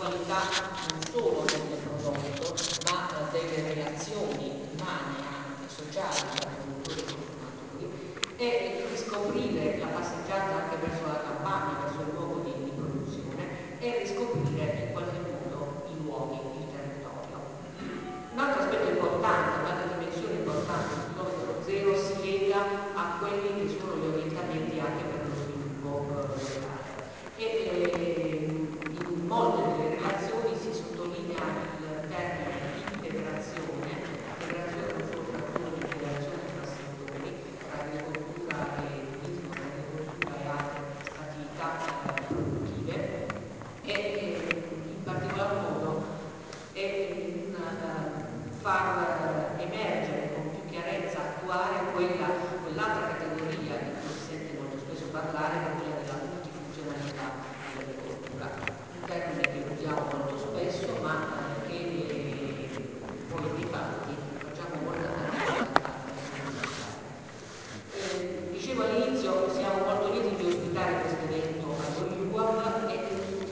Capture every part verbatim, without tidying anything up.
qualità non solo del prodotto, ma delle relazioni umane anche, sociali tra produttori e consumatori, e riscoprire la passeggiata anche verso la campagna, verso il luogo di, di produzione, e riscoprire in qualche modo i luoghi, il territorio. Un altro aspetto importante, un'altra dimensione importante del chilometro zero si lega a quelli che sono gli orientamenti anche per lo sviluppo eh, locale. E eh, in molte delle relazioni si sottolinea il termine integrazione, integrazione non solo tra zone, integrazione tra settori, tra agricoltura e turismo, tra agricoltura e altre attività eh, produttive, e eh, in particolar modo è un uh, far emergere con più chiarezza, attuare quella, quell'altra categoria di cui si sente molto spesso parlare, che è quella della multifunzionalità dell'agricoltura. Un termine che usiamo molto spesso, ma eh, che eh, poi nei fatti facciamo molta fatica a esemplificare. Eh, dicevo all'inizio, siamo molto lieti di ospitare questo evento allo I U A M e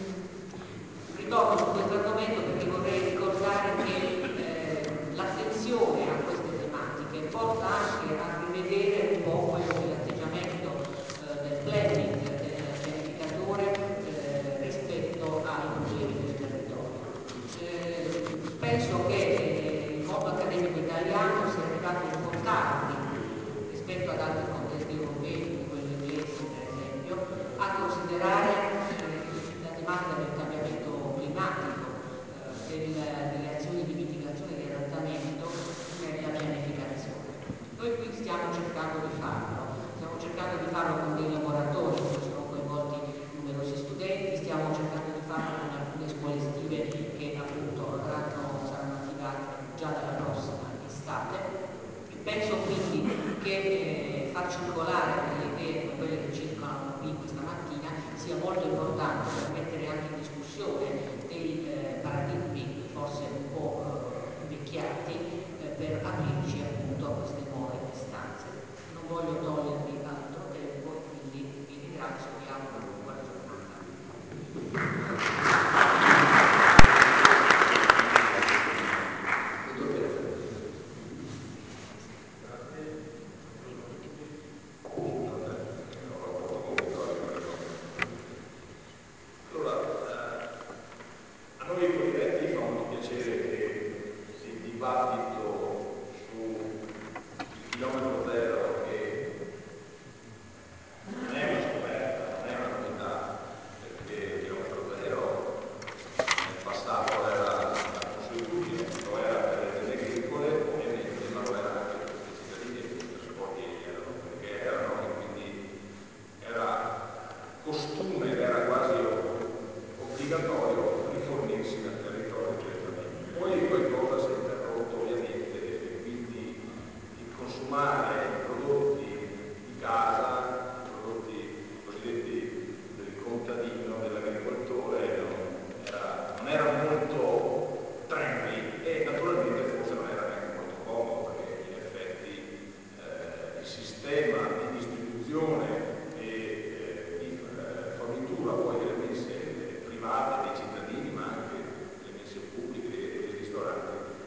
ritorno su questo argomento perché vorrei ricordare che eh, l'attenzione a queste tematiche porta anche a rivedere un po' quello che è l'atteggiamento eh, del planning, del pianificatore eh, rispetto ai problemi del territorio. Eh, penso che eh, il mondo accademico italiano sia arrivato un po' tardi rispetto ad altri contesti europei, come quello inglese per esempio, a considerare eh, la tematica del cambiamento climatico, eh, del, delle azioni di mitigazione e di adattamento nella pianificazione. Noi qui stiamo cercando di farlo, stiamo cercando di farlo con dei laboratori in cui sono coinvolti numerosi studenti, stiamo cercando di farlo con alcune scuole estive che appunto avranno, saranno attivate già dalla prossima estate. Penso quindi che eh, far circolare delle idee come quelle che circolano qui questa mattina sia molto importante per mettere anche in discussione dei eh, paradigmi forse un po' eh, invecchiati eh, per aprirci appunto a queste nuove istanze. Non voglio togliervi altro tempo, quindi vi ringrazio e vi auguro una buona giornata. private, dei cittadini, ma anche le mense pubbliche e dei ristoranti,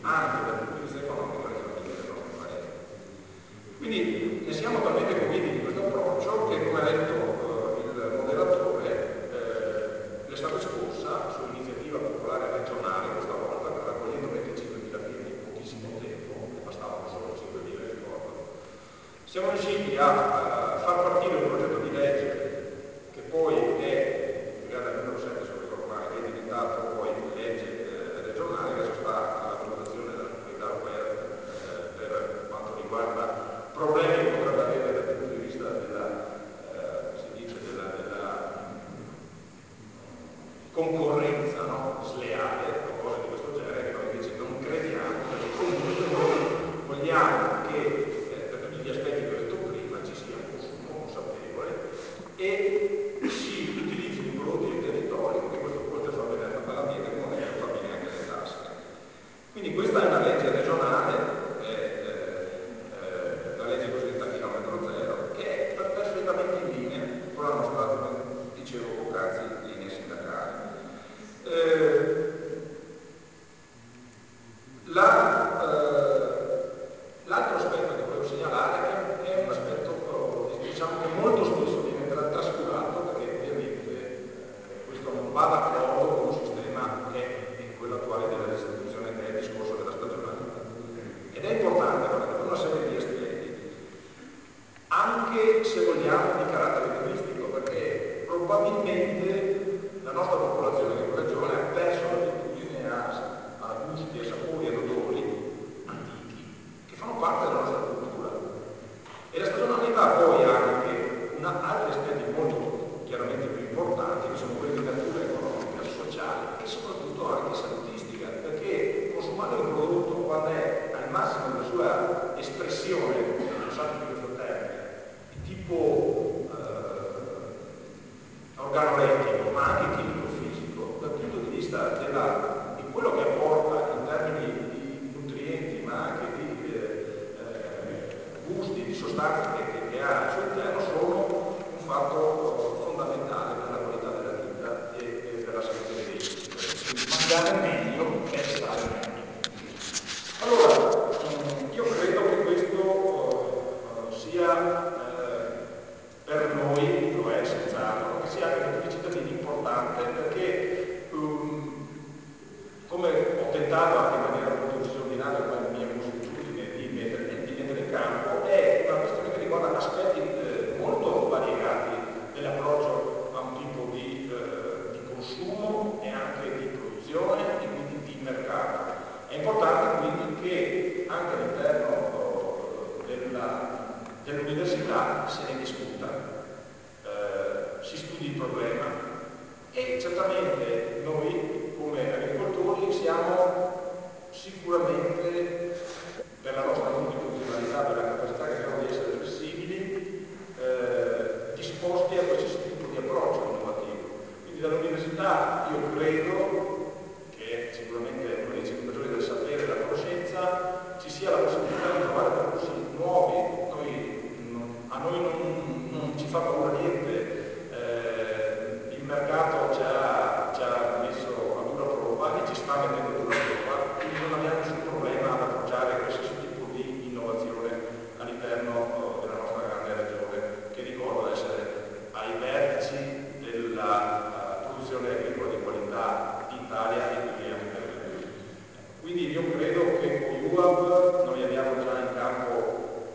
anche dal punto di vista economico, l'economia del nostro paese. Quindi ne siamo talmente convinti di questo approccio che, come ha detto eh, il moderatore, eh, l'estate scorsa, su iniziativa popolare regionale, questa volta, raccogliendo venticinquemila firme in pochissimo tempo, ne bastavano solo cinquemila, ricordo, siamo riusciti a uh, far partire un progetto di legge che poi è, pubblicato nel numero sette, se non ricordo male, che è diventato poi legge eh, regionale, che adesso sta alla valutazione della comunità europea eh, per quanto riguarda problemi che potrebbe avere dal punto di vista della, eh, si dice, della, della concorrenza, no? Sleale o cose di questo genere, che noi invece non crediamo, perché comunque noi vogliamo che eh, per tutti gli aspetti che ho detto prima ci sia un consumo consapevole e si utilizzino i prodotti del territorio, perché questo oltre a far bene all'ambiente come fa bene anche alle tasche. Quindi questa è una legge regionale, è, eh, la legge cosiddetta chilometro zero, che è perfettamente in linea con la nostra, come dicevo poc'anzi, linea sindacale. Eh, la, eh, l'altro aspetto che volevo segnalare è, è un aspetto diciamo che molto spesso viene trascurato, perché ovviamente eh, questo non va d'accordo con un sistema che è quello attuale della distribuzione, che è il discorso della stagionalità, ed è importante per una serie di aspetti, anche se vogliamo di carattere turistico, perché probabilmente la nostra popolazione di quella giovane ha perso l'abitudine a, a gusti, a sapori, ad odori antichi che fanno parte della nostra cultura. E la stagionalità poi ha anche una, altri aspetti molto chiaramente più importanti, che sono quelli di natura economica, sociale e soprattutto anche salutistica, perché consumare un prodotto quando è al massimo della sua espressione, usando di questo termine, di tipo eh, organolettico, ma anche chimico-fisico, dal punto di vista della, di quello che apporta in termini di nutrienti, ma anche di eh, eh, gusti, di sostanze che, che ha al suo interno, sono un fatto fondamentale per la qualità della vita e, e per la salute dei cittadini. Mangiare meglio per stare meglio. Allora, io credo che questo uh, sia uh, per noi, lo è senz'altro, che sia anche per tutti i cittadini importante, perché um, come ho tentato anche in maniera molto disordinata, poi la mia consuetudine di mettere, di mettere in campo, è una questione che riguarda aspetti eh, molto variegati dell'approccio a un tipo di, eh, di consumo e anche di produzione e quindi di mercato. È importante quindi che anche all'interno della, dell'università se ne discuta, eh, si studi il problema e certamente noi come agricoltori siamo sicuramente, per la nostra multifunzionalità, per la capacità che abbiamo di essere flessibili, eh, disposti a questo tipo di approccio innovativo. Quindi dall'università io credo che sicuramente uno dei cinque fattori del sapere e della conoscenza ci sia la possibilità di trovare percorsi nuovi. Noi, a noi non, non ci fa paura niente, eh, il mercato ci ha, ci ha messo a dura prova e ci sta mettendo a dura prova, quindi non abbiamo nessun problema ad approcciare qualsiasi tipo di innovazione all'interno della nostra grande regione, che ricordo essere ai vertici della uh, produzione agricola di qualità d'Italia e quindi anche per il mondo. Quindi io credo che con l'U A B noi abbiamo già in campo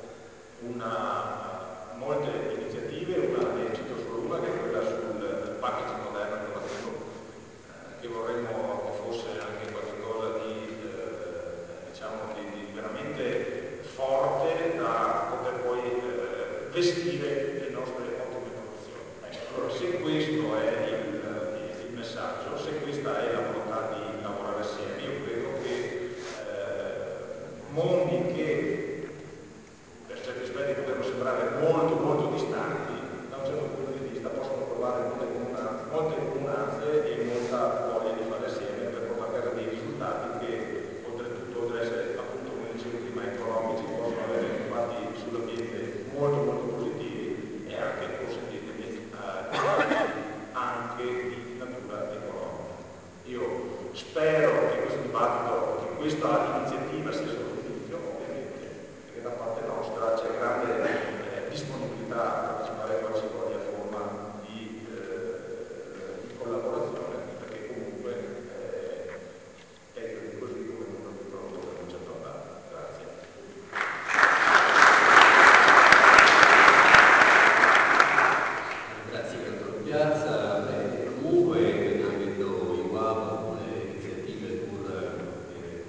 una, molte iniziative, una ne cito solo una, che è quella sul packaging moderno innovativo, eh, che vorremmo che fosse anche qualcosa di, eh, diciamo, di, di veramente forte da poter poi eh, vestire le nostre ottime produzioni. Ecco, allora, se questo è il, il, il messaggio, se questa è la volontà di lavorare assieme, io credo che eh, mondi che per certi aspetti potrebbero sembrare molto molto distanti, da un certo punto di vista possono trovare molte, comuna, molte comunanze e molta voglia di fare assieme per portare a casa dei risultati che oltretutto, oltre ad essere appunto, come dicevo prima, economici, possono avere impatti sull'ambiente molto molto positivi e anche, consentitemi, eh, anche di natura economica. Io spero che questo dibattito, che questa iniziativa sia solo l'inizio, ovviamente, perché da parte nostra c'è grande eh, disponibilità a partecipare a qualsivoglia forma di, eh, di collaborazione, perché comunque eh, è così come il mondo piccolo può cominciare a andare. Grazie. Grazie dottor Piazza. Beh, comunque in ambito I W A P le iniziative pur eh,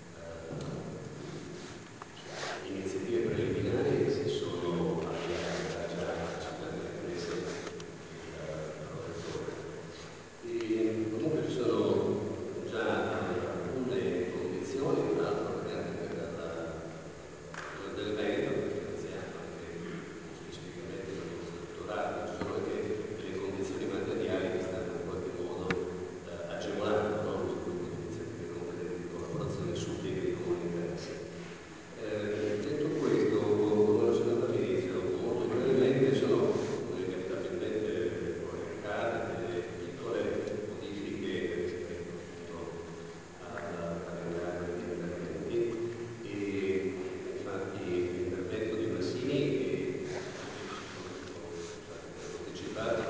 eh, iniziative preliminari si sono avviate, ha già facilmente messe il professore. E comunque ci sono già alcune condizioni, tra l'altro create dalla Regione del Veneto, che ringraziamo anche specificamente per il nostro dottorato. Ci sono anche delle condizioni materiali che stanno in qualche modo eh, agevolando, no? Lo sviluppo di iniziative concrete di collaborazione su temi di comune interesse. Eh, detto questo, come ho accennato all'inizio, molto brevemente sono inevitabilmente elencate delle piccole modifiche rispetto appunto al calendario di interventi, e infatti l'intervento di Massini è anticipato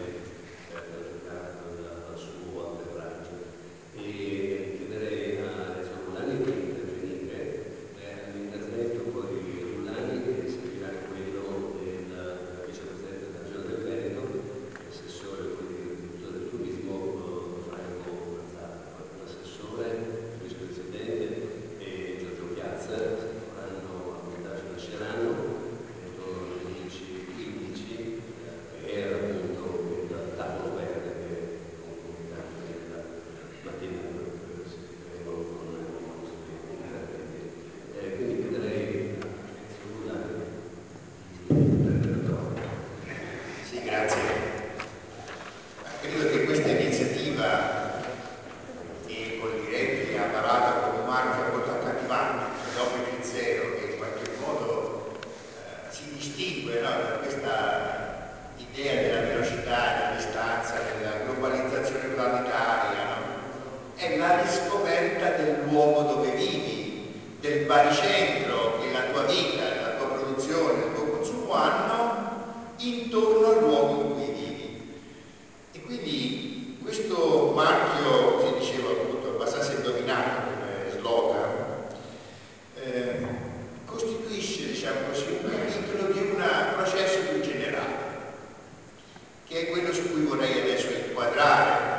dal, dal suo atterraggio, e chiederei a Ezio Rullani di intervenire. Eh, all'intervento poi di Rullani che seguirà quello del vicepresidente della Regione del Veneto, l'assessore poi del turismo eh, Franco Mazzarri, l'assessore, il vicepresidente e Giorgio Piazza avranno a metà ci lasceranno intorno alle undici e quindici eh, per appunto il tavolo verde che concluderà nella mattinata che seguiremo con i nostri interventi. Eh, quindi chiederei a Ezio Rullani di prendere la parola. Sì, grazie. Credo che questa iniziativa di Coldiretti ha parlato con un marchio molto accattivante, l'Open Zero, che in qualche modo eh, si distingue, no, da questa idea della velocità, della distanza, della globalizzazione planetaria, no? È la riscoperta dell'uomo dove vivi, del baricentro che la tua vita, la tua produzione, il tuo consumo hanno intorno al luogo in cui vivi. E quindi questo marchio, si diceva appunto abbastanza indovinato come slogan, eh, costituisce, diciamo così, un capitolo di un processo più generale, che è quello su cui vorrei adesso inquadrare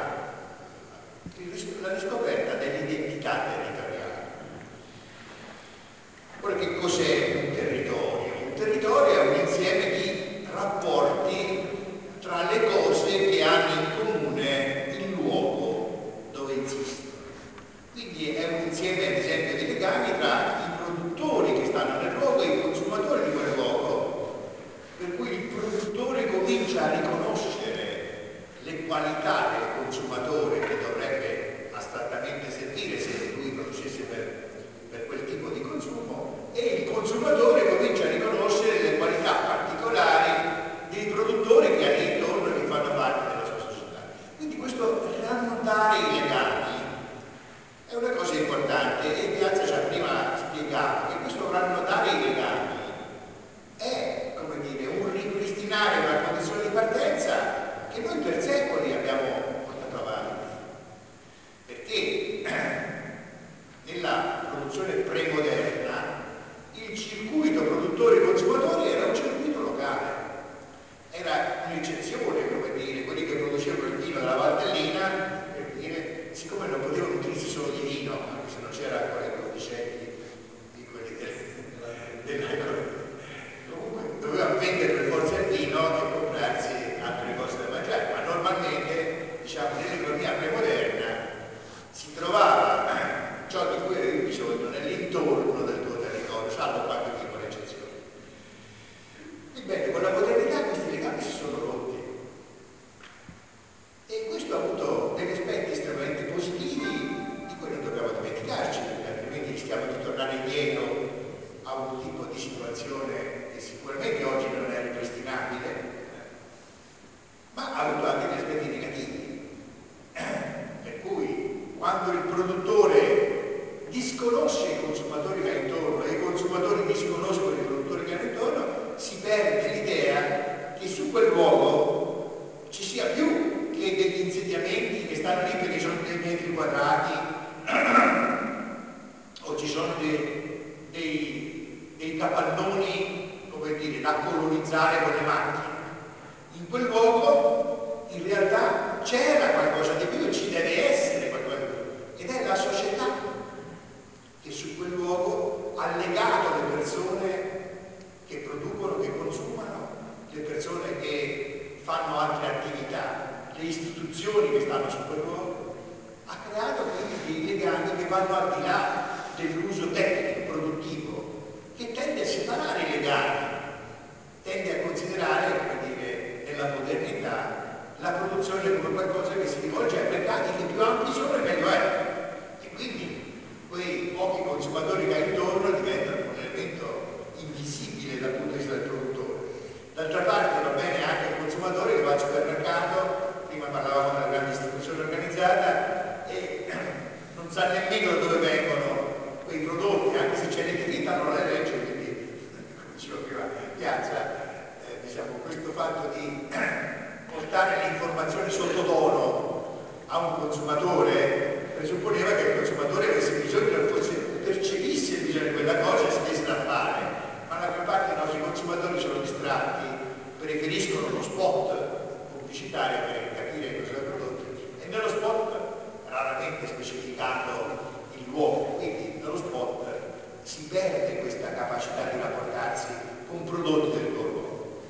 la riscoperta dell'identità territoriale. Ora, che cos'è un territorio? Un territorio è un insieme di rapporti tra le cose che hanno in comune il luogo dove insistono. Quindi è un insieme, ad esempio, di legami tra i produttori che stanno nel luogo e i consumatori di quel luogo, per cui il produttore comincia a riconoscere le qualità del consumatore che dovrebbe astrattamente servire se lui producesse per, per quel tipo di consumo, e il consumatore comincia a riconoscere le qualità particolari dei produttori che ha lì intorno e che fanno parte della sua società. Quindi questo rannotare i legami è una cosa importante, e Piazza ci ha prima spiegato che questo rannotare i legami è, come dire, un ripristinare una condizione di partenza che noi per secoli abbiamo portato avanti. Perché nella produzione premoderna il circuito produttori-consumatori era un circuito locale, era un'eccezione, come dire, quelli che producevano il vino della Valtellina, per dire, siccome non potevano nutrirsi solo di vino, anche se non c'era ancora i coefficienti di quelli dell'alcol, comunque dovevano vendere per forza il vino e comprarsi altre cose da mangiare, ma normalmente, diciamo, nell'economia premoderna si trovava ciò di cui avevi bisogno nell'intorno del tuo territorio, salvo qualche piccola eccezione. Ebbene, con la modernità questi legami si sono rotti, e questo ha avuto degli aspetti estremamente positivi di cui non dobbiamo dimenticarci, perché altrimenti rischiamo di tornare indietro a un tipo di situazione che sicuramente oggi non è ripristinabile, ma ha avuto anche degli aspetti negativi, per cui quando il produttore discute ci sono dei, dei, dei capannoni, come dire, da colonizzare con le macchine. In quel luogo in realtà c'era qualcosa di più e ci deve essere qualcosa di più, ed è la società che su quel luogo ha legato le persone che producono, che consumano, le persone che fanno altre attività, le istituzioni che stanno su quel luogo, ha creato quindi dei legami che vanno al di là dell'uso tecnico, produttivo, che tende a separare i legami, tende a considerare, come dire, nella modernità, la produzione come qualcosa che si rivolge ai mercati che più ampi sono e meglio è. E quindi quei pochi consumatori che ha intorno diventano un elemento invisibile dal punto di vista del produttore. D'altra parte va bene anche il consumatore che va al supermercato, prima parlavamo della grande distribuzione organizzata, e non sa nemmeno da dove vengono quei prodotti, anche se c'è l'etichetta non le legge, quindi, come diceva prima Piazza, eh, diciamo, questo fatto di portare l'informazione sottotono a un consumatore presupponeva che il consumatore avesse bisogno, fosse, percepisse il bisogno di quella cosa e si desse da fare, ma la gran parte dei nostri consumatori sono distratti, preferiscono lo spot pubblicitario per capire cosa è il prodotto, e nello spot raramente specificato il luogo, quindi nello spot si perde questa capacità di rapportarsi con prodotti del loro luogo.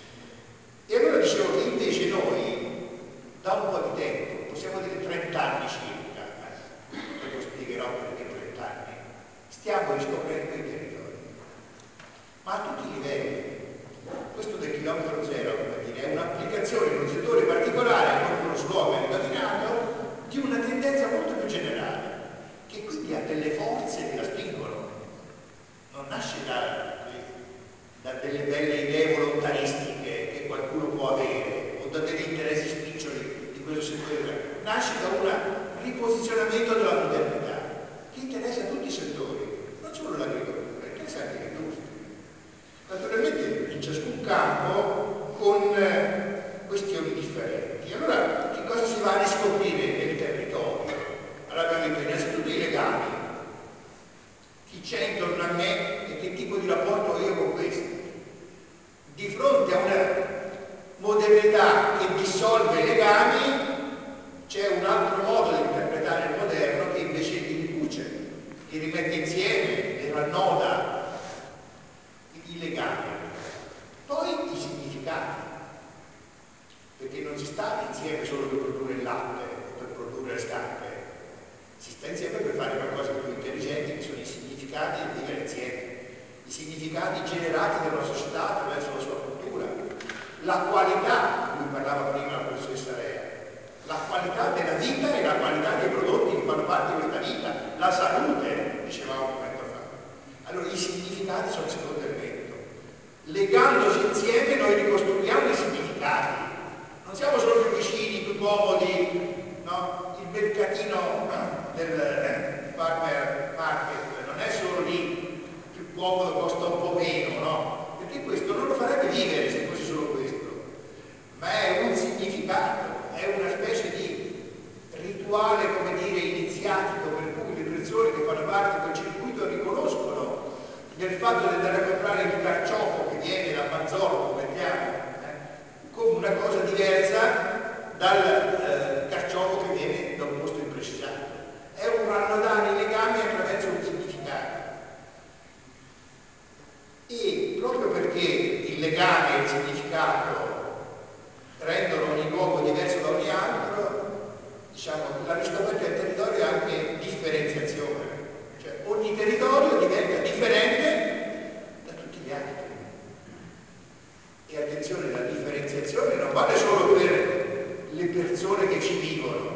E allora dicevo che invece noi da un po' di tempo, possiamo dire trenta anni circa, eh, dopo spiegherò perché trenta anni, stiamo riscoprendo i territori, ma a tutti i livelli. Questo del chilometro zero, come dire, è un'applicazione in un settore particolare con uno slogan innominato di una tendenza molto più generale, che quindi ha delle forze che la spingono. Non nasce da, da delle belle idee volontaristiche che qualcuno può avere o da degli interessi spiccioli di questo settore, nasce da un riposizionamento della modernità che interessa tutti i settori, non solo l'agricoltura, interessa anche l'industria. Naturalmente in ciascun campo con questioni differenti. Allora, che cosa si va a riscoprire nel territorio? Allora abbiamo detto innanzitutto i legami, chi c'è intorno a me e che tipo di rapporto ho io con questi. Di fronte a una modernità che dissolve i legami, c'è un altro modo di interpretare il moderno che invece li ricuce, li rimette insieme, li rannoda, i legami. Poi i significati, perché non si sta insieme solo per produrre il latte o per produrre le scarpe, si sta insieme per fare qualcosa di più intelligente, che sono i significati del vivere insieme, i significati generati dalla società attraverso la sua cultura, la qualità di cui parlava prima la professoressa Rea, la qualità della vita e la qualità dei prodotti che fanno parte di questa vita, la salute, dicevamo un momento fa. Allora i significati sono il secondo elemento. Legandosi insieme noi ricostruiamo i significati, non siamo solo più vicini, più comodi, no? Il mercatino del farmer market non è solo lì, più comodo, costa un po' meno, no? Perché questo non lo farebbe vivere se fosse solo questo, ma è un significato, è una specie di rituale, come dire, iniziatico, per cui le persone che fanno parte di quel circuito riconoscono nel fatto di andare a comprare il carciofo che viene da Mazzorro, mettiamo, eh, come una cosa diversa dal eh, carciofo che viene da un posto imprecisato. È un rannodare i legami attraverso un significato. E proprio perché il legame e il significato rendono ogni luogo diverso da ogni altro, diciamo, la riscoperta del territorio è anche differenziazione. Cioè, ogni territorio diventa differente da tutti gli altri. E attenzione, la differenziazione non vale solo per le persone che ci vivono,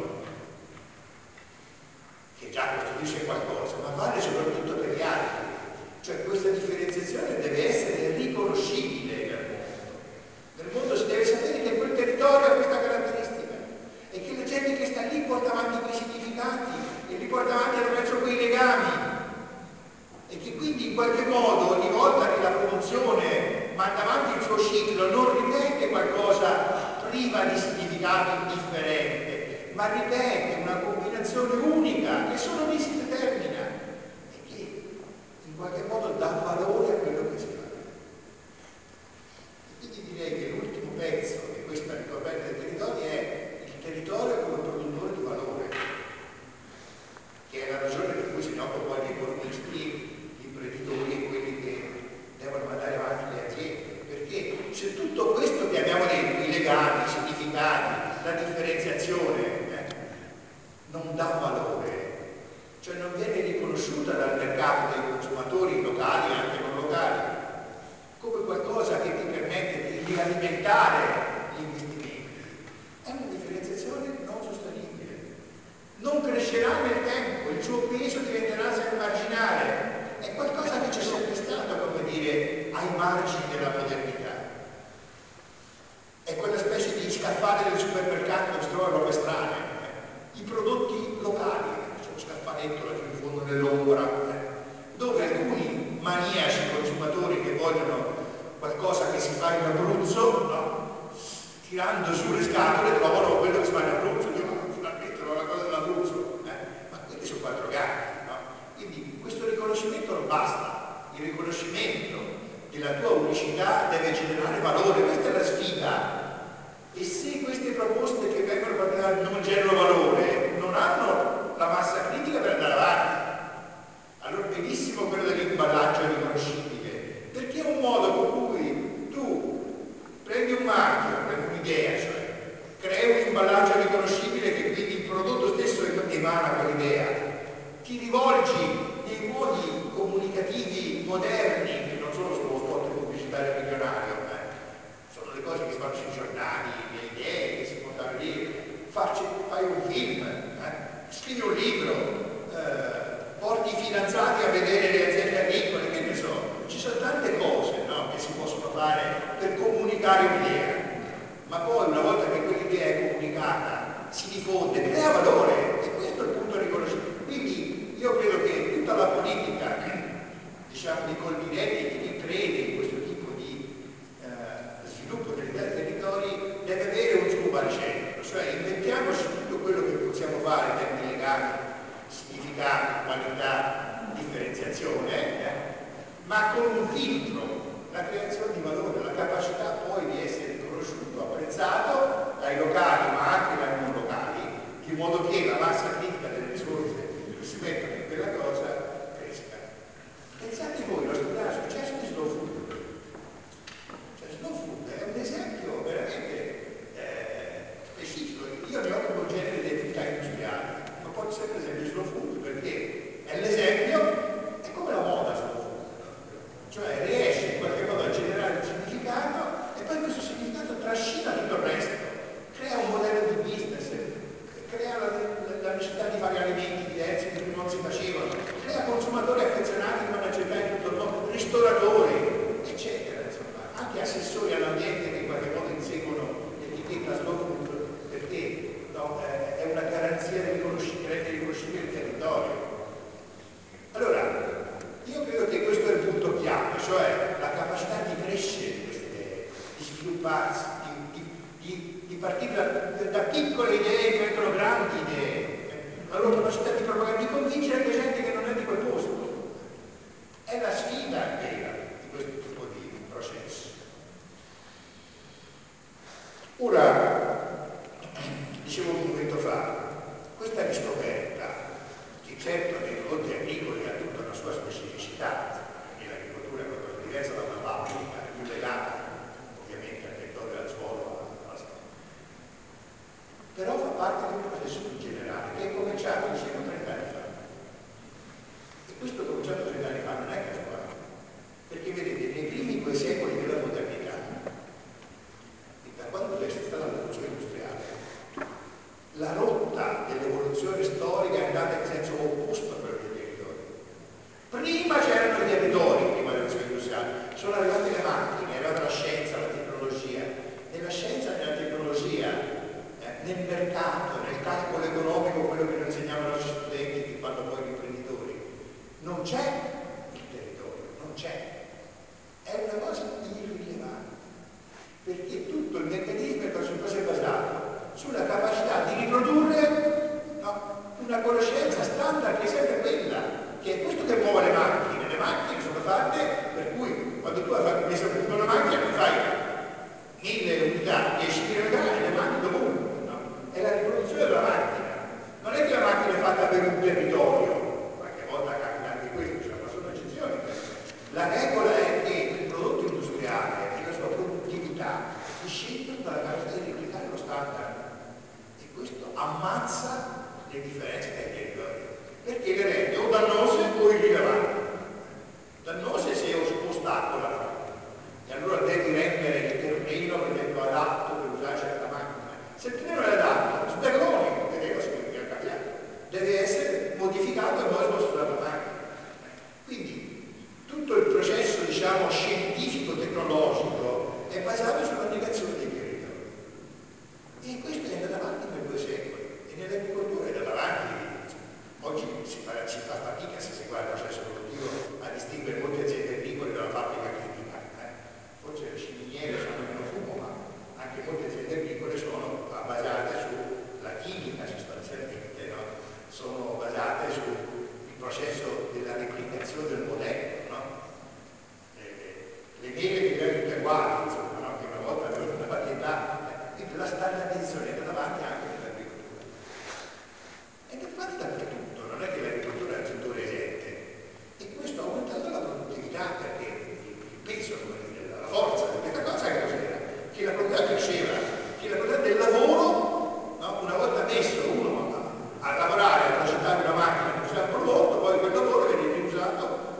che già costituisce qualcosa, ma vale soprattutto per gli altri. Cioè, questa differenziazione deve essere riconoscibile nel mondo. Nel mondo si deve sapere che quel territorio ha questa caratteristica e che la gente che sta lì porta avanti quei significati e li porta avanti attraverso quei legami, e che quindi in qualche modo ogni volta che la produzione manda avanti il suo ciclo non ripete qualcosa priva di significato indifferente, ma ripete una combinazione unica che solo lì si determina e che riconosciuta dal mercato dei consumatori locali e anche non locali, come qualcosa che ti permette di rialimentare gli investimenti, è una differenziazione non sostenibile. Non crescerà nel tempo, il suo peso diventerà sempre marginale, è qualcosa che c'è sempre stato, come dire, ai margini della modernità. È quella specie di scaffale del supermercato dove si trovano robe strane, eh. I prodotti locali, c'è lo scaffaletto laggiù in fondo nell'ombra, eh. dove alcuni maniaci consumatori che vogliono qualcosa che si fa in Abruzzo, no? Tirando su le scatole trovano quello che si fa in Abruzzo, dicono oh, finalmente trovo la cosa dell'Abruzzo, eh? Ma quelli sono quattro gatti, no? Quindi questo riconoscimento non basta, il riconoscimento della tua unicità deve generare valore, questa è la sfida. E se queste proposte che vengono portate non generano valore, non hanno la massa critica per andare avanti. Allora benissimo quello dell'imballaggio riconoscibile, perché è un modo con cui tu prendi un marchio, prendi un'idea, cioè crei un imballaggio riconoscibile che quindi il prodotto stesso emana quell'idea, ti rivolgi nei modi comunicativi moderni, che non sono solo spot pubblicitario milionario, eh. sono le cose che si fanno sui giornali, le idee che si portano lì, facci, fai un film, eh. scrivi un libro, eh, porti i fidanzati a vedere le aziende agricole, che ne so, ci sono tante cose, no, che si possono fare per comunicare un'idea, ma poi una volta che quell'idea è comunicata, si diffonde, crea valore, e questo è il punto riconoscibile. Quindi io credo che tutta la politica, diciamo, di Coldiretti, di chi crede in questo tipo di eh, sviluppo dei territori, deve avere un suo baricentro, cioè inventiamoci tutto quello che possiamo fare in termini legati, significato, qualità, differenziazione, eh, ma con un filtro, la creazione di valore, la capacità poi di essere riconosciuto, apprezzato dai locali ma anche dai non locali, di modo che la massa critica delle risorse che si mettono in quella cosa cresca. Pensate voi, lo successo di Slow Food. Cioè, Slow Food è un esempio veramente eh, specifico. Io mi occupo in genere di attività industriali, ma porto sempre l'esempio Slow Food perché è l'esempio, è come la moda Slow Food, no? Cioè riesce in qualche modo a generare un significato e poi questo significato trascina tutto il resto, crea un modello di business, crea la, la, la necessità di fare alimenti diversi che prima non si facevano, crea consumatori affezionati che vanno a cercare in tutto il mondo, ristoratori, eccetera, insomma, anche assessori all'ambiente che in qualche modo inseguono l'etichetta Slow Food perché no, eh, è una garanzia di riconoscibile, riconoscibile il territorio. Allora, io credo che questo è il punto chiave, cioè la capacità di crescere di queste idee, di svilupparsi, di, di, di, di partire da, da piccole idee che diventano grandi idee, la loro capacità di propagare, di convincere anche gente che non è di quel posto. È la sfida vera di questo tipo di processi. Ora, dicevo un momento fa, questa riscoperta, che certo nei prodotti agricoli ha tutta una sua specificità, perché l'agricoltura è qualcosa di diverso da una fabbrica, è più legata ovviamente al territorio, al suolo, alla storia. Però fa parte di un processo più generale che è cominciato, dicevo, trent'anni fa. E questo cominciato trent'anni fa non è casuale, perché vedete, nei primi due secoli della modernità, da quando c'è stata la rivoluzione industriale, la rotta dell'evoluzione storica è andata in senso opposto a quello dei territori. Prima c'erano i territori, prima della rivoluzione industriale, sono arrivate le macchine, è arrivata la scienza, la tecnologia. Nella scienza e nella tecnologia, eh, nel mercato, nel calcolo economico, quello che noi insegniamo ai nostri studenti che fanno poi gli imprenditori, non c'è il territorio, non c'è. È una cosa irrilevante, perché tutto il meccanismo su cosa è basato? Sulla capacità di riprodurre, no, una conoscenza standard che è sempre quella, che è questo che muove le macchine. Le macchine sono fatte per cui quando tu hai messo a punto una macchina ne fai mille unità, diecimila unità e le mandi dovunque, no? È la riproduzione della macchina. Non è che la macchina è fatta per un territorio, qualche volta capita anche questo, cioè, ma sono eccezioni. La regola è che il prodotto industriale e la sua produttività discendono dalla capacità di replicare lo standard, e questo ammazza le differenze tra i territori, perché le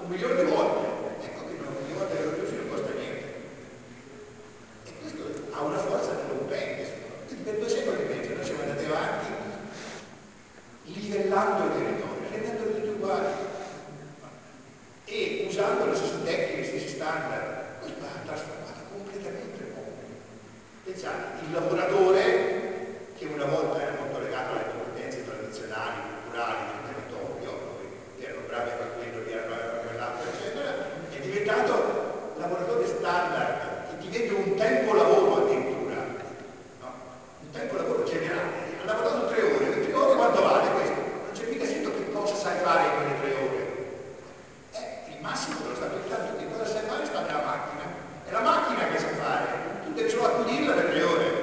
un milione di volte. Ecco che un milione di volte l'euro più non costa niente. E questo ha una forza dirompente. Quindi per due secoli e mezzo noi siamo andati avanti livellando i territori, rendendoli tutti uguali e usando le stesse tecniche, gli stessi standard. Questo ha trasformato completamente il mondo. Pensate, il lavoratore, che una volta era molto legato alle competenze tradizionali, culturali del territorio, dove erano bravi a fare quello, erano bravi a fare quell'altro, eccetera, è diventato lavoratore standard, che ti vede un tempo lavoro addirittura, no? Un tempo lavoro generale. Ha lavorato tre ore, tre ore quanto vale questo? Non c'è mica scritto che cosa sai fare in quelle tre ore. Eh, il massimo te lo sta pensando, che cosa sai fare sta nella macchina. È la macchina che sa fare, tu devi solo accudirla per tre ore.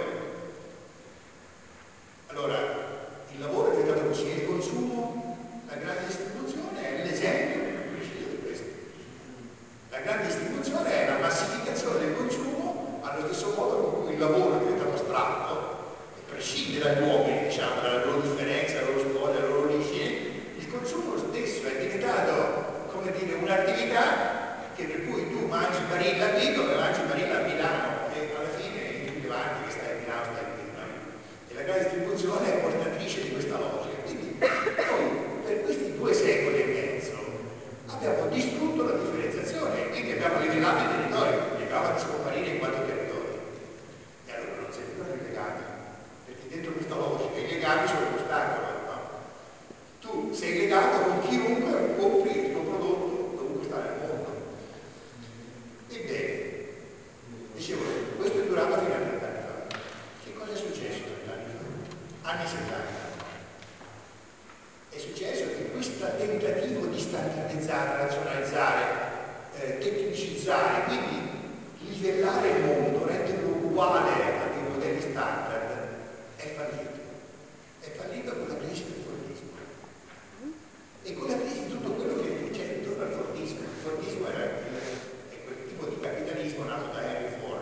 Allora, il lavoro è diventato così, il consumo, la grande distribuzione è l'esempio più preciso di questo. La grande distribuzione è la massificazione del consumo, allo stesso modo con cui il lavoro è diventato astratto, e prescinde dagli uomini, diciamo, dalla loro differenza, dalla loro storia, dalla loro origine. Il consumo stesso è diventato, come dire, un'attività che per cui tu mangi Barilla qui come mangi Barilla a Milano, e alla fine è irrilevante che stai a Milano, stai qui, no? E la grande distribuzione è portatrice di questa logica. Quindi noi per questi due secoli e mezzo abbiamo distrutto la differenziazione, quindi abbiamo livellato i territori, li abbiamo fatti scomparire in quattro territori. E allora non servivano i legami, perché dentro questa logica i legami sono un ostacolo, no? Tu sei legato con chiunque compri il tuo prodotto dovunque sta nel mondo. Ebbene, dicevo, questo è durato fino a trent'anni fa. Che cosa è successo trent'anni fa? Anni settanta. È successo che questo tentativo di standardizzare, razionalizzare, eh, tecnicizzare, quindi livellare il mondo, renderlo uguale a dei modelli standard, è fallito. È fallito con la crisi del Fordismo. E con la crisi di tutto quello che c'è intorno al Fordismo. Il Fordismo era il, è quel tipo di capitalismo nato da Henry Ford,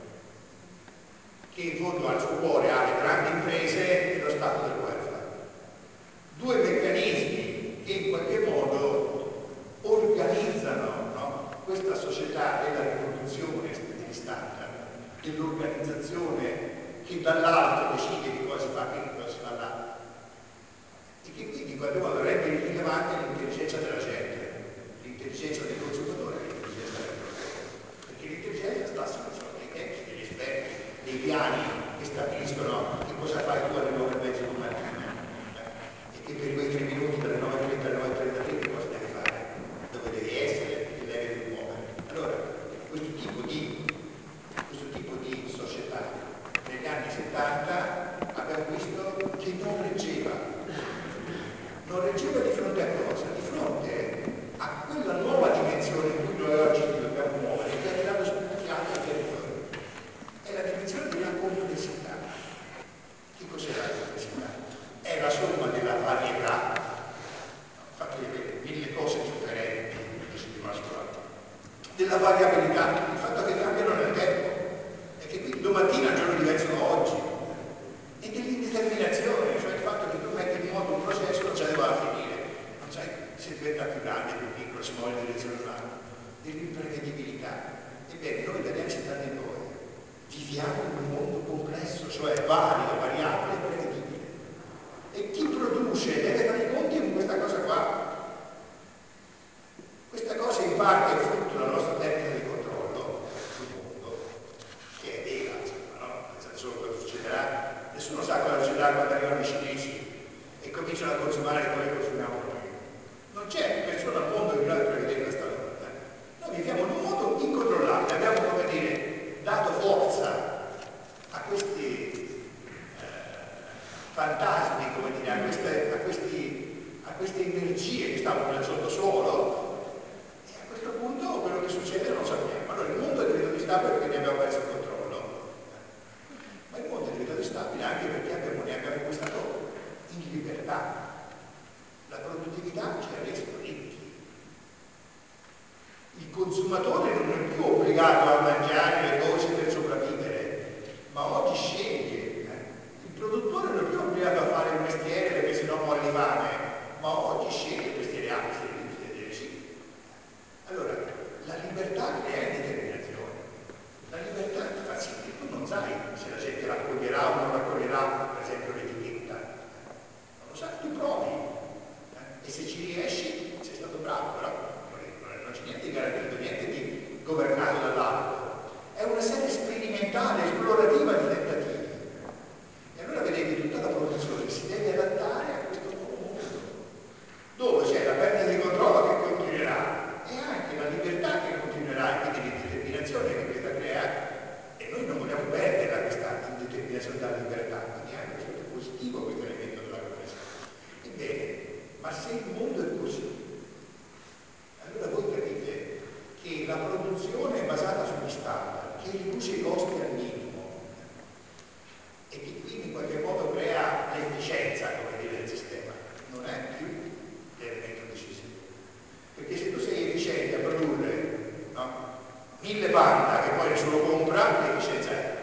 che in fondo al suo cuore ha le grandi imprese e lo stato del welfare. Due meccanismi che in qualche modo organizzano, no, questa società della riproduzione degli standard, dell'organizzazione che dall'alto decide che cosa si fa qui, che cosa si fa là, e che quindi in qualche modo rende irrilevante l'intelligenza della gente, l'intelligenza del consumatore e l'intelligenza del produttore, perché l'intelligenza sta sono dei tecnici, degli esperti, dei piani che stabiliscono che cosa fai tu alle nove e mezza di mattina, eh? E che per quei tre minuti dalle nove e trenta alle nove e trentatré che cosa devi fare, dove devi essere, che leve devi muovere. Allora, questo tipo di, questo tipo di società negli anni settanta abbiamo visto che non reggeva. Non reggeva di fronte a cosa? Di fronte a quella nuova dimensione in cui noi oggi ci dobbiamo muovere, che è arrivato specchiato al territorio. È la dimensione della complessità. Che cos'è la complessità? È la somma della varietà, il fatto di avere mille cose differenti, della variabilità, il fatto che cambiano nel tempo, e che quindi domattina il giorno diverso da oggi, e dell'indeterminazione, cioè il fatto che tu metti in moto un processo non sai dove va a finire, non sai se diventa più grande, più piccolo, si muove in direzione un'altra, dell'imprevedibilità. Ebbene, noi dagli anni settanta in poi viviamo in un mondo complesso, cioè vario, variabile e prevedibile. E chi produce deve fare i conti con questa cosa qua. Questa cosa in parte è frutto della nostra tecnica di controllo sul mondo, che è vera, insomma, no? Non sa solo cosa succederà. Nessuno sa cosa succederà quando arrivano i cinesi e cominciano a consumare quello che consumiamo noi. Non c'è persona al mondo in grado di prevedere questa cosa. Noi viviamo in un mondo incontrollabile, abbiamo, come dire, dato forza a questi eh, fantasmi, come dire, a queste, a, questi, a queste energie che stavano nel sottosuolo. A questo punto quello che succede non lo sappiamo. Allora il mondo è diventato instabile perché ne abbiamo perso il controllo, ma il mondo è diventato instabile anche perché abbiamo, ne abbiamo acquistato in libertà. La produttività ci ha reso ricchi. Il consumatore non è più obbligato a mangiare le cose per sopravvivere, ma oggi sceglie. Eh? Il produttore non è più obbligato a fare un mestiere perché sennò muore di fame, ma oggi sceglie il mestiere A, il mestiere B, il mestiere C. staccato dall'altro, è una serie sperimentale, esplorativa di tentativi. E allora vedete, tutta la produzione si deve adattare a questo nuovo mondo, dove c'è la perdita di controllo che continuerà e anche la libertà che continuerà, e quindi l'indeterminazione che questa crea, e noi non vogliamo perderla questa indeterminazione dalla libertà, quindi anche questo è positivo, questo elemento della complessità. Ebbene, ma se il mondo è così, allora voi capite che la produzione basata sugli standard, che riduce i costi al minimo e che quindi in qualche modo crea l'efficienza, come dire, del sistema, non è più l'elemento decisivo. Perché se tu sei efficiente a produrre, no, mille panda che poi nessuno compra, che efficienza è?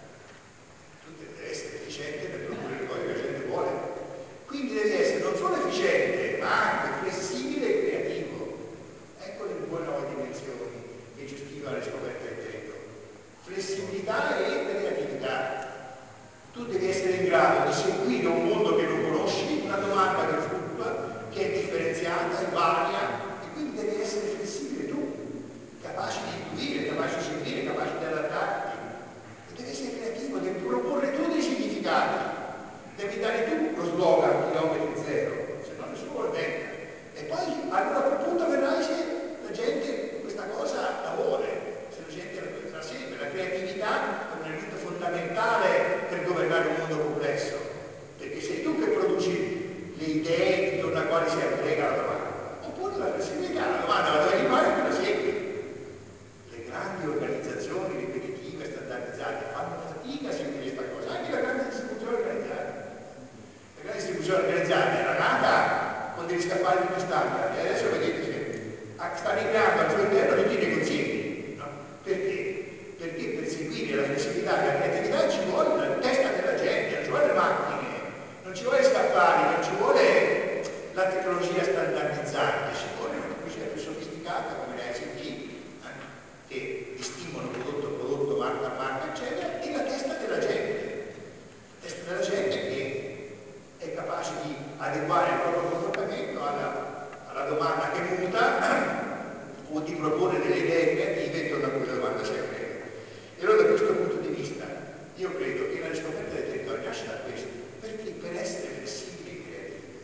Tu devi essere efficiente per produrre le cose che la gente vuole. Quindi devi essere non solo efficiente, ma anche flessibile e creativo. Ecco le due nuove dimensioni che giustifano le scoperte del territorio. Flessibilità e creatività. Tu devi essere in grado di seguire un mondo che non conosci, una domanda che fluttua, che è differenziata e varia, e quindi devi essere flessibile tu, capace di intuire, capace di seguire, capace di adattarti. E devi essere creativo, devi proporre tu dei significati, devi dare tu lo slogan chilometri zero, se no nessuno lo inventa. E poi allora a quel punto vedrai se la gente questa cosa la vuole, se la gente la, la segue. La creatività è un elemento fondamentale per governare un mondo complesso, perché sei tu che produci le idee intorno alle quali si aggrega la domanda, oppure la flessibilità, la domanda la dove rimane e la segui. Le grandi organizzazioni ripetitive, standardizzate, fanno fatica a seguire questa cosa, anche la grande distribuzione organizzata. La grande distribuzione organizzata era nata con degli scaffali tutti standard, e adesso vedete che sta ricreando al suo interno tutti i negozi, no? Perché? Perché per seguire la flessibilità e la creatività ci vuole la testa della gente, non ci vuole le macchine, non ci vuole scaffali, non ci vuole la tecnologia standardizzante, ci vuole una tecnologia più sofisticata come le I C T, eh, che distinguono prodotto a prodotto, marca a marca, eccetera, e la testa della gente. La testa della gente che è capace di adeguare il proprio comportamento alla, alla domanda che muta o di proporre delle idee creative intorno a quella domanda si aggrega. E allora da questo punto di vista io credo che la riscoperta del territorio nasce da questo, perché per essere flessibili e creativi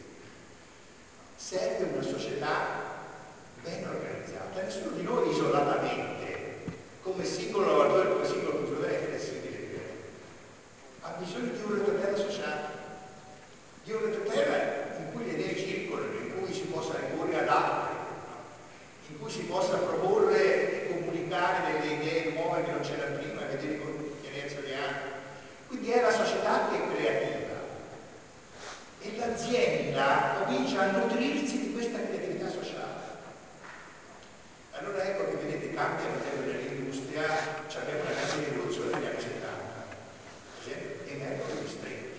serve una società ben organizzata. Nessuno di noi isolatamente, come singolo lavoratore, come singolo funzionario, è flessibile e creativo. Ha bisogno di un retroterra sociale, di un retroterra in cui le idee circolano, in cui si possa ricorrere ad altre, in cui si possa proporre e comunicare delle idee nuove che non c'erano prima e vedere con che reazioni hanno. Quindi è la società che è creativa e l'azienda comincia a nutrirsi di questa creatività sociale. Allora ecco che vedete, cambia per esempio nell'industria, abbiamo una grande rivoluzione negli anni settanta, per esempio emergono i distretti.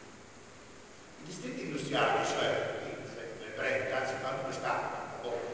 I distretti industriali, cioè nel Brenta si fanno le scarpe, a poco.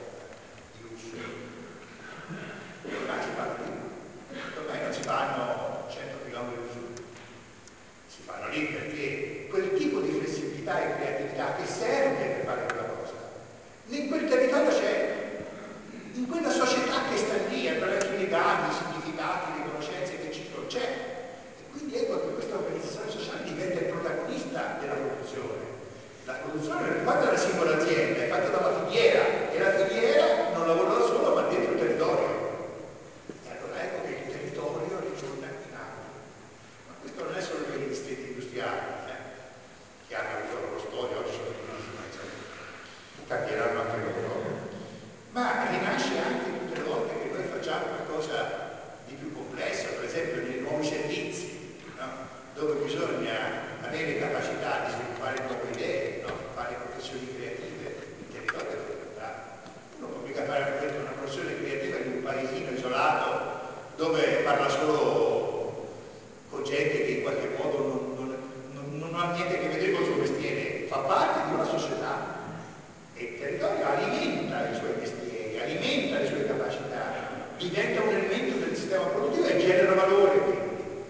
Ormai si fanno lì, ormai non si fanno cento chilometri su, si fanno lì perché quel tipo di flessibilità e creatività che serve per fare quella cosa, in quel territorio c'è, in quella società che sta lì attraverso i legami, i significati, le conoscenze che circolano c'è. E quindi ecco che questa organizzazione sociale diventa il protagonista della produzione. La produzione non è fatta dalla singola azienda, è fatta dalla filiera, e la filiera non lavora da sola ma dentro il territorio. E allora ecco che il territorio ritorna in alto. Ma questo non è solo per i distretti industriali, eh, che hanno avuto la loro storia, oggi sono bellissimi, insomma, cambieranno anche loro, ma rinasce anche tutte le volte che noi facciamo qualcosa di più complesso, per esempio nei nuovi servizi, no? Dove bisogna avere capacità di sviluppare nuove idee, no? Fare professioni creative, il territorio deve portare. Uno può mica fare per esempio una professione creativa in un paesino isolato dove parla solo con gente che in qualche modo non, non, non, non ha niente a che vedere col suo mestiere, fa parte di una società e il territorio alimenta i suoi mestieri, alimenta le sue capacità, diventa un elemento del sistema produttivo e genera valore quindi.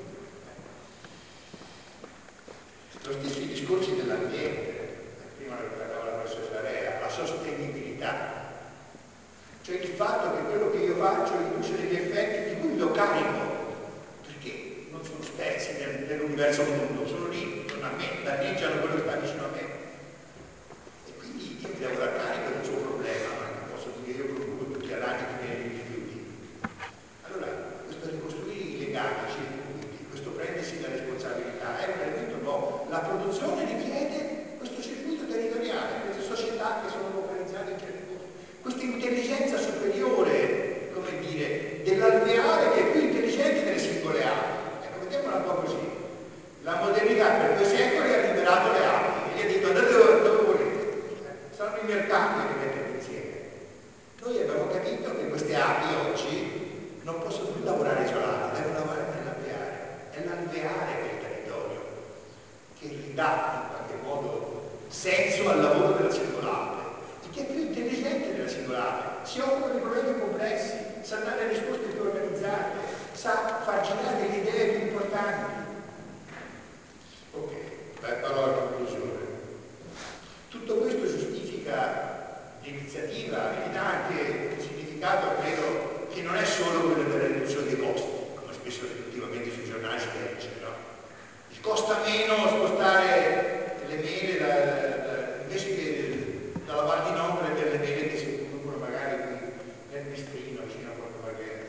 Lo stesso i discorsi dell'ambiente, prima lo parlava la professoressa Rea, la sostenibilità, cioè il fatto che quello che io faccio induce degli effetti di io carico, perché non sono spezzi nel, nell'universo mondo, sono lì, non a me, danneggiano quello che sta vicino a me. E quindi io mi devo dar carico del suo problema, ma che posso dire io produco tutti gli alani che viene di rifiuti. Allora, questo ricostruire i legami, i circuiti, questo prendersi la responsabilità è un elemento nuovo. La produzione richiede questo circuito territoriale, queste società che sono localizzate in certi posti, questa intelligenza superiore, come dire, dell'alveare che è più intelligente delle singole api. Ecco, vediamola un po' così. La modernità per due secoli ha liberato le api e gli ha detto andate dove, dove volete. Saranno i mercati a rimetterli insieme. Noi abbiamo capito che queste api oggi non possono più lavorare isolate, devono lavorare nell'alveare. È l'alveare che è il territorio, che ridà in qualche modo senso al lavoro della singolare e che è più intelligente della singolare, si occupa di problemi complessi, sa dare risposte più organizzate, sa far girare le idee più importanti. Ok, beh, parola a conclusione. Tutto questo giustifica l'iniziativa e dà anche un significato, credo, che non è solo quello della riduzione dei costi, come spesso ripetutamente sui giornali si legge, no? Il costa meno spostare le mele da, da, invece che dalla Val di Non prendere le mele che si producono magari qui nel Mestrino, vicino a Porto Marghera.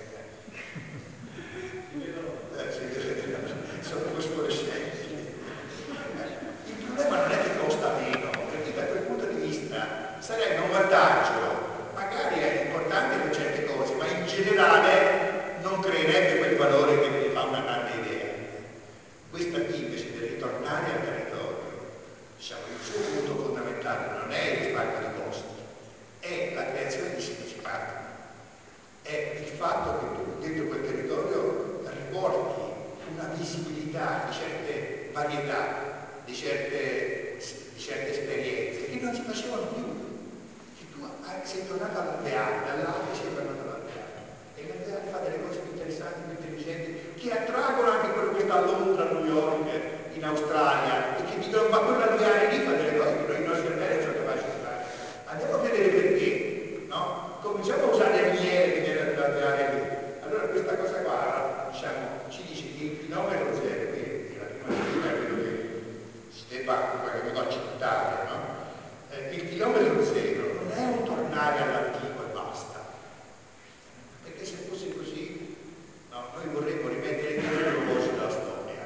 Eh, sì, sono fosforescenti. Il problema non è che costa meno, perché da quel punto di vista sarebbe un vantaggio, magari è importante per certe cose, ma in generale non creerebbe quel valore che ne fa una grande idea. Questa qui invece del ritornare al territorio, diciamo, il suo punto fondamentale non è il risparmio di costi, è la creazione di significato, è il fatto che tu dentro quel territorio riporti una visibilità di certe varietà, di certe, di certe esperienze che non si facevano più, che tu sei tornato all'alveare, dall'alve sei tornato all'alveare e l'alveare fa delle cose più interessanti, più intelligenti, che attraggono anche quello che sta a Londra, a New York, in Australia e che dicono ma quell'alveare lì fa delle cose che noi i nostri alveari non sono capaci di fare. Andiamo a vedere perché, no? Cominciamo a usare il miele che viene dall'alveare lì. Allora questa cosa qua, diciamo, ci dice che il chilometro zero, qui la prima sfida credo che si debba in qualche modo accettare, no? Eh, il chilometro zero non è un tornare all'antico e basta, perché se fosse così, no, noi vorremmo rimettere in moto l'orologio della storia.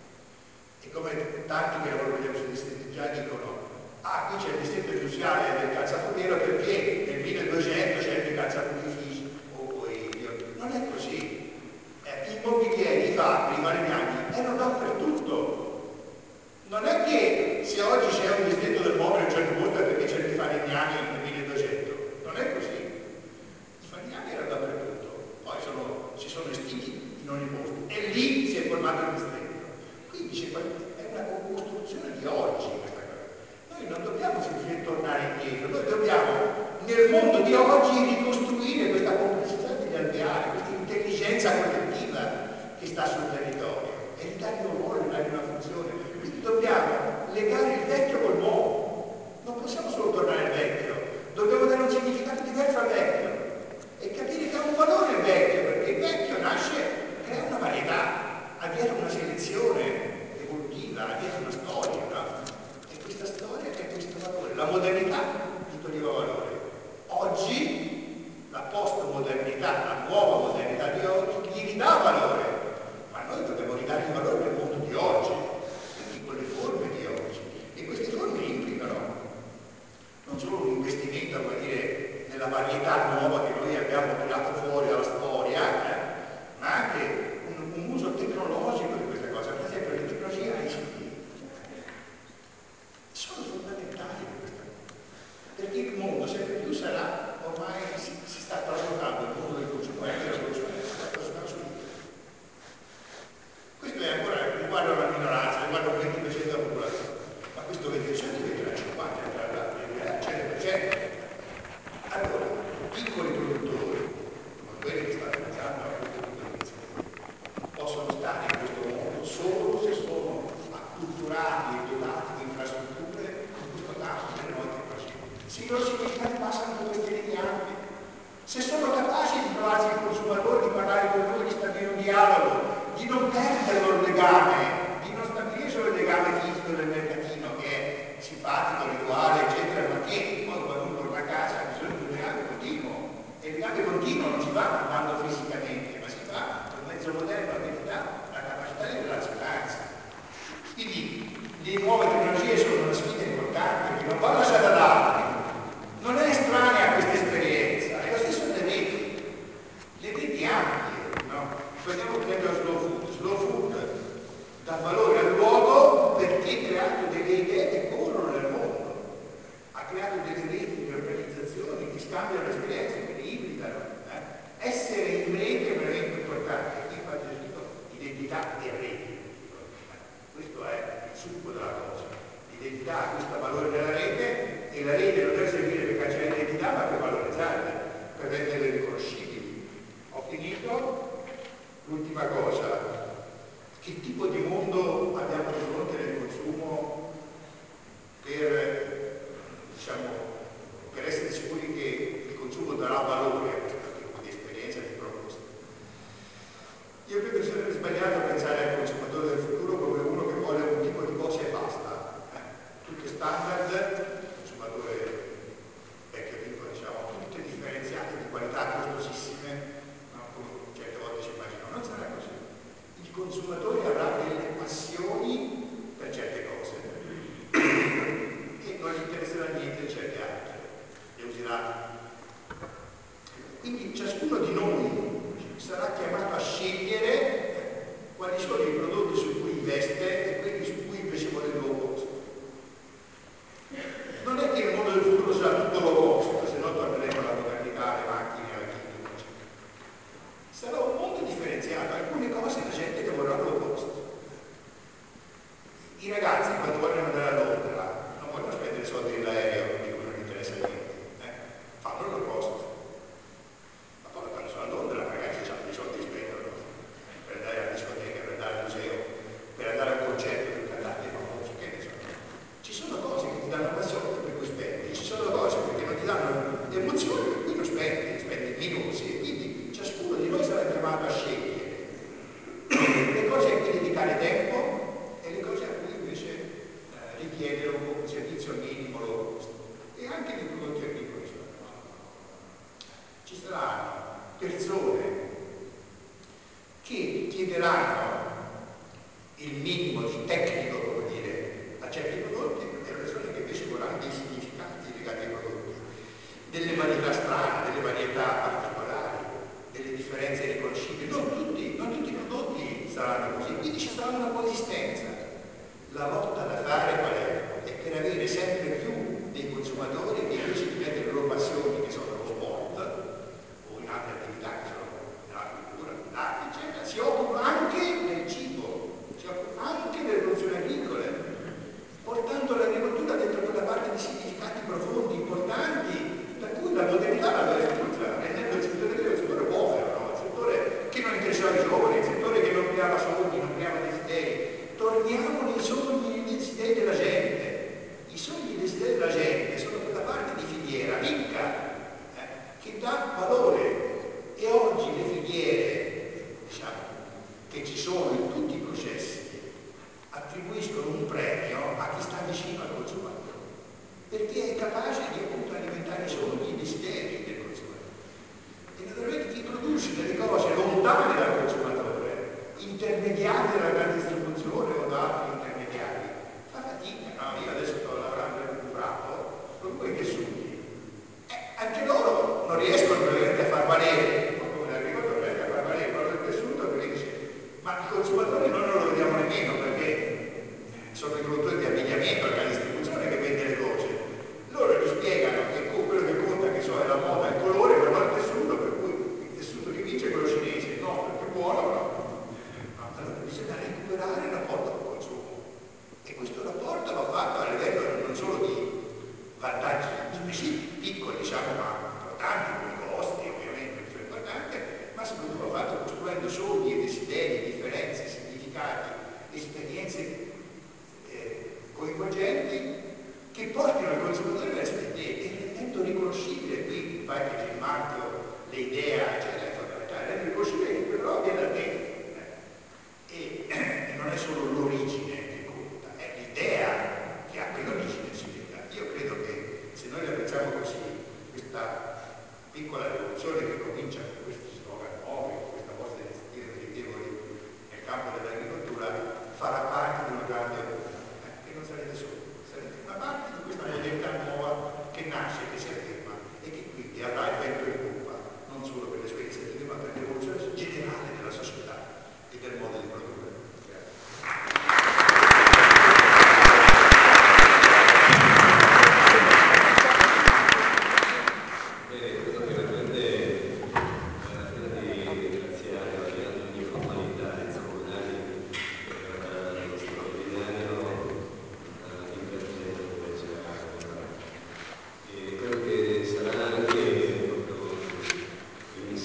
E come tanti che lavoro vediamo sui distretti già dicono, ah, qui c'è il distretto giudiziale del calzaputiero perché nel milleduecento c'erano i calzaputifici, o io. Non è così. Eh, I mobilieri, i fabbri, i falegnami erano dappertutto. Non è che se oggi c'è un distretto del mobile in un certo posto è perché c'erano i falegnami nel milleduecento. Non è così. I falegnami erano dappertutto, poi sono, si sono estinti in ogni posto e lì si è formato il distretto. Quindi è una costruzione di oggi questa cosa. Noi non dobbiamo semplicemente tornare indietro, noi dobbiamo nel mondo di oggi ricostruire questa complessità degli alveari, questa intelligenza collettiva che sta sul territorio e ridargli un ruolo, ridargli una funzione. Quindi dobbiamo legare il vecchio col nuovo. Non possiamo solo tornare al vecchio, dobbiamo dare un significato diverso al vecchio e capire che ha un valore il vecchio, perché il vecchio nasce, crea una varietà, ha dietro una selezione evolutiva, ha dietro una storia, no? E questa storia che è questo valore. La modernità gli toglieva valore. Oggi la postmodernità, la nuova modernità di oggi gli ridà valore, ma noi dobbiamo ridargli valore nel mondo di oggi, quindi con le forme di oggi. E queste forme implicano non solo un investimento, come dire, nella varietà nuova che noi abbiamo tirato fuori dalla storia, eh, ma anche un, un uso tecnologico di questa cosa. Per esempio le tecnologie I C T sono fondamentali per questa cosa, perché il mondo sempre più sarà, ormai si, si sta trasformando il mondo del consumo e della produzione, si sta trasformando su internet. Questo è ancora, riguarda una minoranza, riguarda un venti per cento della popolazione, ma questo venti per cento diventerà cinquanta per cento, diventerà il cento per cento. Allora, piccoli produttori, come quelli che stanno pensando a questo tipo di iniziative, possono stare in questo mondo solo se sono acculturati e dotati di infrastrutture in questo campo delle nuove tecnologie. Se i loro significati passano per questi lineamenti, se sono capaci di trovarsi il consumatore, di parlare con lui, di stabilire dialogo, di non perderlo il legame, di non stabilire solo il legame fisico del mercatino che è simpatico, rituale, eccetera, ma che poi quando uno torna a casa ha bisogno di un legame continuo. E il legame continuo non si fa andando fisicamente, ma si fa con un mezzo moderno che ti dà la capacità di relazionarsi. Quindi le nuove tecnologie sono una sfida importante che non va lasciata da altri, non è estranea a questa esperienza, è lo stesso le reti, le reti ampie, no? Prendiamo per esempio lo slow food, slow food dà valore al luogo perché ha creato delle idee che corrono nel mondo, ha creato delle reti di organizzazioni che scambiano esperienze, quindi ibridano. Eh? Essere in rete è veramente importante, qui fa gestito identità e reti. Questo è il succo della cosa. L'identità acquista valore nella rete e la rete non deve servire per cancellare l'identità ma per valorizzarle, per renderle riconoscibili. Ho finito. L'ultima cosa, che tipo di mondo abbiamo di fronte nel consumo per, diciamo, per essere sicuri che il consumo darà valore a questo tipo di esperienza e di proposta? Io credo che sarebbe sbagliato pensare al consumatore del futuro come uno che vuole un tipo di cose e basta. Eh? Tutte standard, consumatore vecchio tipo, diciamo, tutte differenziate di qualità costosissime, no? Come certe volte si immagina. Non sarà così. Il consumatore avrà delle passioni per certe cose e non gli interesserà niente di certe altre, le userà. Quindi ciascuno di noi sarà chiamato a scegliere quali sono i prodotti su cui investe e quelli su cui invece vuole il low cost. Non è che il mondo del futuro sarà tutto low cost, se no torneremo alla modernità, alle macchine, alla chimica. Sarà un mondo differenziato, alcune cose la gente le vorrà low cost. I ragazzi quando vogliono andare a Londra non vogliono spendere soldi nell'aereo di cui non interessa niente, eh? Fanno il low cost. Ma poi quando sono a Londra magari hanno dei soldi spendono per andare alla discoteca, per andare al museo, per andare a un concerto di un cantante famoso, che ne so. Ci sono cose che ti danno passione per cui spendi, ci sono cose che non ti danno emozioni per cui non spendi, spendi minuti, e quindi ciascuno di noi sarà chiamato a scegliere le cose a cui dedicare tempo e le cose a cui invece eh, richiedere un, un servizio minimo low cost. E anche nei prodotti agricoli ci saranno persone che chiederanno il minimo di tecnico, come dire, a certi prodotti e persone che invece vorranno dei significati legati ai prodotti, delle varietà strane, delle varietà particolari, delle differenze riconoscibili. Non tutti, non tutti i prodotti saranno così, quindi ci sarà una coesistenza. La lotta da fare qual è? È per avere sempre più dei consumatori che invece di mettere le loro passioni, che sono lo sport, o in altre attività che sono la cultura, l'arte, eccetera, si occupano anche del cibo, si occupano anche delle produzioni agricole, portando l'agricoltura dentro quella parte di significati profondi, importanti, per cui la modernità la espulsa, rendendo il settore agricolo un settore povero, no? Un settore che non interessava ai giovani, un settore che non creava sogni, non creava desideri. Torniamo nei sogni e nei desideri della gente. I sogni e i desideri della gente sono quella parte di filiera ricca eh, che dà valore. E oggi le filiere, diciamo, che ci sono in tutti i processi, attribuiscono un premio a chi sta vicino al consumatore, perché è capace di appunto alimentare i sogni e i desideri del consumatore. E naturalmente chi produce delle cose lontane dal consumatore, intermediate dalla grande distribuzione o da altri intermediari, fa fatica, no? Io adesso sto lavorando in un prato, produco i tessuti, eh, anche loro non riescono veramente a far valere, un po' come l'agricoltore non riesce a far valere il proprio tessuto perché dice, ma il consumatore noi non lo vediamo nemmeno perché sono i produttori di abbigliamento, la grande distribuzione che vende le cose. Loro gli spiega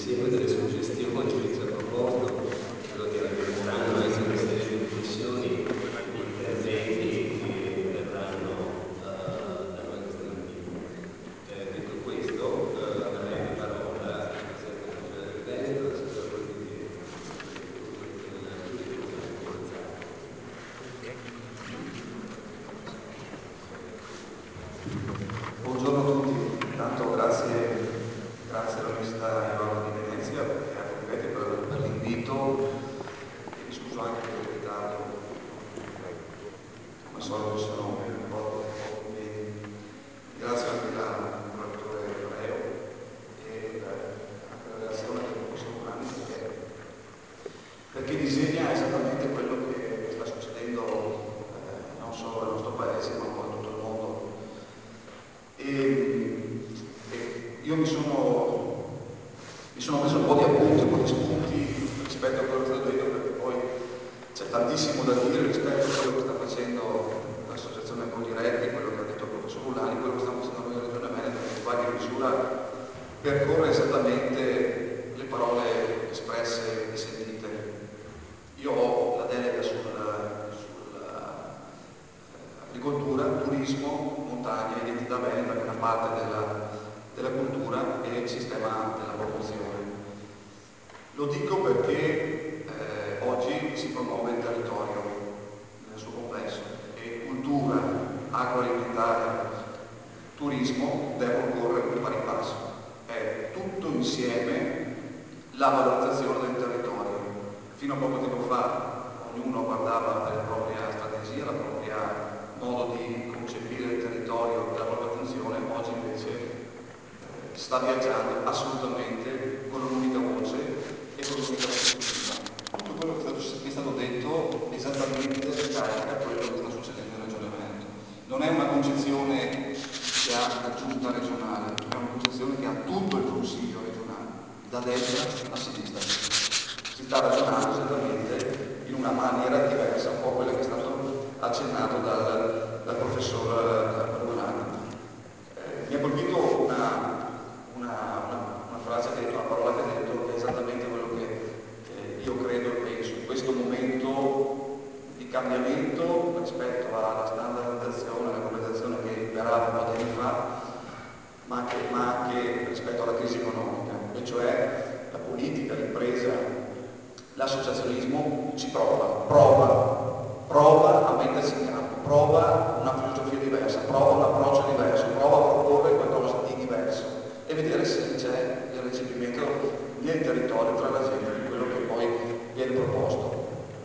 l'insieme delle suggestioni che ci ha proposto, credo che potranno essere una serie di riflessioni, di interventi che verranno uh, da noi questa mattina. Eh, detto questo, uh, darei la parola al Presidente della Regione del Veneto, all'assessore politiche del turismo, Buongiorno a tutti, intanto grazie, grazie all'Università Europa di Venezia e a Filipetti per, per l'invito e mi scuso anche per il ritardo, come al solito sono un po' impegni. Grazie anche al relatore Ebreo e anche alla relazione del professor Urani perché, perché disegna esattamente quello che sta succedendo eh, non solo nel nostro paese ma un po' in tutto il mondo. E, e io mi sono, mi sono preso un po' di appunti, un po' di spunti rispetto a quello che sto detto, perché poi c'è tantissimo da dire rispetto a quello che sta facendo l'associazione Prodiretti, quello che ha detto il professor Urani, quello che stiamo facendo noi in Regione Veneto, che in qualche misura percorre esattamente le parole espresse e sentite. Io ho la delega sulla, sulla agricoltura, turismo, montagna, identità veneta, che è una parte della, della cultura e il sistema della promozione. Lo dico perché eh, oggi si promuove il territorio nel suo complesso e cultura, agroalimentare, turismo devono correre di pari passo. È tutto insieme la valorizzazione del territorio. Fino a poco tempo fa ognuno guardava la propria strategia, la propria modo di concepire il territorio e la propria funzione. Oggi invece eh, sta viaggiando assolutamente con un'unica voce e con un'unica prospettiva. Tutto quello che è stato detto esattamente ricarica quello che sta succedendo in Regione Veneto. Non è una concezione che ha la giunta regionale, è una concezione che ha tutto il consiglio regionale, da destra a sinistra. Si sta ragionando esattamente in una maniera diversa, un po' quella che è stato accennato dal, dal professor Urani. Eh, mi ha colpito una, una, una, una frase che ha detto, una parola che ha detto, che è esattamente quello che eh, io credo e penso. In questo momento di cambiamento rispetto alla standardizzazione, alla globalizzazione che imperava un po' di anni fa, ma anche, ma anche rispetto alla crisi economica, e cioè la politica, l'impresa, l'associazionismo ci prova, prova, prova a mettersi in campo, prova una filosofia diversa, prova un approccio diverso, prova a proporre qualcosa di diverso e vedere se c'è il recepimento nel territorio, tra la gente, di quello che poi viene proposto.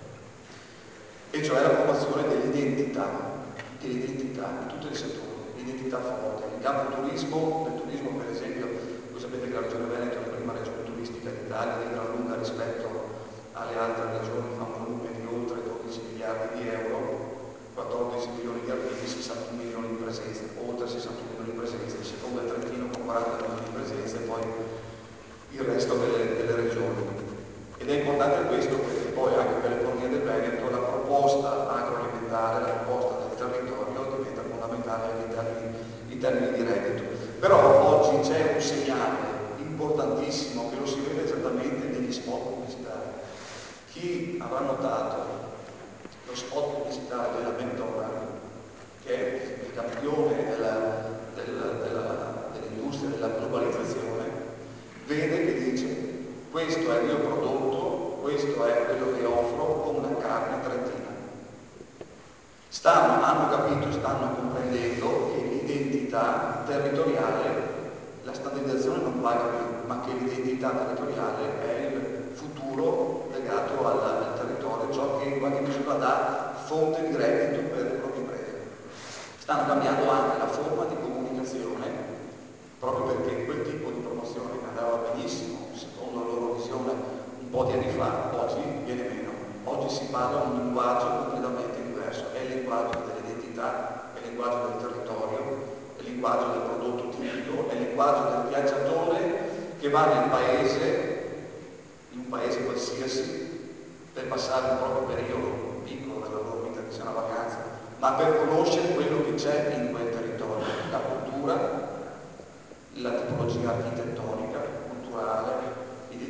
E cioè la promozione dell'identità, dell'identità in tutti i settori, l'identità forte. In campo turismo, del turismo per esempio, voi sapete che la Regione Veneto è la prima regione turistica d'Italia di gran lunga rispetto alle altre regioni, fa un volume di oltre dodici miliardi di euro, quattordici milioni di arrivi, sessantuno milioni di presenze, oltre sessantuno milioni di presenze, il secondo è Trentino con quaranta milioni di presenze e poi il resto delle, delle regioni. Ed è importante questo perché poi anche per l'economia del Veneto la proposta agroalimentare, la proposta del territorio diventa fondamentale anche in termini, in termini di reddito. Però oggi c'è un segnale importantissimo che lo si vede esattamente negli spot pubblicitari. Chi avrà notato lo spot pubblicitario della McDonald's, che è il campione della, della, della, dell'industria della globalizzazione, vede che dice: questo è il mio prodotto, questo è quello che offro con una carne trentina. Stanno, hanno capito, stanno comprendendo che l'identità territoriale, la standardizzazione non paga più, ma che l'identità territoriale è il futuro legato al, al territorio, ciò che in qualche misura dà fonte di reddito per le proprie imprese. Stanno cambiando anche la forma di comunicazione, proprio perché quel tipo di promozione che andava benissimo, secondo la loro visione un po' di anni fa, oggi viene meno. Oggi si parla un linguaggio completamente diverso, è il linguaggio dell'identità, è il linguaggio del territorio, è il linguaggio del prodotto tipico, è il linguaggio del viaggiatore che va nel paese, in un paese qualsiasi, per passare un proprio periodo piccolo della loro vita, che sia una vacanza, ma per conoscere quello che c'è in quel territorio, la cultura, la tipologia architettonica, culturale, i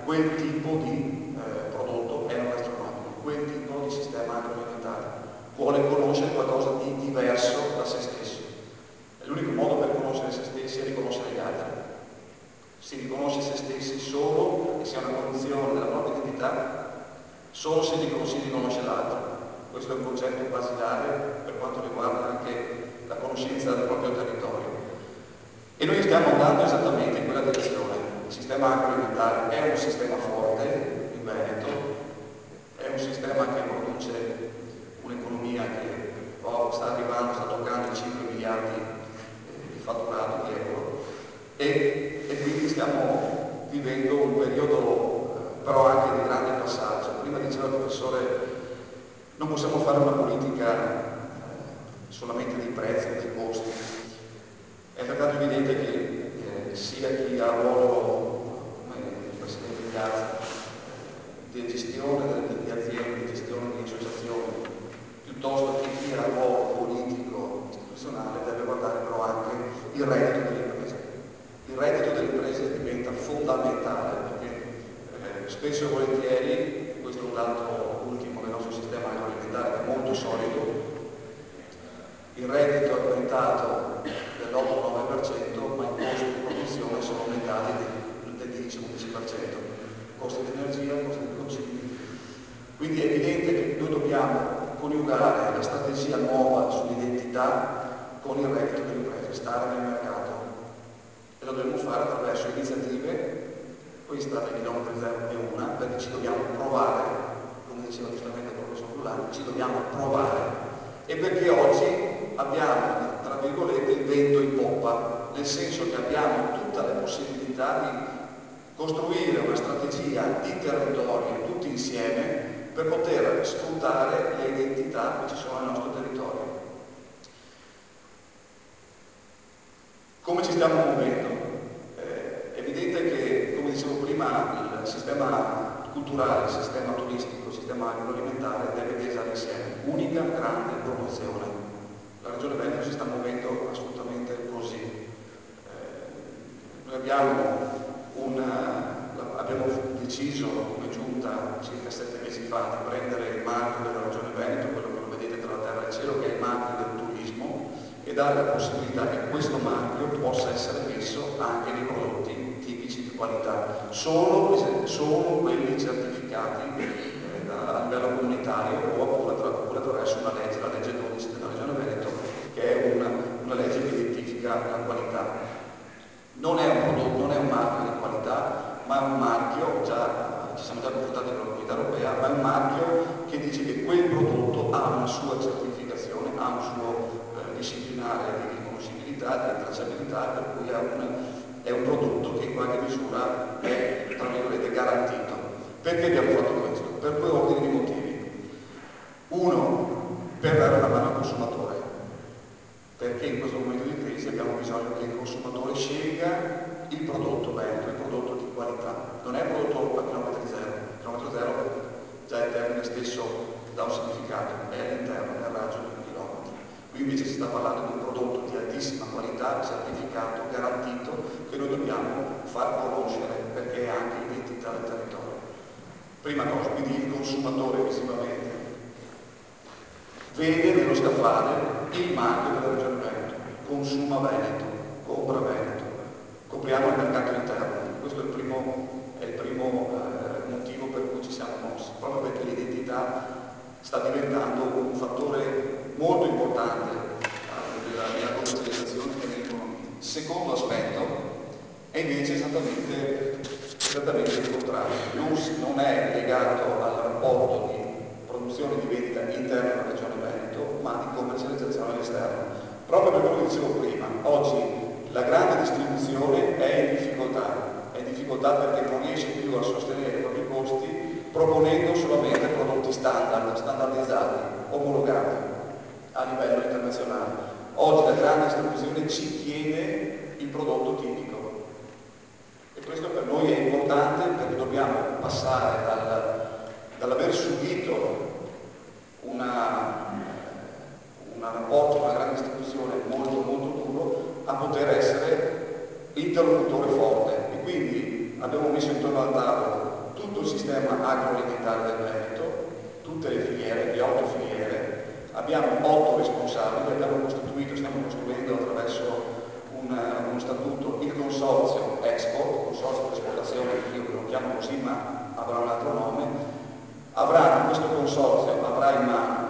quel tipo di eh, prodotto enogastronomico, quel tipo di sistema agroalimentare. Vuole conoscere qualcosa di diverso da se stesso. E l'unico modo per conoscere se stessi è riconoscere gli altri. Si riconosce se stessi solo, e si ha una condizione della propria identità, solo se si riconosce l'altro. Questo è un concetto basilare per quanto riguarda anche la conoscenza del proprio territorio. E noi stiamo andando esattamente in quella direzione. Il sistema agroalimentare è un sistema forte in Veneto, è un sistema che produce un'economia che oh, sta arrivando, sta toccando i cinque miliardi di fatturato di euro e, e quindi stiamo vivendo un periodo eh, però anche di grande passaggio. Prima diceva il professore, non possiamo fare una politica eh, solamente dei prezzi o dei costi. È altrettanto evidente che eh, sia chi ha ruolo come il Presidente Piazza di gestione di aziende, di gestione di associazioni, piuttosto che chi ha ruolo politico, istituzionale, deve guardare però anche il reddito delle imprese. Il reddito delle imprese diventa fondamentale perché eh, spesso e volentieri, questo è un dato ultimo del nostro sistema agroalimentare che è molto solido, il reddito è aumentato dell'otto nove per cento, ma i costi di produzione sono aumentati del, del dieci undici per cento. Costi di energia, costi di concimi. Quindi è evidente che noi dobbiamo coniugare la strategia nuova sull'identità con il reddito delle imprese, stare nel mercato. E lo dobbiamo fare attraverso iniziative, questa del chilometro zero è una, perché ci dobbiamo provare, come diceva giustamente il professor Bulani, ci dobbiamo provare. E perché oggi abbiamo, tra virgolette, il vento in poppa, nel senso che abbiamo tutta la possibilità di costruire una strategia di territorio tutti insieme per poter sfruttare le identità che ci sono nel nostro territorio. Come ci stiamo muovendo? Eh, è evidente che, come dicevo prima, il sistema culturale, il sistema turistico, il sistema agroalimentare deve viaggiare insieme. Unica grande promozione. La Regione Veneto si sta muovendo assolutamente così. Eh, noi abbiamo, una, abbiamo deciso come giunta circa sette mesi fa di prendere il marchio della Regione Veneto, quello che lo vedete tra la terra e il cielo, che è il marchio del turismo, e dare la possibilità che questo marchio possa essere messo anche nei prodotti tipici di qualità, solo, solo quelli certificati eh, a livello comunitario o oppure, attra oppure attraverso una legge, la legge dodici della Regione Veneto, che è una, una legge che identifica la qualità. Non è un prodotto, non è un marchio di qualità, ma è un marchio, già, ci siamo già confrontati con la comunità europea, ma è un marchio che dice che quel prodotto ha una sua certificazione, ha un suo eh, disciplinare di riconoscibilità, di tracciabilità, per cui è un, è un prodotto che in qualche misura è, tra virgolette, garantito. Perché abbiamo fatto questo? Per due ordini di motivi. Uno, per dare una mano al consumatore, perché in questo momento di crisi abbiamo bisogno che il consumatore scelga il prodotto veneto, il prodotto di qualità. Non è il prodotto a chilometri zero, il chilometro zero già il termine stesso dà un significato, è all'interno, nel raggio di un chilometro. Qui invece si sta parlando di un prodotto di altissima qualità, certificato, garantito, che noi dobbiamo far conoscere perché è anche identità del territorio. Prima cosa, quindi il consumatore visivamente vede nello scaffale il marchio della Regione Veneto, consuma Veneto, compra Veneto, copriamo il mercato interno. Questo è il primo, è il primo eh, motivo per cui ci siamo mossi, proprio perché l'identità sta diventando un fattore molto importante eh, della, della commercializzazione e dell'economia. Secondo aspetto è invece esattamente, esattamente il contrario, non, non è legato al rapporto di produzione di vendita interna alla Regione Veneto, ma di commercializzazione all'esterno. Proprio per quello che dicevo prima, oggi la grande distribuzione è in difficoltà, è in difficoltà perché non riesce più a sostenere i propri costi proponendo solamente prodotti standard, standardizzati, omologati a livello internazionale. Oggi la grande distribuzione ci chiede il prodotto tipico e questo per noi è importante perché dobbiamo passare dal dall'aver subito una, un rapporto con la grande distribuzione molto molto duro a poter essere interlocutore forte e quindi abbiamo messo intorno al tavolo tutto il sistema agroalimentare del Veneto, tutte le filiere, le otto filiere, abbiamo otto responsabili, abbiamo costituito, stiamo costruendo attraverso un, uno statuto il consorzio Export, consorzio di esportazione, io lo chiamo così ma avrà un altro nome, avrà questo consorzio avrà in mano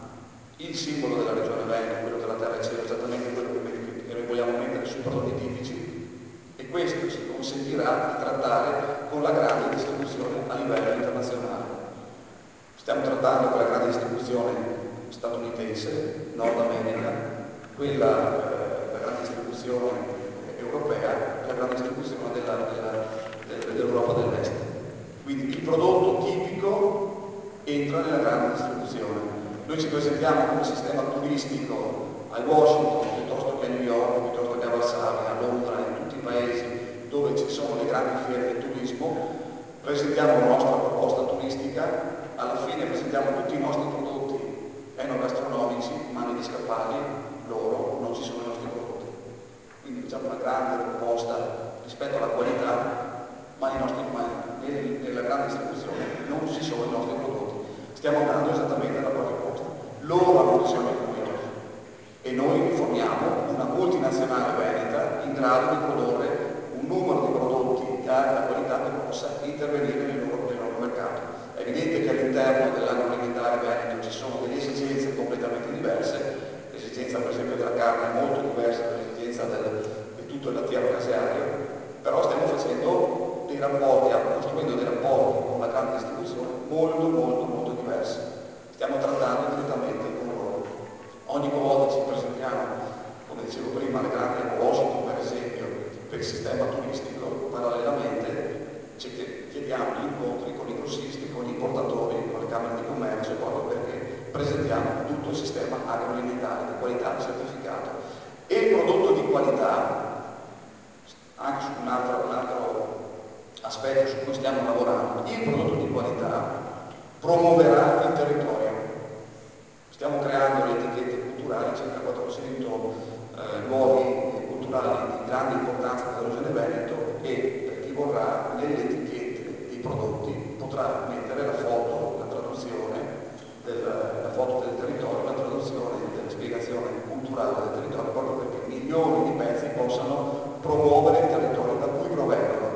il simbolo della regione Veneto, quello della terra e cielo, esattamente quello che noi vogliamo mettere sui prodotti tipici, e questo ci consentirà di trattare con la grande distribuzione a livello internazionale. Stiamo trattando con la grande distribuzione statunitense, Nord America, quella, eh, la grande distribuzione europea e la grande distribuzione della, della, dell'Europa dell'Est. Quindi il prodotto tipico entra nella grande distribuzione. Noi ci presentiamo come sistema turistico a Washington, piuttosto che a New York, piuttosto che a Varsavia, a Londra, in tutti i paesi dove ci sono le grandi fiere del turismo, presentiamo la nostra proposta turistica, alla fine presentiamo tutti i nostri prodotti enogastronomici, ma negli scaffali loro non ci sono i nostri prodotti. Quindi facciamo una grande proposta rispetto alla qualità, ma, i nostri, ma nel, nella grande distribuzione non ci sono i nostri prodotti. Stiamo andando esattamente alla propria opposta. Loro hanno bisogno di noi oggi e noi forniamo una multinazionale veneta in grado di produrre un numero di prodotti di alta qualità che possa intervenire nel loro, nel loro mercato. È evidente che all'interno dell'agroalimentare veneto ci sono delle esigenze completamente diverse, l'esigenza per esempio della carne è molto diversa dall'esigenza del, di tutto il lattiero caseario, però stiamo facendo dei rapporti, costruendo dei rapporti con la grande distribuzione molto molto molto diversi. Stiamo trattando direttamente con loro. Ogni volta ci presentiamo, come dicevo prima, alle grandi a Washington per esempio, per il sistema turistico, parallelamente ci chiediamo gli incontri con i grossisti, con gli importatori, con le camere di commercio, proprio perché presentiamo tutto il sistema agroalimentare di qualità certificato. E il prodotto di qualità, anche su un altro, un altro aspetto su cui stiamo lavorando, il prodotto di qualità promuoverà il territorio. Stiamo creando le etichette culturali, circa quattrocento eh, luoghi culturali di grande importanza della regione Veneto, e per chi vorrà nelle etichette dei prodotti potrà mettere la foto, la traduzione, del, la foto del territorio, la traduzione della spiegazione culturale del territorio, proprio perché milioni di pezzi possano promuovere il territorio da cui provengono.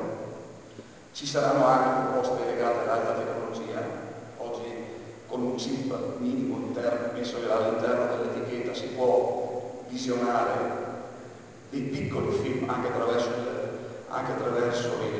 Ci saranno anche proposte legate all'alta tecnologia. Oggi con un chip minimo interno messo all'interno dell'etichetta si può visionare dei piccoli film anche attraverso il, anche attraverso il,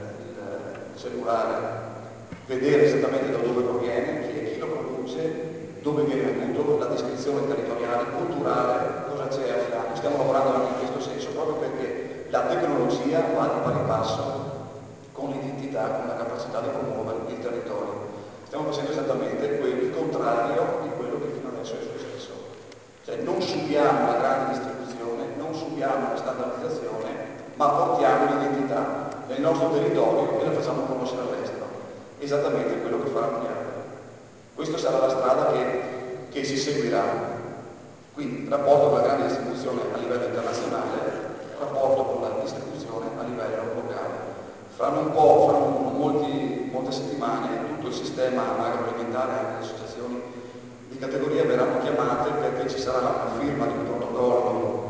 il cellulare, vedere esattamente da dove proviene, chi è chi lo produce, dove viene venduto, la descrizione territoriale, culturale, cosa c'è a fianco. Stiamo lavorando anche in questo senso, proprio perché la tecnologia va di pari passo con l'identità, con la capacità di promuovere il territorio. Stiamo facendo esattamente il contrario di quello che fino adesso è successo. Cioè non subiamo la grande distribuzione, non subiamo la standardizzazione, ma portiamo l'identità nel nostro territorio e la facciamo conoscere all'estero. Esattamente quello che farà Piave. Questa sarà la strada che, che si seguirà. Quindi rapporto con la grande distribuzione a livello internazionale, rapporto con la distribuzione a livello locale. Fra un po', fra non molti, molte settimane, tutto il sistema agroalimentare, anche le associazioni di categoria verranno chiamate, perché ci sarà una firma di un protocollo,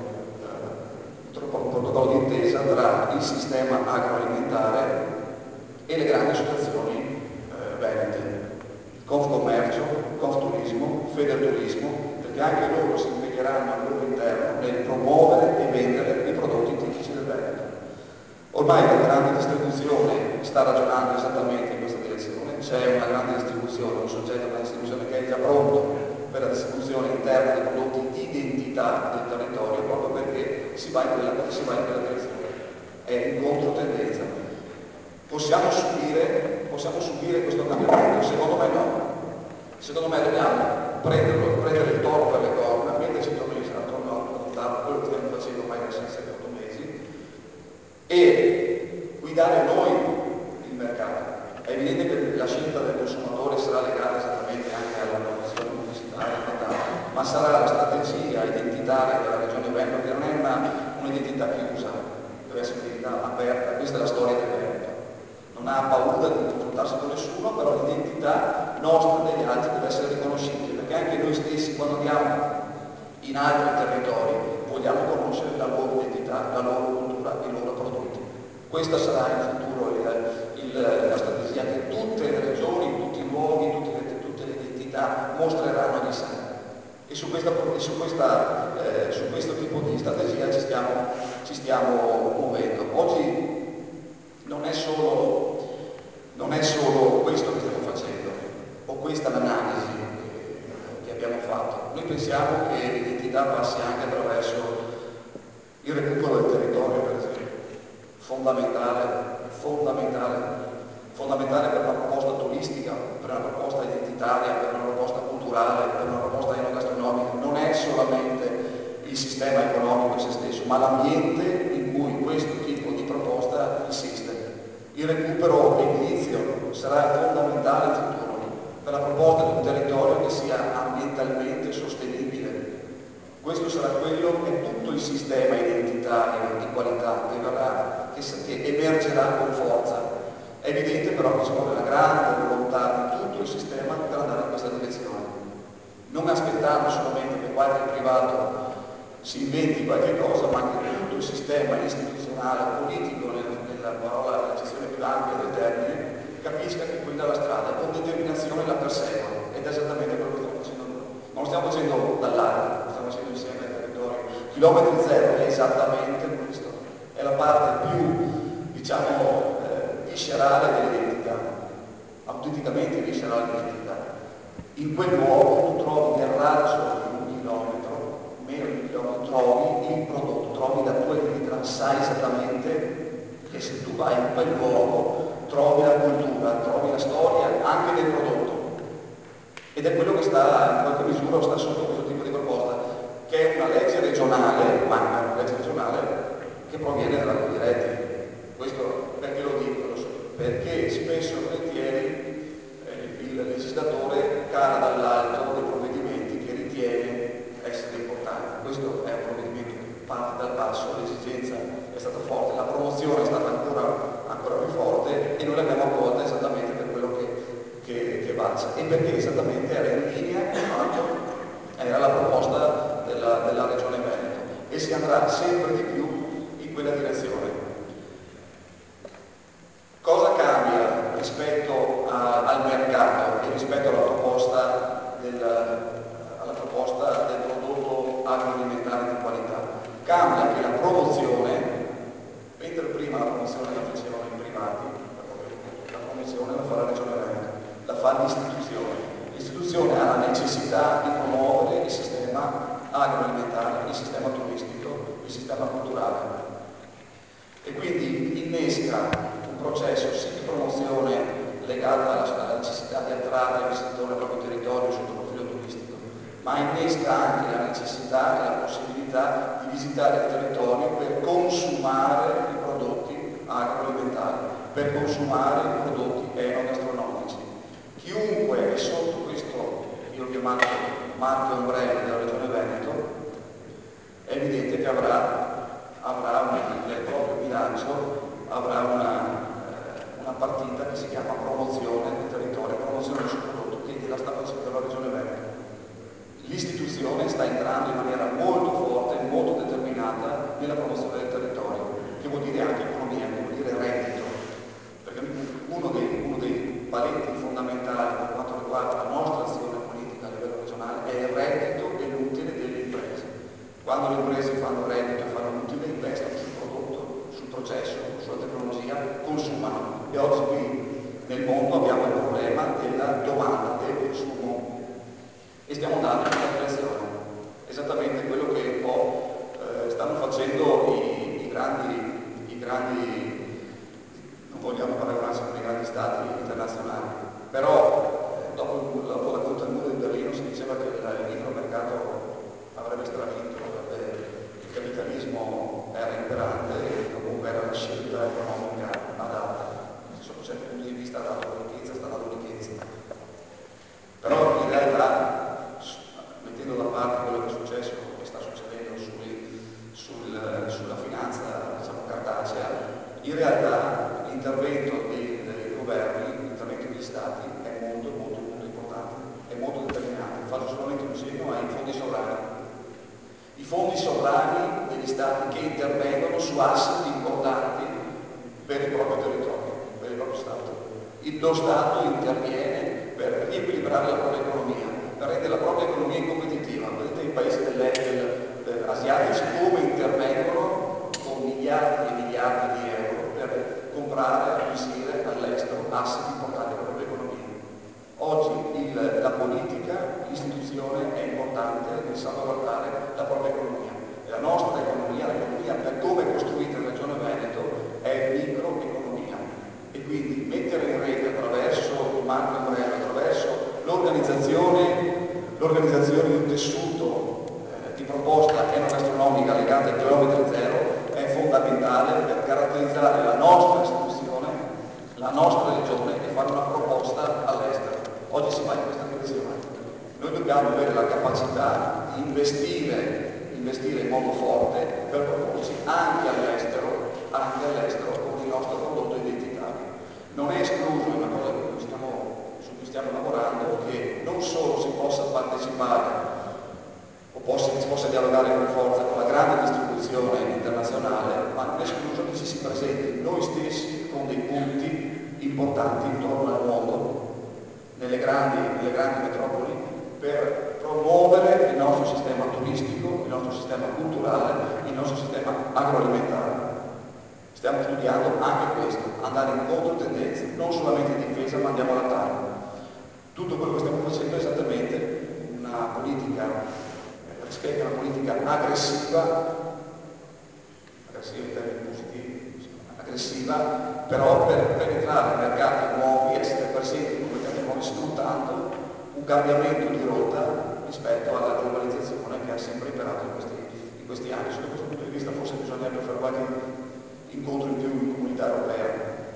eh, un protocollo d'intesa tra il sistema agroalimentare e le grandi associazioni eh, venete, Confcommercio, Confturismo, Federturismo, perché anche loro si impegneranno al loro interno nel promuovere e vendere i prodotti tipici del Veneto. Ormai la grande distribuzione sta ragionando esattamente in questa direzione, c'è una grande distribuzione, un soggetto della distribuzione che è già pronto per la distribuzione interna dei prodotti di identità del territorio, proprio perché si va in quella, si va in quella direzione, è in controtendenza. Possiamo subire, possiamo subire questo cambiamento? Secondo me no. Secondo me dobbiamo prenderlo, prendere il toro per le corna, metterci attorno a un tavolo, quello che stiamo facendo ormai da sei sette otto mesi, e guidare noi il mercato. È evidente che la scelta del consumatore sarà legata esattamente anche alla promozione pubblicitaria, ma sarà la strategia identitaria della regione Veneto, che non è una, un'identità chiusa, deve essere un'identità aperta. Questa è la storia del Veneto. ha paura di confrontarsi con nessuno, però l'identità nostra degli altri deve essere riconoscibile, perché anche noi stessi quando andiamo in altri territori vogliamo conoscere la loro identità, la loro cultura, i loro prodotti. Questa sarà in futuro il, il, la strategia che tutte le regioni, tutti i luoghi, tutte le, tutte le identità mostreranno di sé. E su, questa, e su, questa, eh, su questo tipo di strategia ci stiamo, ci stiamo muovendo. Oggi non è, solo, non è solo questo che stiamo facendo, o questa l'analisi che, che abbiamo fatto. Noi pensiamo che l'identità passi anche attraverso il recupero del territorio, per esempio. Fondamentale, fondamentale, fondamentale per una proposta turistica, per una proposta identitaria, per una proposta culturale, per una proposta enogastronomica. Non è solamente il sistema economico in se stesso, ma l'ambiente in cui questo tipo di proposta insiste. Il recupero edilizio sarà fondamentale in futuro per la proposta di un territorio che sia ambientalmente sostenibile. Questo sarà quello, è tutto il sistema identitario di qualità che, verrà, che, che emergerà con forza. È evidente però che ci vuole una grande volontà di tutto il sistema per andare in questa direzione. Non aspettando solamente che qualche privato si inventi qualche cosa, ma che tutto il sistema istituzionale, politico, nella, nella parola, nell'accezione più ampia del termine, capisca che quella è la strada, con determinazione la persegua. Ed è esattamente quello che stiamo facendo noi. Non lo stiamo facendo dall'alto, lo stiamo facendo insieme ai territori. Chilometri zero è esattamente questo, è la parte più, diciamo, eh, viscerale dell'identità, autenticamente viscerale dell'identità. In quel luogo tu trovi nel raggio di un chilometro, meno di un chilometro, trovi il prodotto, trovi la tua identità, sai esattamente che se tu vai in quel luogo trovi la cultura, trovi la storia anche del prodotto. Ed è quello che sta, in qualche misura, sta sotto questo tipo di proposta, che è una legge regionale, ma è una legge regionale che proviene dalla Coldiretti. Questo perché lo dico? Perché spesso e volentieri eh, il legislatore cala dall'alto dei provvedimenti che ritiene essere importanti. Questo è un provvedimento che parte dal basso, l'esigenza è stata forte, la promozione è stata ancora, ancora più forte e noi l'abbiamo accolta esattamente per quello che Che, che valsa, e perché esattamente era in linea con quanto era la proposta della, della Regione Veneto, e si andrà sempre di più in quella direzione. Cosa cambia rispetto a, al mercato e rispetto alla proposta, del, alla proposta del prodotto agroalimentare di qualità? Cambia che la promozione, mentre prima la promozione la facevano i privati, la promozione la fa la Regione Veneto, la fa l'istituzione. L'istituzione ha la necessità di promuovere il sistema agroalimentare, il sistema turistico, il sistema culturale. E quindi innesca un processo sì di promozione legata alla, alla necessità di attrarre il visitatori al proprio territorio sotto il profilo turistico, ma innesca anche la necessità e la possibilità di visitare il territorio per consumare i prodotti agroalimentari, per consumare i prodotti enogastronomici. Chiunque è sotto questo, io ho chiamato marchio ombrello della Regione Veneto, è evidente che avrà, avrà un, nel proprio bilancio avrà una, eh, una partita che si chiama promozione del territorio, promozione del suo prodotto, che gliela sta facendo la Regione Veneto. L'istituzione sta entrando in maniera molto forte, molto determinata nella promozione del territorio, che vuol dire anche economia, che vuol dire reddito, perché uno dei, uno dei paletti fondamentali per quanto riguarda la nostra azione politica a livello regionale è il reddito e l'utile delle imprese. Quando le imprese fanno reddito e fanno l'utile, investono sul prodotto, sul processo, sulla tecnologia, consumano. E oggi qui nel mondo abbiamo il problema della domanda, del consumo, e stiamo andando in questa direzione. Esattamente quello che un po' eh, stanno facendo i, i grandi, i grandi, non vogliamo paragonarsi con i grandi stati internazionali, però eh, dopo, dopo la caduta del muro di Berlino si diceva che il, il libero mercato avrebbe stravinto, avrebbe, il capitalismo era imperante e comunque era la scelta economica adatta. Sotto un certo punto di vista ha dato la ricchezza, sta dando ricchezza. Però in realtà, mettendo da parte quello che è successo, che sta succedendo sui, sul, sulla finanza, diciamo, cartacea, in realtà l'intervento intervengono su asset importanti per il proprio territorio, per il proprio Stato. Il, lo Stato interviene per riequilibrare la propria economia, per rendere la propria economia competitiva. Vedete i paesi dell'est del, asiatici come intervengono con miliardi e miliardi di euro per comprare e acquisire all'estero asset importanti per la propria economia. Oggi il, la politica, l'istituzione è importante nel salvaguardare la propria economia. E la nostra economia, l'economia per come è costruita in Regione Veneto, è microeconomia. E quindi mettere in rete attraverso il marchio ombrello, attraverso l'organizzazione, l'organizzazione di un tessuto eh, di proposta enogastronomica legata al chilometro zero è fondamentale per caratterizzare la nostra istituzione, la nostra regione e fare una proposta all'estero. Oggi si va in questa direzione. Noi dobbiamo avere la capacità di investire, investire in modo forte per proporci anche all'estero, anche all'estero con il nostro prodotto identitario. Non è escluso, è una cosa su cui stiamo, su cui stiamo lavorando, che non solo si possa partecipare o possa, si possa dialogare con forza con la grande distribuzione internazionale, ma non è escluso che ci si presenti noi stessi con dei punti importanti intorno al mondo, nelle grandi, nelle grandi metropoli, per promuovere il nostro sistema turistico, il nostro sistema culturale, il nostro sistema agroalimentare. Stiamo studiando anche questo, andare in controtendenza, non solamente in difesa, ma andiamo all'attacco. Tutto quello che stiamo facendo è esattamente una politica, rispecchia una politica aggressiva, aggressiva in termini positivi, aggressiva, però per penetrare mercati nuovi, essere presenti in mercati nuovi, sfruttando un cambiamento di rotta rispetto alla globalizzazione che ha sempre imperato in questi, in questi anni. Sotto questo punto di vista forse bisognerebbe fare qualche incontro in più in comunità europea,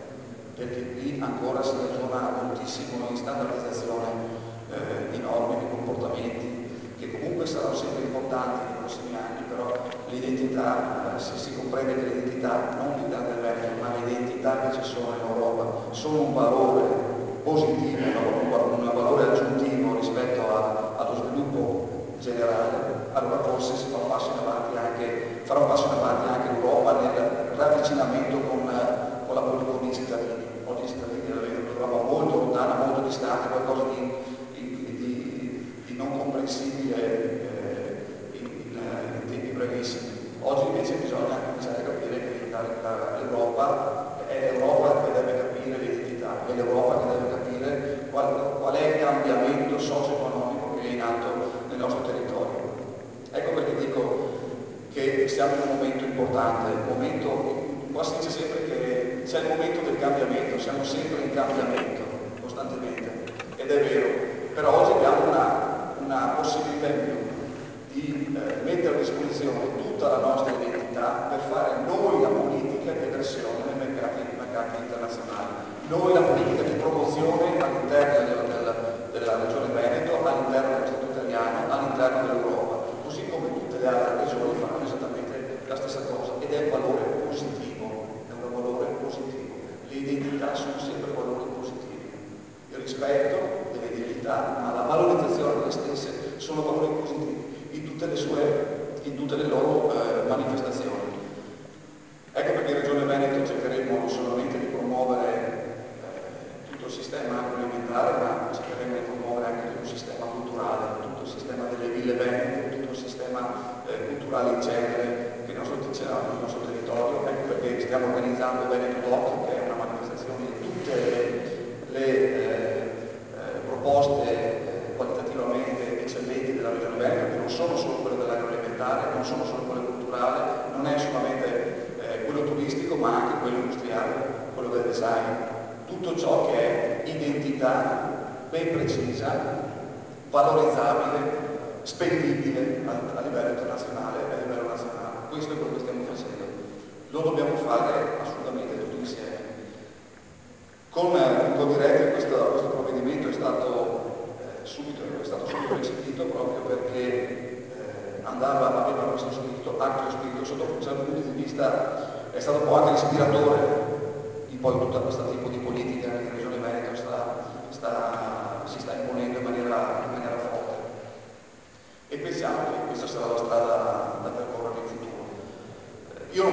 perché qui ancora si ragiona moltissimo in standardizzazione eh, di norme, di comportamenti, che comunque saranno sempre importanti nei prossimi anni, però l'identità, eh, se si comprende che l'identità, non l'identità del Veneto, ma le identità che ci sono in Europa, sono un valore positivo, un, un valore aggiuntivo rispetto a, allo sviluppo generale, allora forse si fa un passo in avanti anche, farà un passo in avanti anche l'Europa nel ravvicinamento con, con, la, con i cittadini. Oggi i cittadini la vedono l'Europa molto lontana, molto distante, qualcosa di, di, di, di non comprensibile eh, in, in, in tempi brevissimi. Oggi invece bisogna cominciare a capire che l'Europa è l'Europa che deve capire l'identità, è l'Europa che deve capire qual, qual è il cambiamento socio-economico che è in atto nel nostro territorio. Ecco perché dico che siamo in un momento importante, un momento, qua si dice sempre che c'è il momento del cambiamento, siamo sempre in cambiamento, costantemente, ed è vero, però oggi abbiamo una, una possibilità in più di eh, mettere a disposizione tutta la nostra identità per fare noi la politica di aggressione nei mercati, nei mercati internazionali, noi la politica di promozione all'interno della, della, della regione Veneto, all'interno dello Stato italiano, all'interno dell'Europa, così come tutte le altre regioni faranno esattamente la stessa cosa, ed è un valore positivo, è un valore positivo. Le identità sono sempre valori positivi, il rispetto delle identità, ma la valorizzazione delle stesse sono valori positivi in tutte le sue, in tutte le loro eh, manifestazioni. Ecco perché in Regione Veneto cercheremo non solamente di promuovere eh, tutto il sistema agroalimentare, ma cercheremo di promuovere anche tutto il sistema culturale, tutto il sistema delle ville venete, tutto il sistema eh, culturale in genere che il nostro, c'è nel nostro territorio. Ecco perché stiamo organizzando Veneto Doc, che è una manifestazione di tutte le, le eh, eh, proposte eh, qualitativamente eccellenti della Regione Veneto, che non sono solo quelle dell'agroalimentare, non sono solo quelle culturali, non è solamente eh, quello turistico, ma anche quello industriale, quello del design. Tutto ciò che è identità ben precisa, valorizzabile, spendibile a, a livello internazionale e a livello nazionale. Questo è quello che stiamo facendo. Lo dobbiamo fare assolutamente tutti insieme. Con eh, Codiretti questo, questo provvedimento è stato eh, subito, è stato subito recepito proprio perché eh, andava, aveva questo spirito, ha questo spirito, sotto un certo punto di vista è stato un po' anche l'ispiratore di poi tutto questo tipo di politica che in Regione Veneto sta, sta, si sta imponendo in maniera, in maniera forte. E pensiamo che questa sarà la strada da percorrere in futuro. Io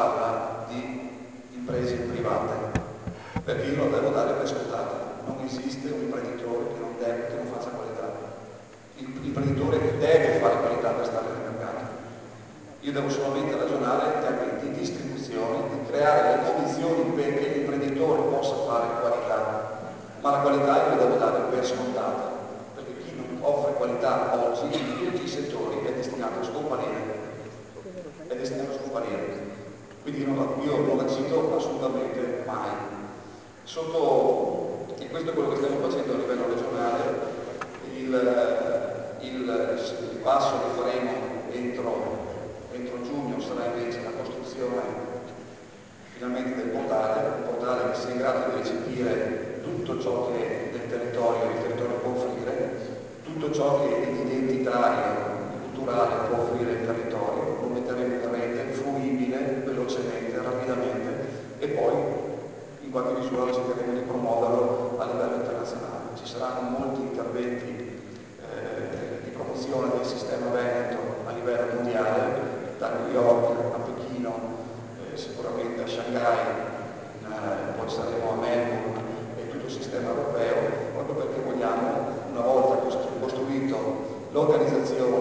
parla di imprese private, perché io lo devo dare per scontato. Non esiste un imprenditore che non, deve, che non faccia qualità. L'imprenditore deve fare qualità per stare nel mercato. Io devo solamente ragionare in termini di distribuzione, di creare le condizioni perché l'imprenditore possa fare qualità, ma la qualità io la devo dare per scontata, perché chi non offre qualità oggi in tutti i settori è destinato a scomparire, è destinato a scomparire. Quindi io non la, io non la cito assolutamente mai. Sotto, e questo è quello che stiamo facendo a livello regionale, il, il, il passo che faremo entro, entro giugno sarà invece la costruzione finalmente del portale, un portale che sia in grado di recepire tutto ciò che del territorio, il territorio può offrire, tutto ciò che di identitario, culturale può offrire il territorio, lo metteremo in rete, fruibile, velocemente, rapidamente, e poi in qualche misura cercheremo di promuoverlo a livello internazionale. Ci saranno molti interventi eh, di promozione del sistema Veneto a livello mondiale, da New York a Pechino, eh, sicuramente a Shanghai, eh, poi saremo a Melbourne e tutto il sistema europeo, proprio perché vogliamo, una volta costruito l'organizzazione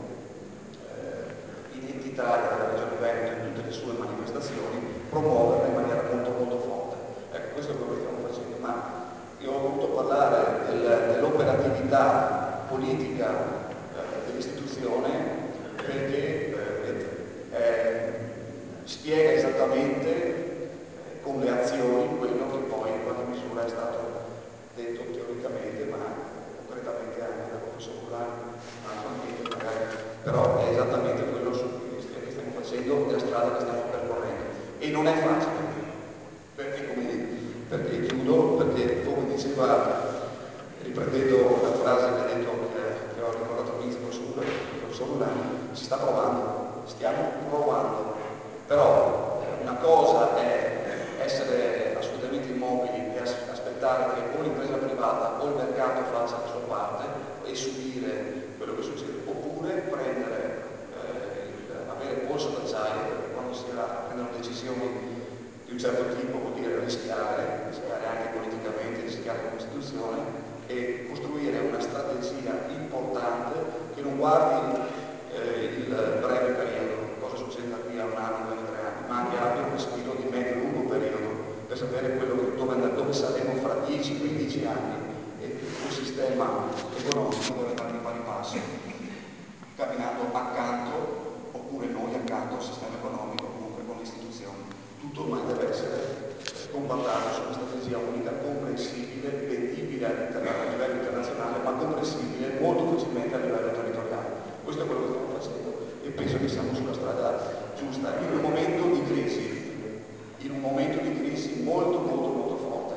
eh, identitaria della Regione Veneto in tutte le sue manifestazioni, promuoverla in maniera molto molto forte. Ecco, questo è quello che stiamo facendo, ma io ho voluto parlare del, dell'operatività politica eh, dell'istituzione perché eh, eh, spiega esattamente eh, con le azioni quello che poi in qualche misura è stato detto teoricamente, ma concretamente anche dal professor Colani, magari, però è esattamente quello che stiamo facendo e la strada che stiamo percorrendo. E non è facile, perché, come, perché chiudo, perché come diceva, riprendendo la frase che ha detto, che, che ho ricordato all'inizio il professor Colani, si sta provando, stiamo provando, però una cosa è essere assolutamente immobili e aspettare che o l'impresa privata o il mercato faccia la sua parte e subire quello che succede, oppure prendere, eh, il, avere polso d'acciaio, perché quando si prendono decisioni di un certo tipo vuol dire rischiare, rischiare anche politicamente, rischiare come istituzione e costruire una strategia importante che non guardi eh, il breve periodo, cosa succede da qui a un anno, due, tre anni, ma anche abbia un respiro di medio-lungo periodo per sapere quello, dove, dove saremo fra dieci quindici anni e un sistema economico deve andare di pari passo, camminando accanto, oppure noi accanto al sistema economico, comunque con le istituzioni. Tutto ormai deve essere compattato su una strategia unica, comprensibile, vendibile a livello internazionale, ma comprensibile molto facilmente a livello territoriale. Questo è quello che stiamo facendo e penso che siamo sulla strada giusta, in un momento di crisi, in un momento di crisi molto molto molto forte.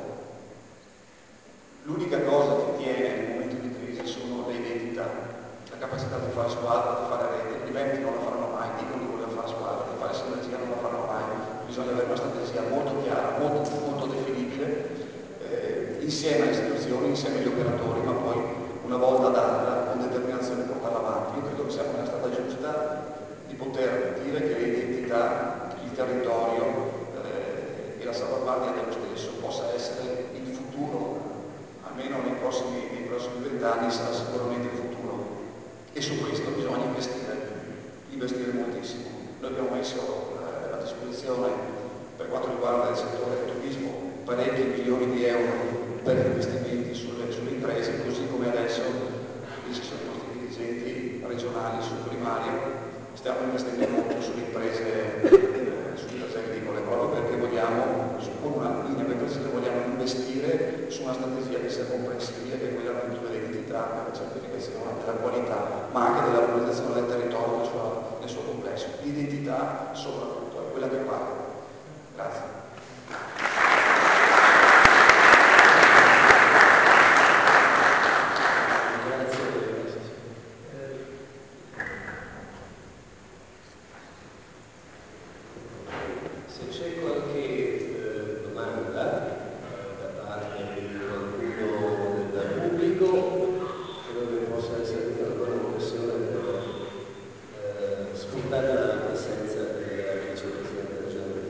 L'unica cosa che tiene nel momento di crisi sono le identità, la capacità di fare squadra, di fare rete. I venti non la faranno mai, dicono che vogliono fare squadra, di fare sinergia non la faranno mai. Bisogna avere una strategia molto chiara, molto, molto definibile, eh, insieme alle istituzioni, insieme agli operatori, ma poi una volta data con determinazione portarla avanti. Io credo che siamo nella strada giusta di poter dire che le identità, il territorio eh, e la salvaguardia dello stesso possa essere il futuro, almeno nei prossimi, nei prossimi vent'anni sarà sicuramente il futuro. E su questo bisogna investire, investire moltissimo. Noi abbiamo messo eh, a disposizione, per quanto riguarda il settore del turismo, parecchi milioni di euro per investimenti sulle, sulle imprese, così come adesso ci sono i nostri dirigenti regionali sul primario, stiamo investendo molto sulle imprese, eh, sulle imprese agricole, proprio perché vogliamo, con una linea ben precisa, vogliamo investire su una strategia che sia comprensibile, che è quella appunto dell'identità, della certificazione, della qualità, ma anche della valorizzazione del territorio nel suo, nel suo complesso. L'identità soprattutto è quella che parla. Grazie. Sfruttare la presenza del vicepresidente regionale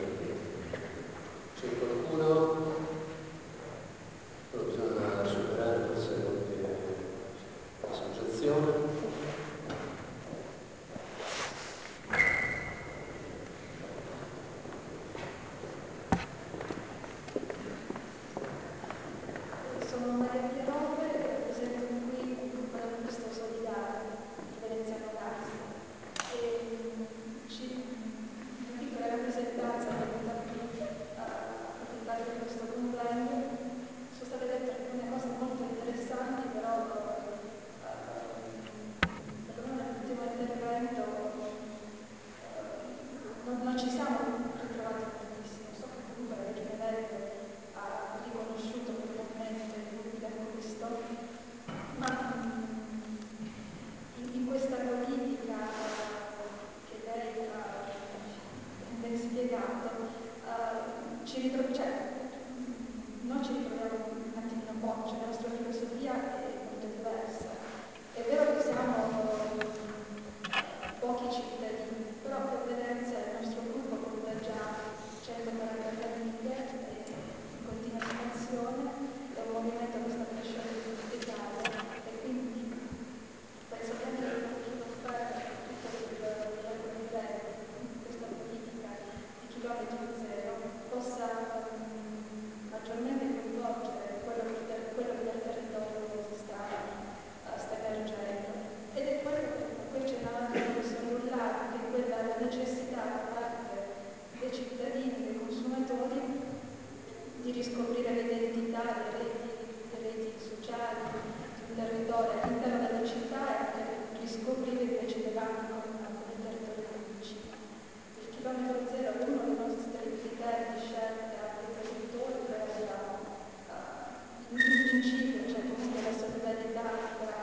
ritroviamo, cioè, noi ci ritroviamo un attimino poco, cioè la nostra filosofia è molto diversa. È vero che siamo pochi cittadini, però per vedersi il nostro gruppo conta già centoquaranta famiglie, è in continua espansione, è un movimento che sta crescendo in tutta Italia e quindi penso che anche l'offerta, soprattutto della comunità, questa politica di chilometro zero, possa um, maggiormente coinvolgere quello che, quello che dal territorio si sta, uh, sta emergendo. Ed è quello che poi c'è anche il professor Rullani, che è quella la necessità da parte dei cittadini, dei consumatori, di riscoprire l'identità delle reti, delle reti sociali di un territorio all'interno della città e anche riscoprire invece le gambe con il territorio più vicino. Il chilometro zero è uno dei nostri criteri di scelta dei produttori, dove abbiamo uh, in principio, cioè comunque la solidarietà tra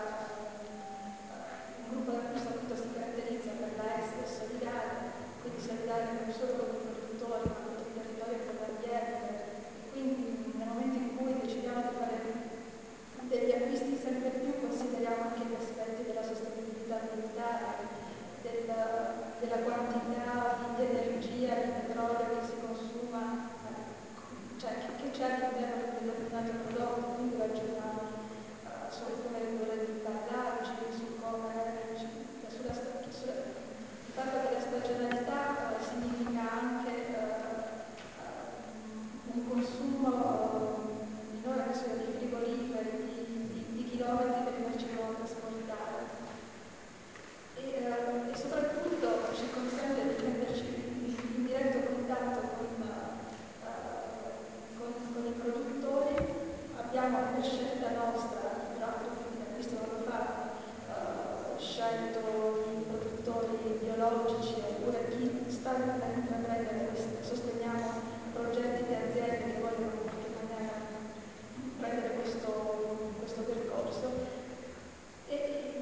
uh, un gruppo d'acquisto appunto si caratterizza per la S solidale, quindi solidale non solo con i produttori ma con il territorio e con l'ambiente. Quindi nel momento in cui decidiamo di fare degli acquisti sempre più consideriamo anche gli aspetti della sostenibilità ambientale, del, della quantità di energia, di petrolio che si consuma, cioè che c'è all'interno di un determinato prodotto, quindi ragioniamo uh, su come ridurre gli imballaggi, su come sulla, sulla, il fatto che la stagionalità uh, significa anche uh, un consumo minore di frigoriferi, di, di, di chilometri per poterci trasportare e, eh, e soprattutto ci consente di metterci in, in diretto contatto con, uh, con, con i produttori. Abbiamo per scelta nostra, tra l'altro quindi l'acquisto non lo fatto, uh, scelto i produttori biologici oppure chi sta per intraprendere questo, sosteniamo progetti di aziende che vogliono in qualche maniera prendere questo, questo percorso e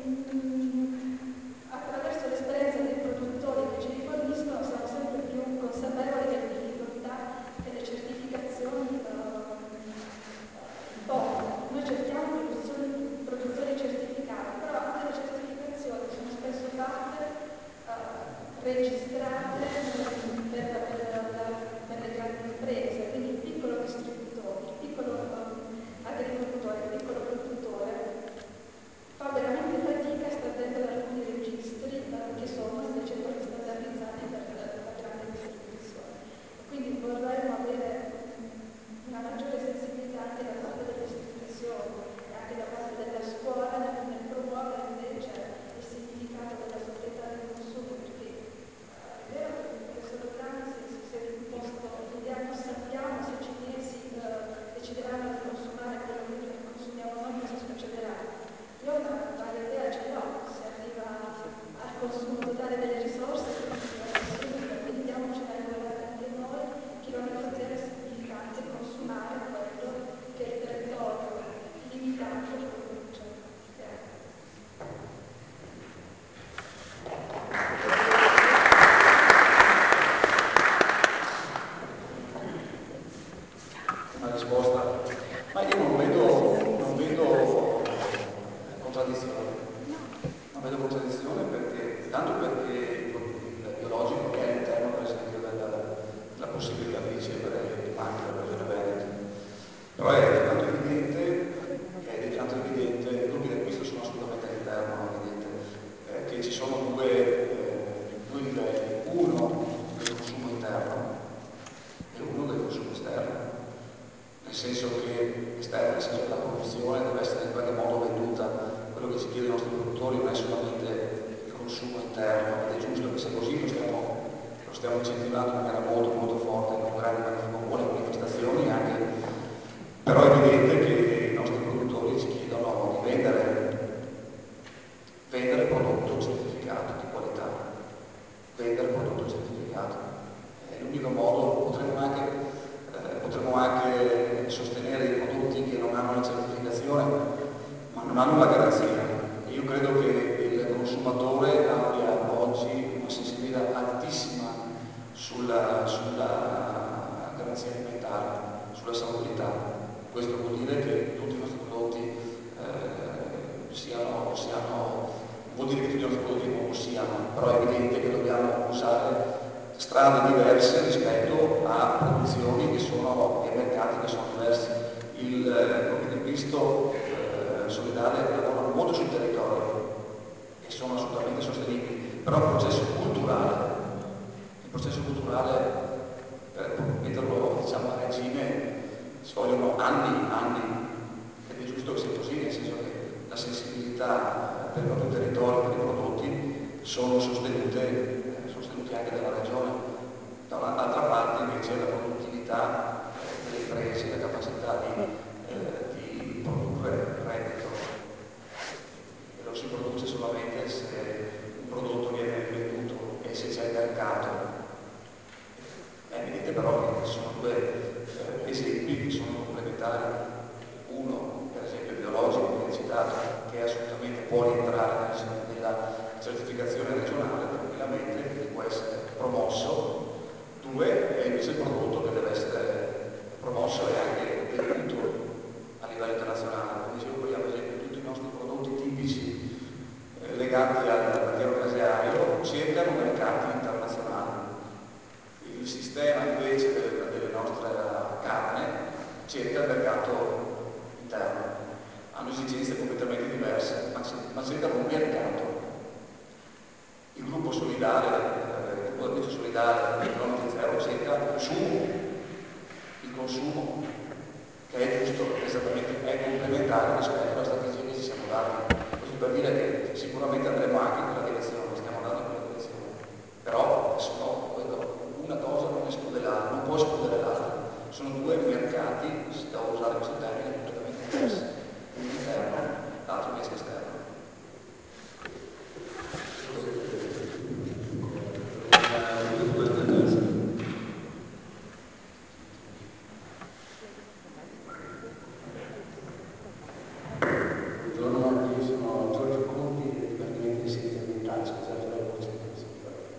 mh, attraverso l'esperienza dei produttori che ci riforniscono siamo sempre più consapevoli delle difficoltà che le certificazioni uh, pongono. Noi cerchiamo produttori, produttori certificati, però anche le certificazioni sono spesso fatte, uh, registrate per, per, per le grandi imprese, quindi il piccolo distributore, il piccolo um, agricoltore, il piccolo produttore fa veramente fatica a stare dentro ad alcuni registri uh, che sono invece quelli standardizzati per la grande distribuzione. Quindi vorremmo avere una maggiore sensibilità anche da parte delle istituzioni e anche da parte della scuola nel, nel promuovere invece il significato della sobrietà dei consumi, perché uh, è vero che il professor Orlando si, si è imposto l'idea non sappiamo se i cinesi uh, decideranno di consumare quello che consumiamo noi, cosa succederà. Io una vaga idea ce l'ho, si arriva al consumo totale delle risorse, quindi si va subito, quindi diamoci una regolata anche noi. Chilometro zero significa anche consumare quello che il territorio limitato produce. Grazie. Una risposta, ma io non vedo, non vedo contraddizione, non vedo contraddizione perché, tanto perché il biologico è all'interno per esempio della, della possibilità di ricevere il marchio della Regione Veneto, però è altrettanto evidente, è altrettanto evidente, i gruppi di acquisto sono assolutamente all'interno, è evidente eh, che ci sono due, eh, due livelli, uno del consumo interno e uno del consumo esterno. Nel senso che esterno, nel senso che la produzione deve essere in qualche modo venduta, quello che ci chiedono i nostri produttori non è solamente il consumo interno, ed è giusto che sia così, lo stiamo, lo stiamo incentivando in maniera molto molto forte con grandi con buone manifestazioni anche, però è evidente che i nostri produttori ci chiedono di vendere, vendere prodotto certificato di qualità, vendere prodotto certificato. È l'unico modo, potremmo anche potremmo anche sostenere i prodotti che non hanno la certificazione ma non hanno la garanzia. Io credo che il consumatore abbia oggi una sensibilità altissima sulla Questo vuol dire che tutti i nostri prodotti eh, siano, siano, vuol dire che tutti i nostri prodotti non lo siano, però è evidente che dobbiamo usare strade diverse rispetto a produzioni che sono, e mercati che sono diversi. Il, eh, il visto eh, solidale lavora molto sul territorio e sono assolutamente sostenibili, però il processo culturale, il processo culturale per metterlo diciamo, a regime ci vogliono anni, anni, ed è giusto che sia così, nel senso che la sensibilità per il proprio territorio, per i prodotti, sono sostenute, eh, sostenuti anche dalla regione. Da un'altra parte invece la produttività eh, delle imprese, la capacità di, eh, di produrre reddito, e lo si produce solamente se un prodotto viene venduto e se c'è il mercato. È evidente però che sono due eh, esempi che sono complementari. Uno, per esempio, biologico, che hai citato, che assolutamente può rientrare nella certificazione regionale tranquillamente, quindi può essere promosso. Due, è invece il prodotto che deve essere promosso e anche venduto a livello internazionale. Come dicevo prima, per esempio, tutti i nostri prodotti tipici eh, legati al lattiero caseario cercano mercati internazionali. Il sistema invece delle, delle nostre carne cerca il mercato interno, hanno esigenze completamente diverse, ma, ma cercano un mercato. Il gruppo solidale, eh, il gruppo d'acquisto solidale del chilometro zero cerca il consumo, il consumo che è giusto, esattamente, è complementare rispetto alla strategia che ci siamo dati. Questo per dire che sicuramente andremo anche in quella direzione, stiamo andando in quella direzione, però sono, una cosa non esclude l'altra, non può escludere l'altra. Sono due mercati, se devo usare questo termine, completamente diversi. Uno interno, l'altro invece esterno. Buongiorno, io sono Giorgio Conti del Dipartimento di Scienze Ambientali, scusate la voce, non si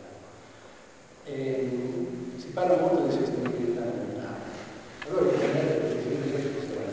e, si parla molto di sostenibilità ambientale. Allora io mi metto a definire due questioni.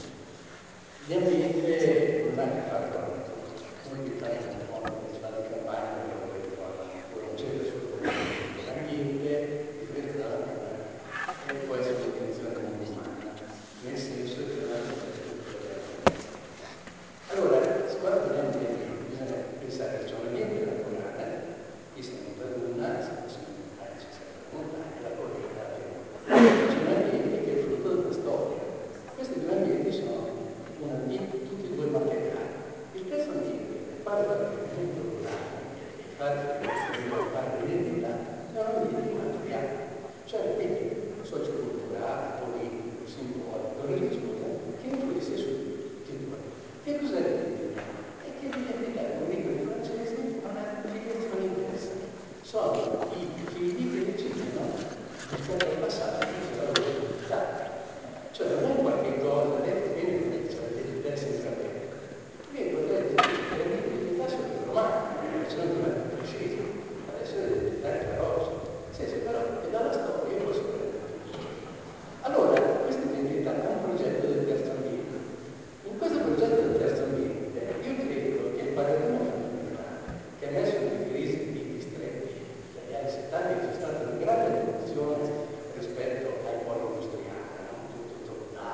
L'ambiente non ha a che fare con la natura. Noi qui tanto nel fondo principale di campagna abbiamo detto la natura non c'entra solo l'ambiente, differente dalla natura, e può essere un'intenzione non umana, nel senso che la natura è tutto l'ambiente. Allora, quando parliamo di ambiente, bisogna pensare che c'è un ambiente naturale, qui siamo per una, se fossimo in montagna ci sarebbe la montagna, la collina, la pianura. C'è un ambiente che è il frutto della storia. Questi due ambienti sono un ambiente, tutti e due materiali. Il terzo ambiente, che fa riferimento rurale, che fa riferimento alla parte dell'identità, è un ambiente immateriale. Cioè, ripeto, socioculturale, politico, simbolico, religioso, che influisce su tutti e due. Che cos'è l'identità? È che l'identità, come dicono i francesi, ha una direzione inversa. Sono i figli che decidono rispetto al passato che c'è la loro identità. Cioè non è qualche cosa, detto bene come c'è l'identità senza bene. Io potrei decidere che l'identità sono i romani, facevano durante il fascismo, adesso l'identità è feroce. Sì, sì, però è dalla storia, io posso prendere tutto. Allora, questa identità è un progetto del terzo ambiente. In questo progetto del terzo ambiente, io credo che il paradigma fondamentale che ha messo in crisi i distretti dagli anni settanta c'è stata una grande evoluzione rispetto ai poli industriali, no? tutto, tutto,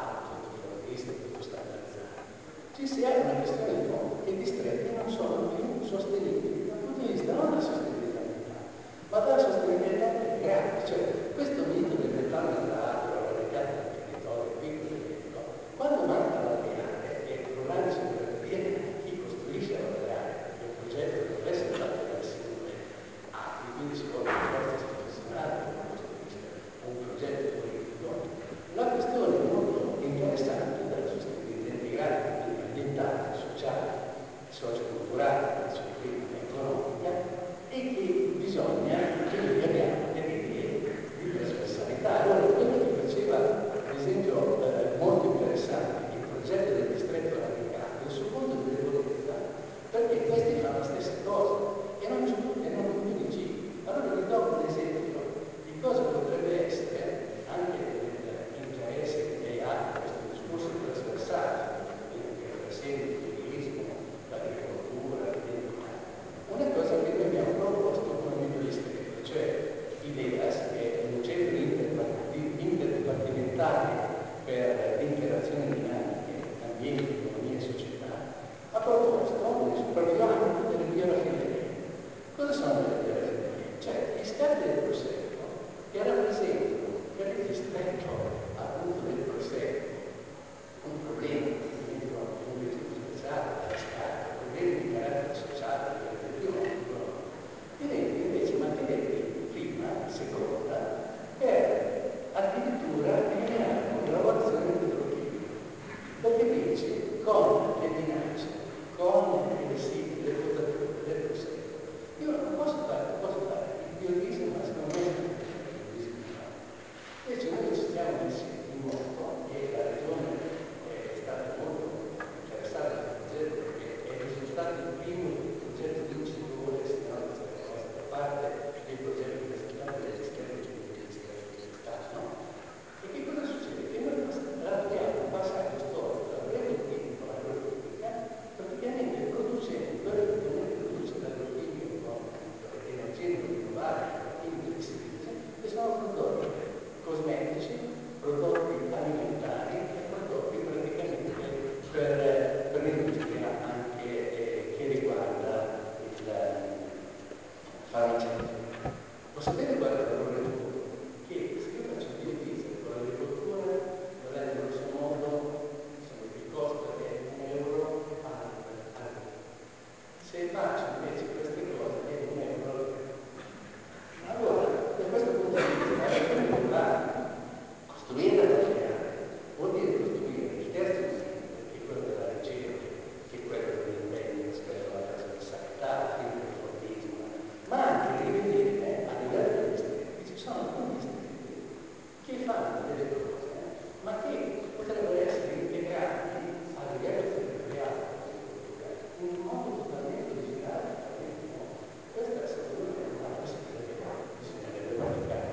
siamo messi in moto e la regione è stata molto interessata a questo progetto perché è risultato il primo progetto vincitore, se no questa cosa, da parte dei progetti presentati dagli esperti del Ministero dell'Università, no? E che cosa succede? Che noi raffiguriamo un passaggio storico dalla breve all'agrochimica, praticamente producendo, praticamente produce l'agrochimico energetico rinnovabile, quindi di sintesi, che sono prodotti cosmetici, prodotti alimentari e prodotti praticamente per, per l'industria anche eh, che riguarda il farmaceutico. Lo sapete qual è il valore aggiunto? Che se io faccio biodiesel con l'agricoltura, vorrei grosso modo, insomma, il costo è un euro al litro. Se faccio invece queste cose è un euro al litro. Allora, da questo punto di vista, la ragione rinnovabile, costruire da creare, vuol dire costruire il terzo elemento, che è quello della ricerca, che è quello dell'impegno rispetto alla trasversalità, alla fine del fortismo, ma anche rivedere a livello degli studenti, ci sono alcuni studenti che fanno delle cose, ma che potrebbero essere integrati a livello territoriale in un modo totalmente originale, totalmente nuovo. Questa secondo me è una possibilità che bisognerebbe praticare.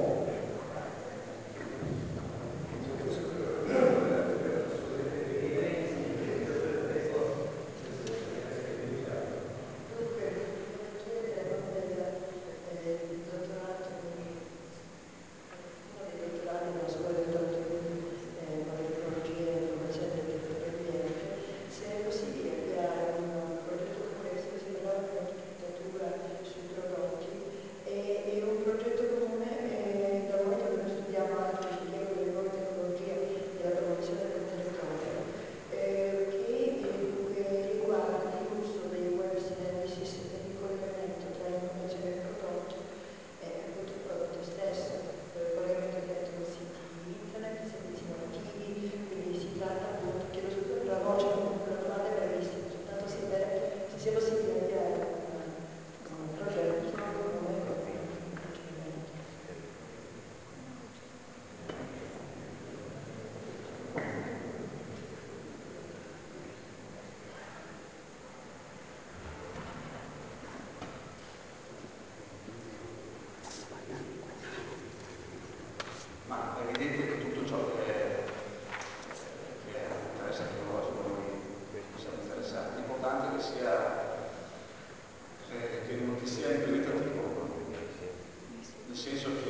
Ma è evidente che tutto ciò che, che interessa il tecnologico noi siamo interessati. L'importante è che sia, eh, che non che sia implementativo, nel senso che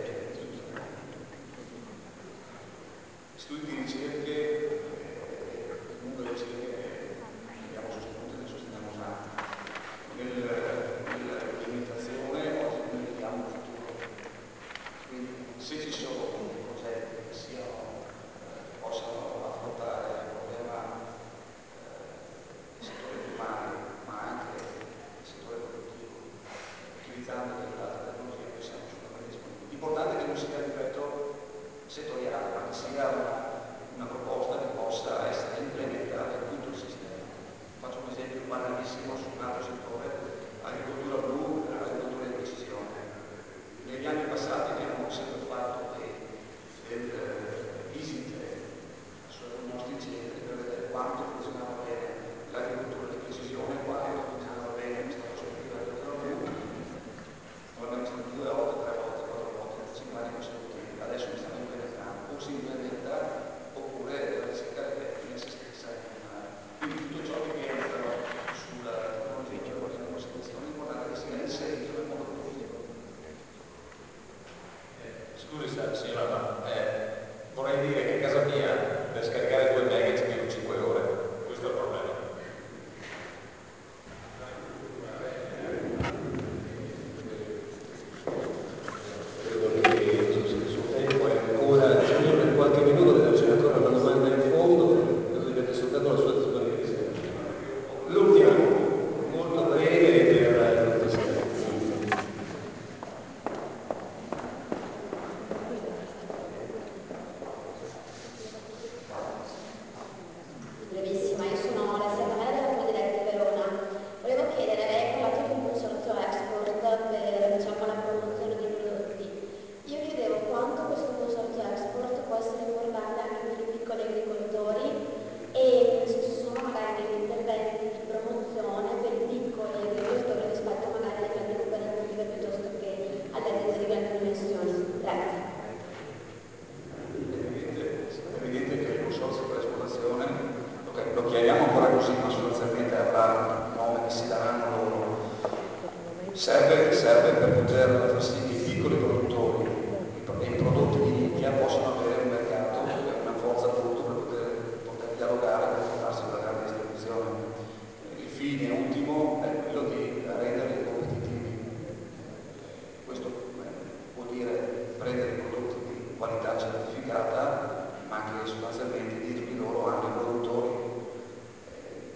studi di ricerche, eh, comunque le ricerche che abbiamo sostenuto e che sosteniamo già nell'implementazione, oggi noi vediamo il futuro. Quindi se ci sono progetti che siano, eh, possano affrontare il problema eh, del settore primario, ma anche del settore produttivo, utilizzando delle altre tecnologie, noi siamo assolutamente disponibili. L'importante è che non sia, ripeto, settoriale, ma che sia una, una proposta che possa essere implementata in tutto il sistema. Faccio un esempio banalissimo su un altro settore, agricoltura blu, agricoltura di precisione. Negli anni passati abbiamo sempre fatto dei, del uh, visite sui nostri centri per vedere quanto funzionava bene l'agricoltura di precisione, quanto funzionava bene questa prospettiva dell'agricoltura blu. Noi abbiamo stato due volte, tre volte, quattro volte, cinque anni consecutivi. Adesso mi stiamo implementando, o si implementa oppure la ricerca deve fine se stessa. Quindi tutto ciò che viene però sulla tecnologia, sulla conservazione, è importante che sia inserito nel mondo politico. Scusi signora, ma eh, vorrei dire che a casa mia per scaricare due mega ci più cinque ore, questo è il problema. Credo che il suo tempo è ancora, siamo per qualche minuto, credo c'è ancora una domanda in fondo, credo di aver soltanto la sua disponibilità. L'ultima, molto breve per il dottor Serra. Brevissima, io sono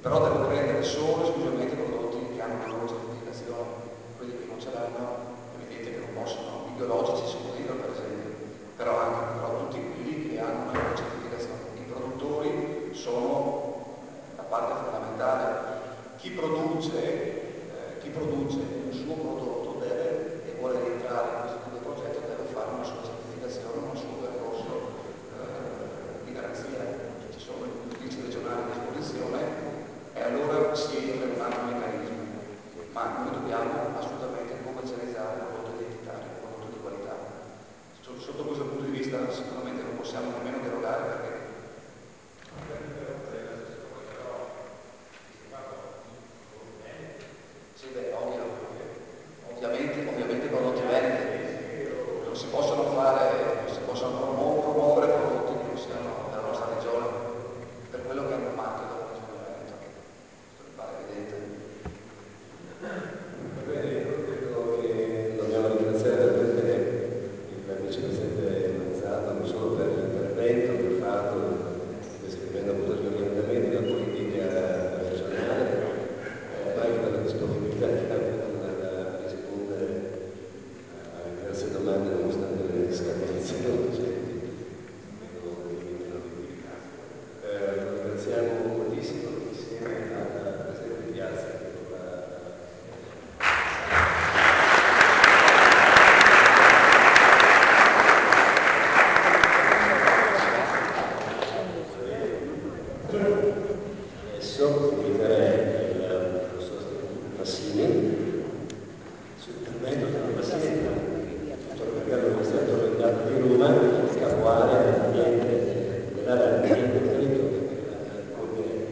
però devo prendere solo e esclusivamente prodotti che hanno una loro certificazione. Quelli che non ce l'hanno è evidente che non possono. I biologici si può dire, per esempio, però anche però tutti quelli che hanno una loro certificazione. I produttori sono la parte fondamentale. Chi produce, eh, chi produce un suo prodotto deve e vuole rientrare in questo tipo di progetto deve fare una sua certificazione, un suo percorso eh, di garanzia. Ci sono gli uffici regionali a disposizione e allora si entra in un altro meccanismo. Ma noi dobbiamo assolutamente commercializzare il prodotto identitario, il prodotto di qualità. Sotto questo punto di vista sicuramente non possiamo nemmeno derogare perché sì, beh, ovvio, ovviamente, ovviamente prodotti veneti non si possono fare, non si possono promu- promuovere prodotti che non siano della nostra regione per quello che hanno un marchio della regione Veneto. Questo mi pare evidente. Va bene, io credo che dobbiamo ringraziare veramente il vicepresidente Manzato non solo per l'intervento che ha fatto descrivendo appunto gli orientamenti della politica regionale, eh, ma anche per la disponibilità che ha avuto nel rispondere alle diverse domande nonostante le scadenze urgenti, meno limiti non limiti. Eh, lo ringraziamo moltissimo insieme al Presidente di Piazza che dovrà adesso inviterei il professor Massini sul intervento del Massini, tutto l'organico dell'Università Tor Vergata di Roma, capo area dell'ambiente dell'area dell'ambiente del territorio della Coldiretti.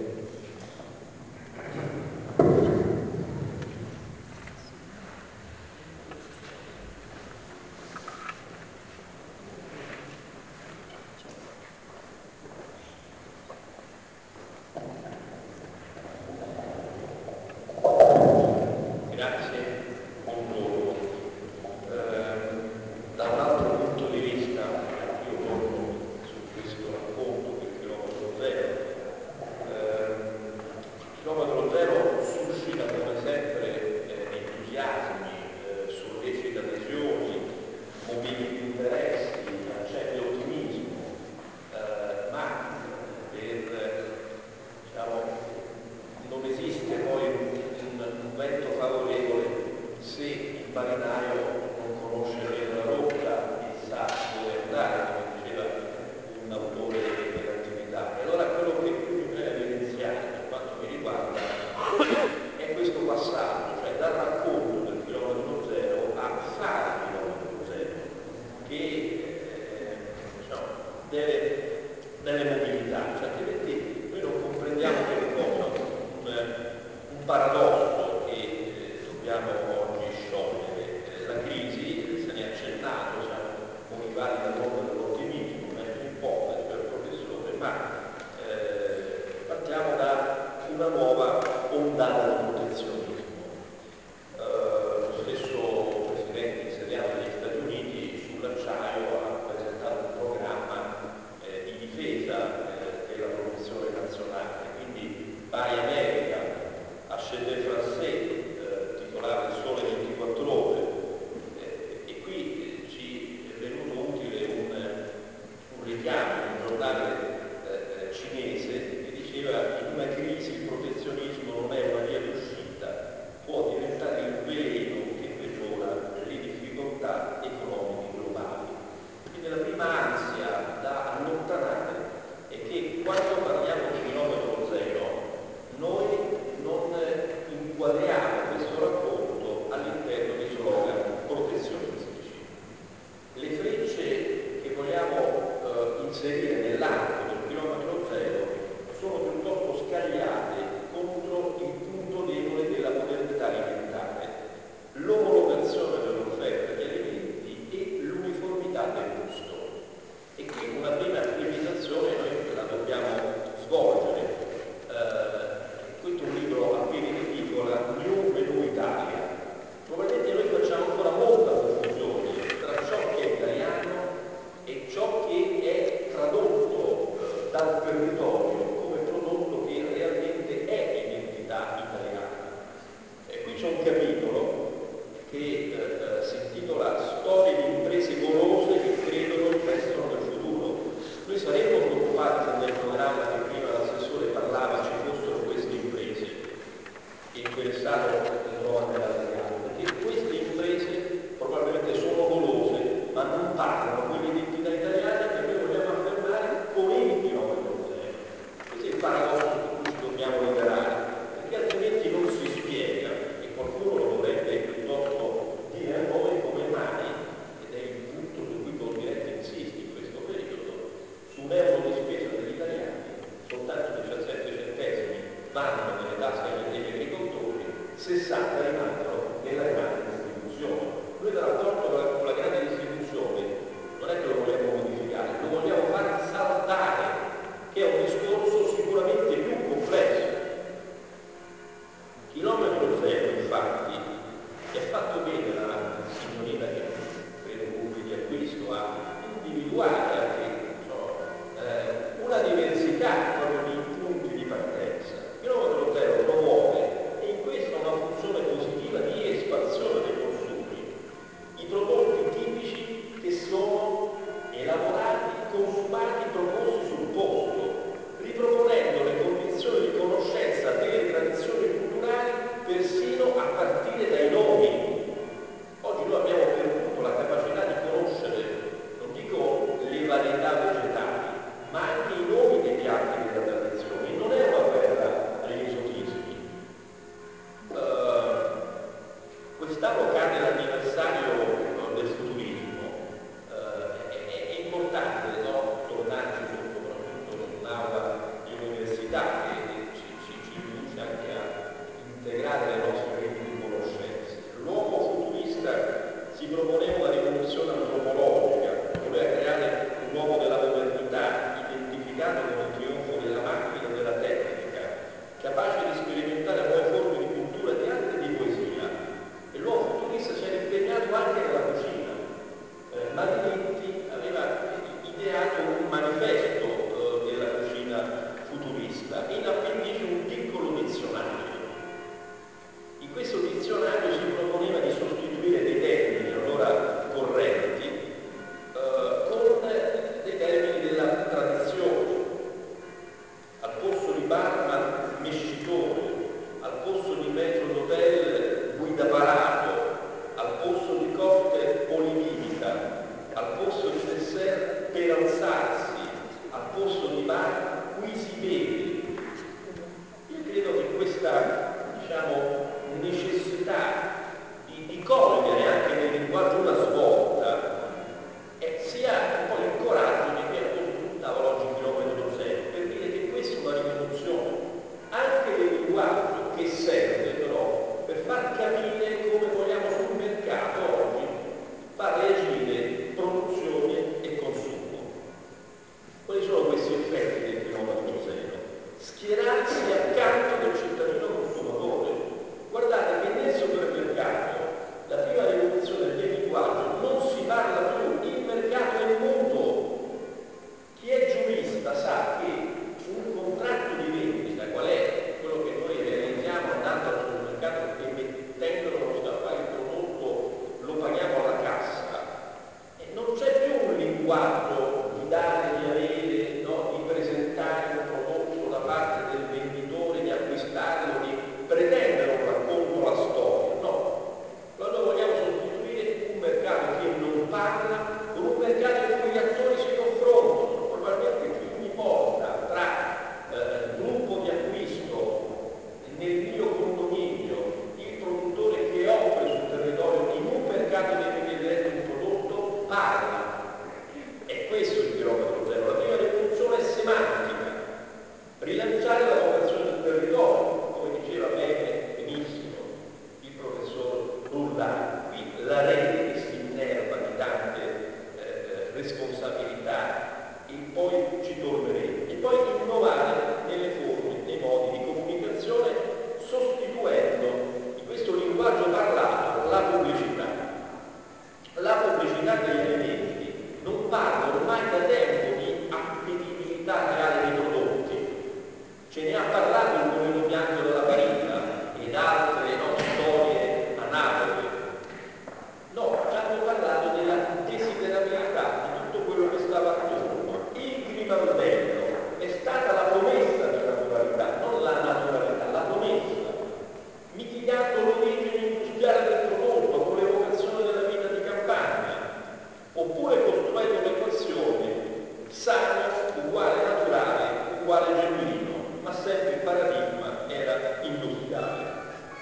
Grazie, buongiorno. Eh, da un altro punto di vista, io torno su questo racconto del chilometro zero. Eh, il chilometro zero suscita come sempre eh, entusiasmi, eh, sollecita adesioni, movimenti di interessi, accende ottimismo, eh, ma per, diciamo, non esiste poi un, un, un vento favorevole se il marinaio non conosce bene la rotta e sa dove andare, come diceva un autore dell'antichità. E allora quello che più mi preme evidenziare per quanto mi riguarda è questo passaggio, cioè dal racconto del chilometro zero a fare il chilometro zero, che eh, diciamo, deve, deve mobilità, cioè altrimenti noi non comprendiamo che cosa. Un, un paradosso che eh, dobbiamo oggi sciogliere. Eh, la crisi, se ne è accennato, siamo motivati dal mondo dell'ottimismo, meglio un po', diceva il professore, ma eh, partiamo da una nuova ondata di protezionismo. Eh, lo stesso presidente insediato degli Stati Uniti sull'acciaio ha presentato un programma eh, di difesa eh, della produzione nazionale, quindi Buy America, Acheter Français, eh, titolare Il Sole ventiquattro Ore, eh, e qui eh, ci è venuto utile un, un richiamo di un giornale eh, cinese che diceva: in una crisi il protezionismo non è una via d'uscita, può diventare il veleno che peggiora le difficoltà economiche globali. Quindi la prima ansia da allontanare è che quando parliamo di chilometro zero noi non inquadriamo questo racconto all'interno di slogan protezionistici. Le frecce che vogliamo eh, inserire nell'arco del chilometro zero sono piuttosto scagliate contro il punto debole della modernità alimentare, l'omologazione dell'offerta di alimenti e l'uniformità del gusto. E qui una prima precisazione noi la dobbiamo svolgere. Eh, questo è un libro a piedi di edicola, New Menu Italia. Probabilmente noi facciamo ancora molta confusione tra ciò che è italiano e ciò che è tradotto eh, dal territorio come prodotto che realmente è sviluppati, proposti sul posto, riproponendo le condizioni di conoscenza delle tradizioni culturali persino a partire dai nomi. Oggi noi abbiamo perduto la capacità di conoscere, non dico le varietà vegetali, ma anche i nomi dei piatti della tradizione. E non è una guerra agli esotismi. Uh, quest'anno cade l'anniversario del futurismo. Uh, è, è importante, no, tornarci soprattutto in un'aula di università che ci, ci, ci induce anche a integrare le nostre reti di conoscenze. L'uomo futurista si proponeva una rivoluzione antropologica, voleva creare un uomo della modernità, identificato con il trionfo della macchina e della tecnica, capace di sperimentare nuove forme di cultura, di arte e di poesia. E l'uomo futurista si era impegnato anche nella cucina. Eh, Marinetti aveva ideato un manifesto eh, della cucina futurista e in appendice un piccolo dizionario. In questo dizionario si proponeva di sostituire dei termini allora correnti eh, con dei termini della tradizione. Al posto di barman, mescitore; al posto di metro d'hotel, guida parato; al posto di cocktail, polivivita; al posto di dessert, per alzarsi; al posto di bar, qui si beve. Io credo che questa, diciamo, necessità di, di cogliere anche nel linguaggio una svolta eh, sia un po' il coraggio di chi ha costruito oggi chilometro zero, per dire che questa è una rivoluzione anche del linguaggio, che serve però per far capire come vogliamo sul mercato oggi far reagire produzione e consumo. Quali sono questi effetti del chilometro zero? Schierarsi accanto del cittadino consumatore. Guardate che nel supermercato la prima rivoluzione del linguaggio non si parla più, il mercato è muto. Chi è giurista sa che un contratto di vendita, qual è quello che noi realizziamo andando al supermercato e mettendo nello scaffale il prodotto, lo paghiamo alla cassa, e non c'è più un linguaggio di dare, di avere, no? Di presentare un prodotto da parte del venditore, di acquistarlo, di pretendere un racconto alla storia, no. Noi vogliamo sostituire un mercato che non parla con un mercato in cui gli attori si confrontano. Probabilmente chi mi porta tra eh, il gruppo di acquisto nel mio condominio, il produttore che offre sul territorio in un mercato dei media diretti un prodotto, parla. E questo è il chilometro zero. La prima rivoluzione è semantica. Rilanciare la vocazione del territorio, come diceva bene, benissimo, il professor Burlani. Qui la rete che si innerva di tante eh, responsabilità, e poi ci torneremo. E poi innovare nelle forme, nei modi di comunicazione, sostituendo in questo linguaggio parlato la pubblicità. La pubblicità degli alimenti non parla ormai da tempo di appetibilità reale dei prodotti. Ce ne ha parlato il Mulino Bianco della Barilla ed altre no, storie a Napoli. No, ci hanno parlato della desiderabilità di tutto quello che stava attorno. Il grimaldello è stata la promessa di naturalità, non la naturalità, la promessa, mitigando l'origine industriale del prodotto con l'evocazione della vita di campagna, oppure costruendo un'equazione sano uguale naturale uguale genuino, ma sempre il paradigma era industriale.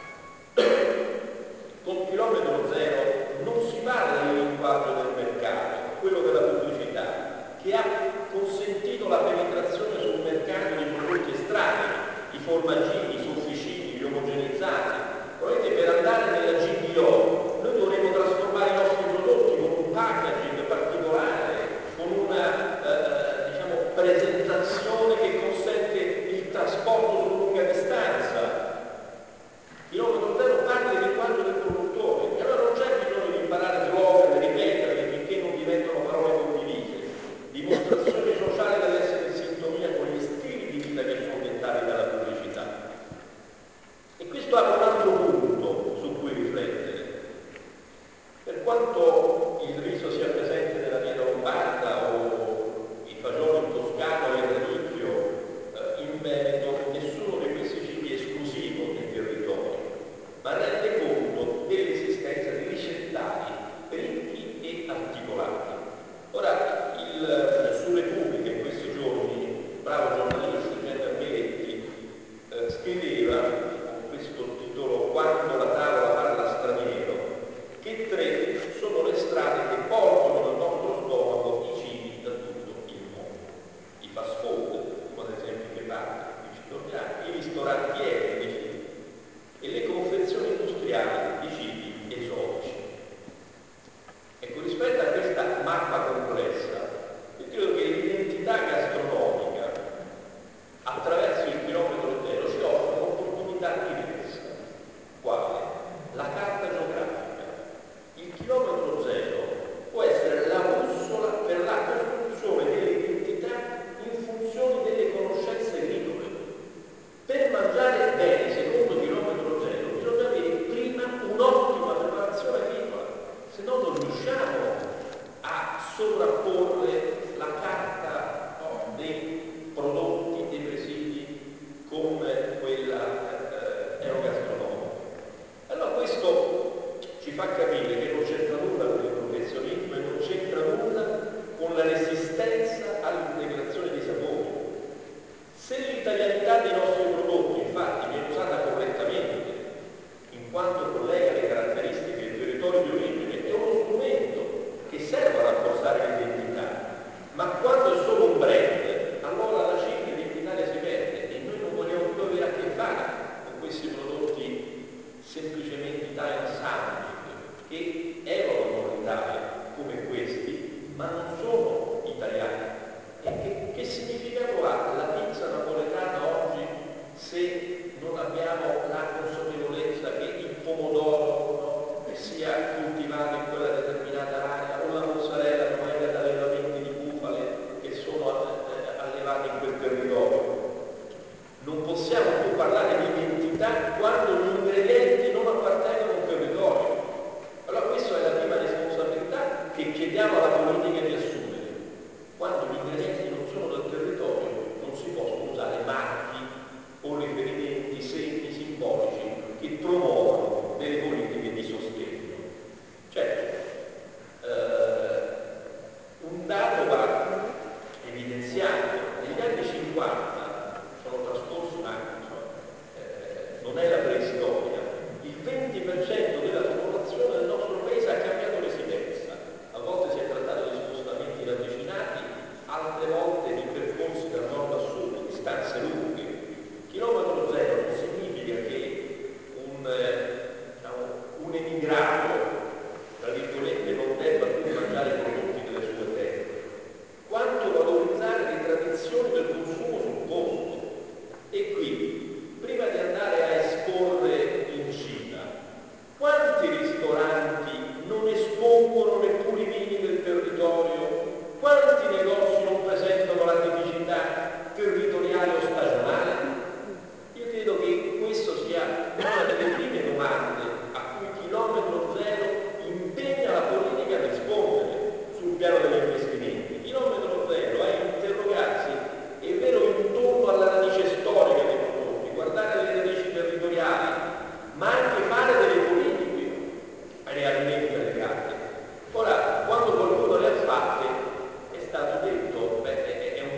Con chilometro zero non si parla del linguaggio del mercato, quello della pubblicità, che ha consentito la penetrazione sul mercato di prodotti estranei, i formaggini, i sofficini, gli omogenizzati. Probabilmente per andare nella G D O noi dovremo trasformare i nostri prodotti con un packaging particolare, con una eh, diciamo, presentazione che consente il trasporto su lunga distanza. Chilometro zero parla del linguaggio del produttore, e allora non c'è bisogno di imparare slogan e ripeterli finché non diventano parole condivise. Dimostrazione sociale deve essere in sintonia con gli stili di vita che sono dettati dalla pubblicità. E questo apre un altro punto su cui riflettere. Per quanto il riso sia presente nella dieta lombarda o i fagioli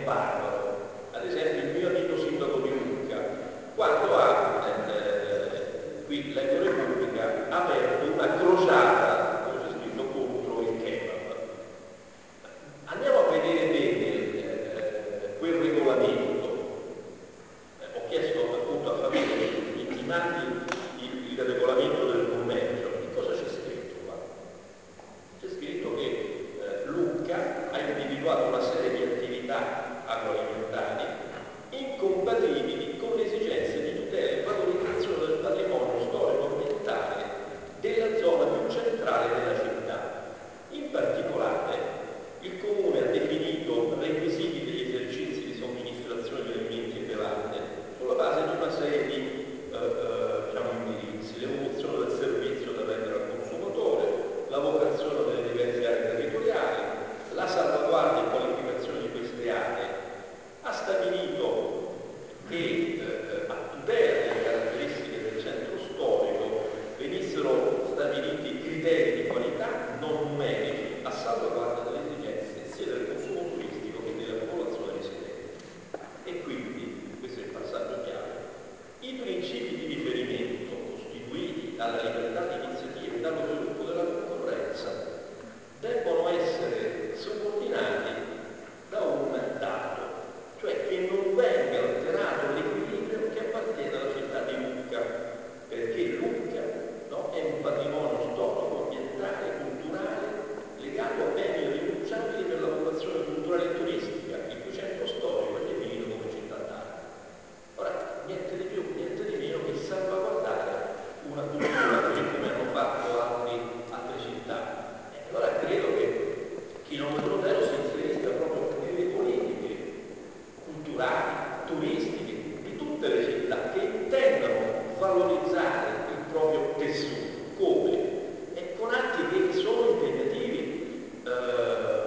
un barbaro. Ad esempio il mio amico sindaco di Lucca, quando ha eh, qui l'Eco Repubblica ha aperto una crociata, come c'è scritto, contro il kebab. Andiamo a vedere bene eh, quel regolamento. Eh, ho chiesto appunto a Fabio di mi mandi il, il regolamento del commercio. Che cosa c'è scritto qua? C'è scritto che eh, Lucca ha individuato una serie di attività agroalimentari incompatibili con le esigenze di tutela e valorizzazione del patrimonio storico-ambientale della zona più centrale della città. In particolare, il Comune ha definito requisiti degli esercizi di somministrazione di alimenti e bevande sulla base di una serie di eh, eh, diciamo, indirizzi: l'evoluzione del servizio da rendere al consumatore, la vocazione delle diverse aree territoriali, la salvaguardia e qualificazione di queste aree. Ha stabilito che eh, a tutela delle caratteristiche del centro storico venissero stabiliti criteri di qualità non numerici a salvaguardia delle esigenze sia del consumo turistico che della popolazione residente. E quindi, questo è il passaggio chiave, i principi di riferimento costituiti dalla libertà di iniziativa e dallo sviluppo della concorrenza debbono essere subordinati da un dato, cioè che non venga alterato l'equilibrio che appartiene alla città di Lucca, perché Lucca, no, è un patrimonio storico, ambientale, culturale, legato a beni irrinunciabili per la vocazione culturale e turistica, il cui centro storico è definito come città d'arte. Ora, niente di più, niente di meno che salvaguardare una cultura, così come hanno fatto altri, altre città. E allora credo che Chilometro Zero si inserisca proprio nelle politiche culturali, turistiche di tutte le città che intendono valorizzare il proprio tessuto. Come? E con atti che sono impegnativi. Eh,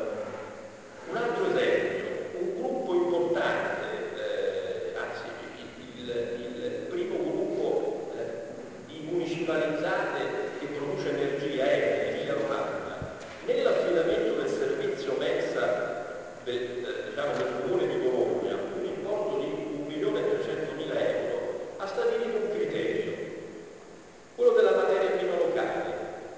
un altro esempio, un gruppo importante, eh, anzi il, il, il primo gruppo eh, di municipalizzate che produce energia è in Emilia Romagna, nell'affidamento del servizio mensa del, eh, diciamo, del comune di Bologna, un importo di un milione e trecentomila euro, ha stabilito un criterio, quello della materia prima locale.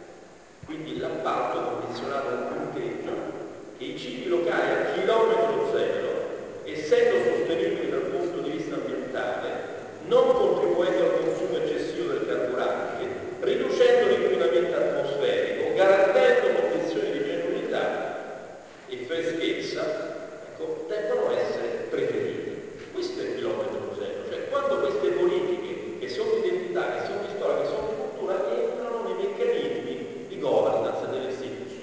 Quindi l'appalto condizionato a un punteggio che i cibi locali a chilometro zero, essendo sostenibili dal punto di vista ambientale, non contribuendo al consumo eccessivo del carburante, riducendo l'inquinamento atmosferico, garantendo condizioni di genuinità e freschezza, ecco, devono essere preferiti. Questo è il chilometro zero, cioè quando queste politiche che sono di identità, che sono di storia, che sono di cultura, entrano nei meccanismi di governance delle istituzioni.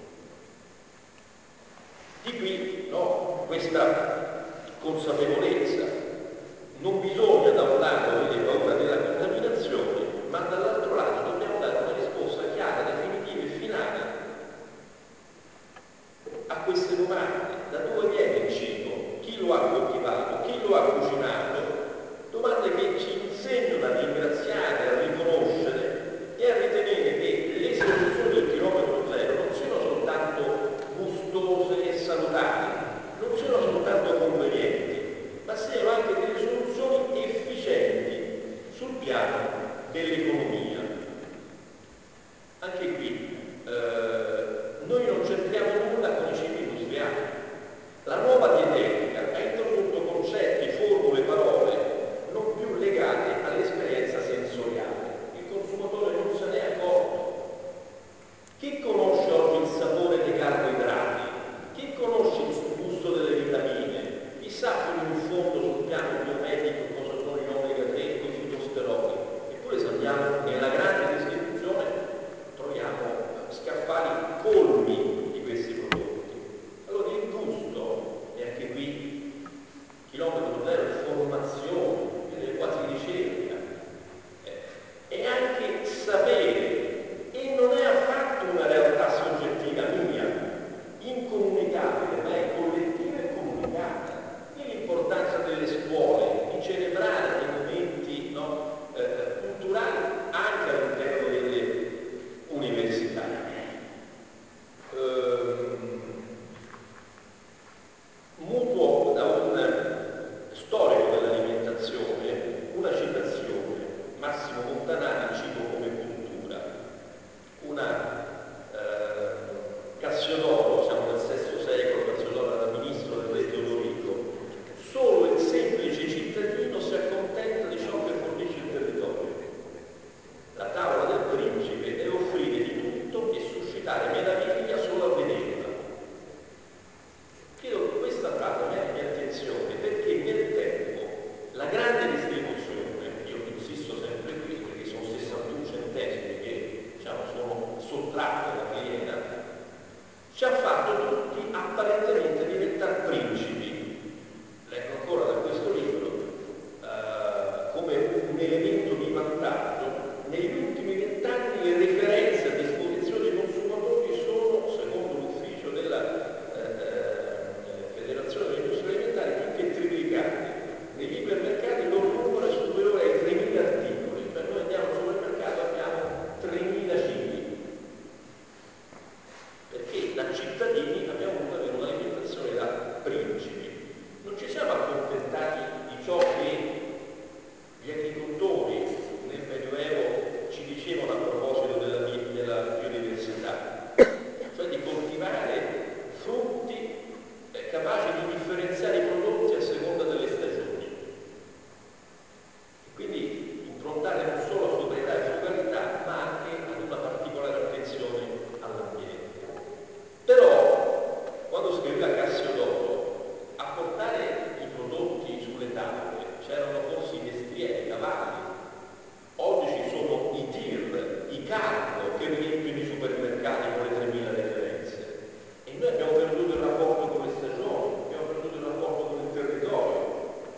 Di qui, no, questa consapevolezza. Non bisogna da un lato avere paura della contaminazione, ma dall'altro lato dobbiamo dare una risposta chiara, definitiva e finale a queste domande. Da dove viene il cibo? Chi lo ha coltivato? Chi lo ha cucinato? Domande che ci insegnano a ringraziare, a riconoscere e a ritenere che le soluzioni del chilometro zero non siano soltanto gustose e salutari, non siano soltanto convenienti, ma siano anche delle soluzioni efficienti sul piano dell'economia. Anche qui eh, noi non c'entriamo nulla con i cibi industriali. La nuova dietetica ha introdotto differenziare i prodotti a seconda delle stagioni. E quindi improntare non solo a sobrietà e frugalità, ma anche ad una particolare attenzione all'ambiente. Però, quando scriveva Cassiodoro, a portare i prodotti sulle tavole c'erano forse i destrieri, i cavalli. Oggi ci sono i tir, i cargo che riempiono i supermercati con le tremila referenze. E noi abbiamo perduto il rapporto con le stagioni, abbiamo perduto il rapporto con il territorio.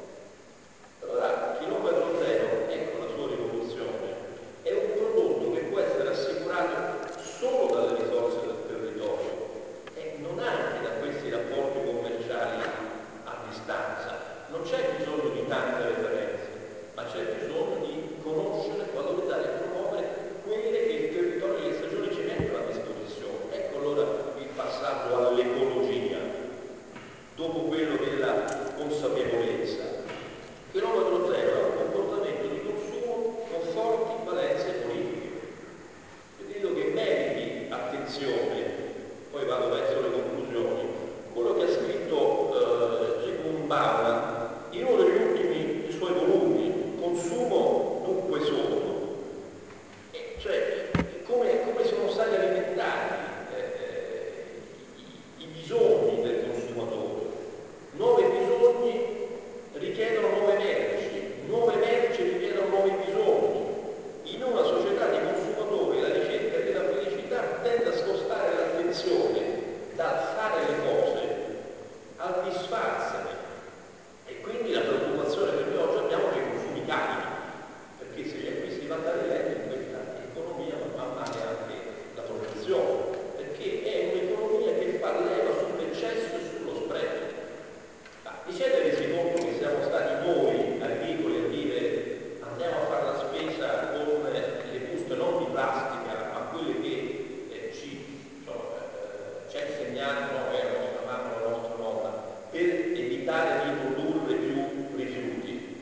Allora, chilometro zero, ecco la sua rivoluzione, è un prodotto che può essere assicurato solo dalle risorse del territorio e non anche da questi rapporti commerciali a distanza. Non c'è bisogno di tante referenze, ma c'è bisogno di conoscere, valorizzare e promuovere quelle che il territorio e le stagioni ci mettono a disposizione. Ecco allora il passaggio all'ecologia, dopo quello della consapevolezza. Chilometro zero è un comportamento di consumo con forti valenze politiche. Io credo che meriti attenzione, poi vado verso le conclusioni, quello che ha scritto eh, Zygmunt Bauman in uno degli ultimi suoi volumi, Consumo dunque sono, e cioè come, come sono stati alimentati eh, i, i bisogni del consumatore. Nuovi bisogni richiedono nuove merci, nuove merci richiedono nuovi bisogni. In una società di consumatori la ricerca della felicità tende a spostare l'attenzione dal fare le cose al disfarsene. E quindi la preoccupazione che noi oggi abbiamo che i consumi calino, perché se gli acquisti vanno a rilento in questa economia va male anche la produzione, perché è un'economia che fa leva sull'eccesso e sullo spreco. Ma vi siete resi conto che siamo stati noi agricoli a dire andiamo a fare la spesa con le buste non di plastica ma quelle che eh, ci, insomma, eh, ci ha insegnato eh, la nostra mamma, la nostra nonna, per evitare di produrre più rifiuti?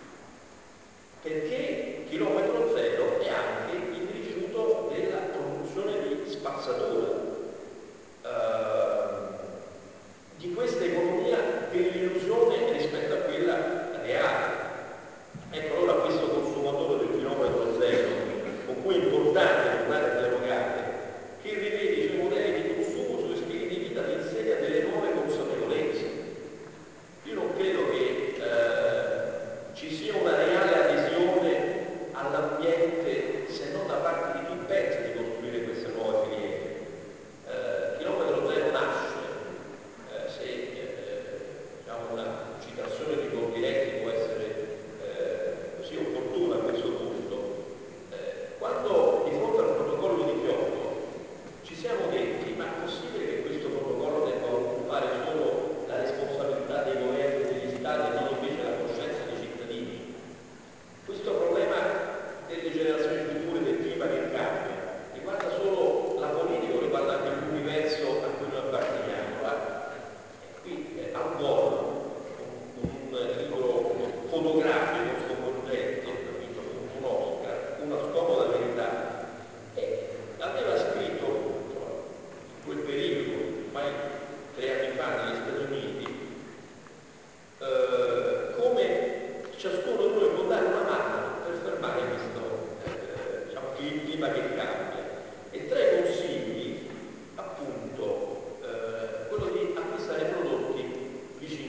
Perché chilometro zero è anche il rifiuto della produzione di spazzatura, eh, di questa economia dell'illusione rispetto a quella reale. Ecco allora questo consumatore del chilometro zero, con cui è importante tornare a dialogare, che rivede i suoi modelli di consumo, i suoi stili di vita all'insegna delle nuove consapevolezze. Io non credo che eh, ci sia una reale adesione all'ambiente se non da parte di chi pensa di costruire queste nuove filiere. Eh, chilometro zero nasce, eh, se eh, diciamo una citazione di Coldiretti può essere eh, così opportuna a questo punto, eh, quando di fronte al protocollo di Kyoto ci siamo detti ma è possibile che questo protocollo debba occupare solo la responsabilità dei governi e degli stati e non invece la coscienza dei cittadini? Questo problema delle generazioni future, del clima che cambia, riguarda solo la politica o riguarda anche l'universo a cui noi apparteniamo? Guarda, qui eh, Al Gore, un, un libro fotografico sconvolgente, ha vinto appunto un Oscar, Una scomoda verità, e aveva scritto, insomma, in quel periodo, ormai tre anni fa negli Stati Uniti, eh, come ciascuno di noi può dare una mano per fermare questo eh, diciamo, clima che cambia. E tra i consigli, appunto, eh, quello di acquistare prodotti vicini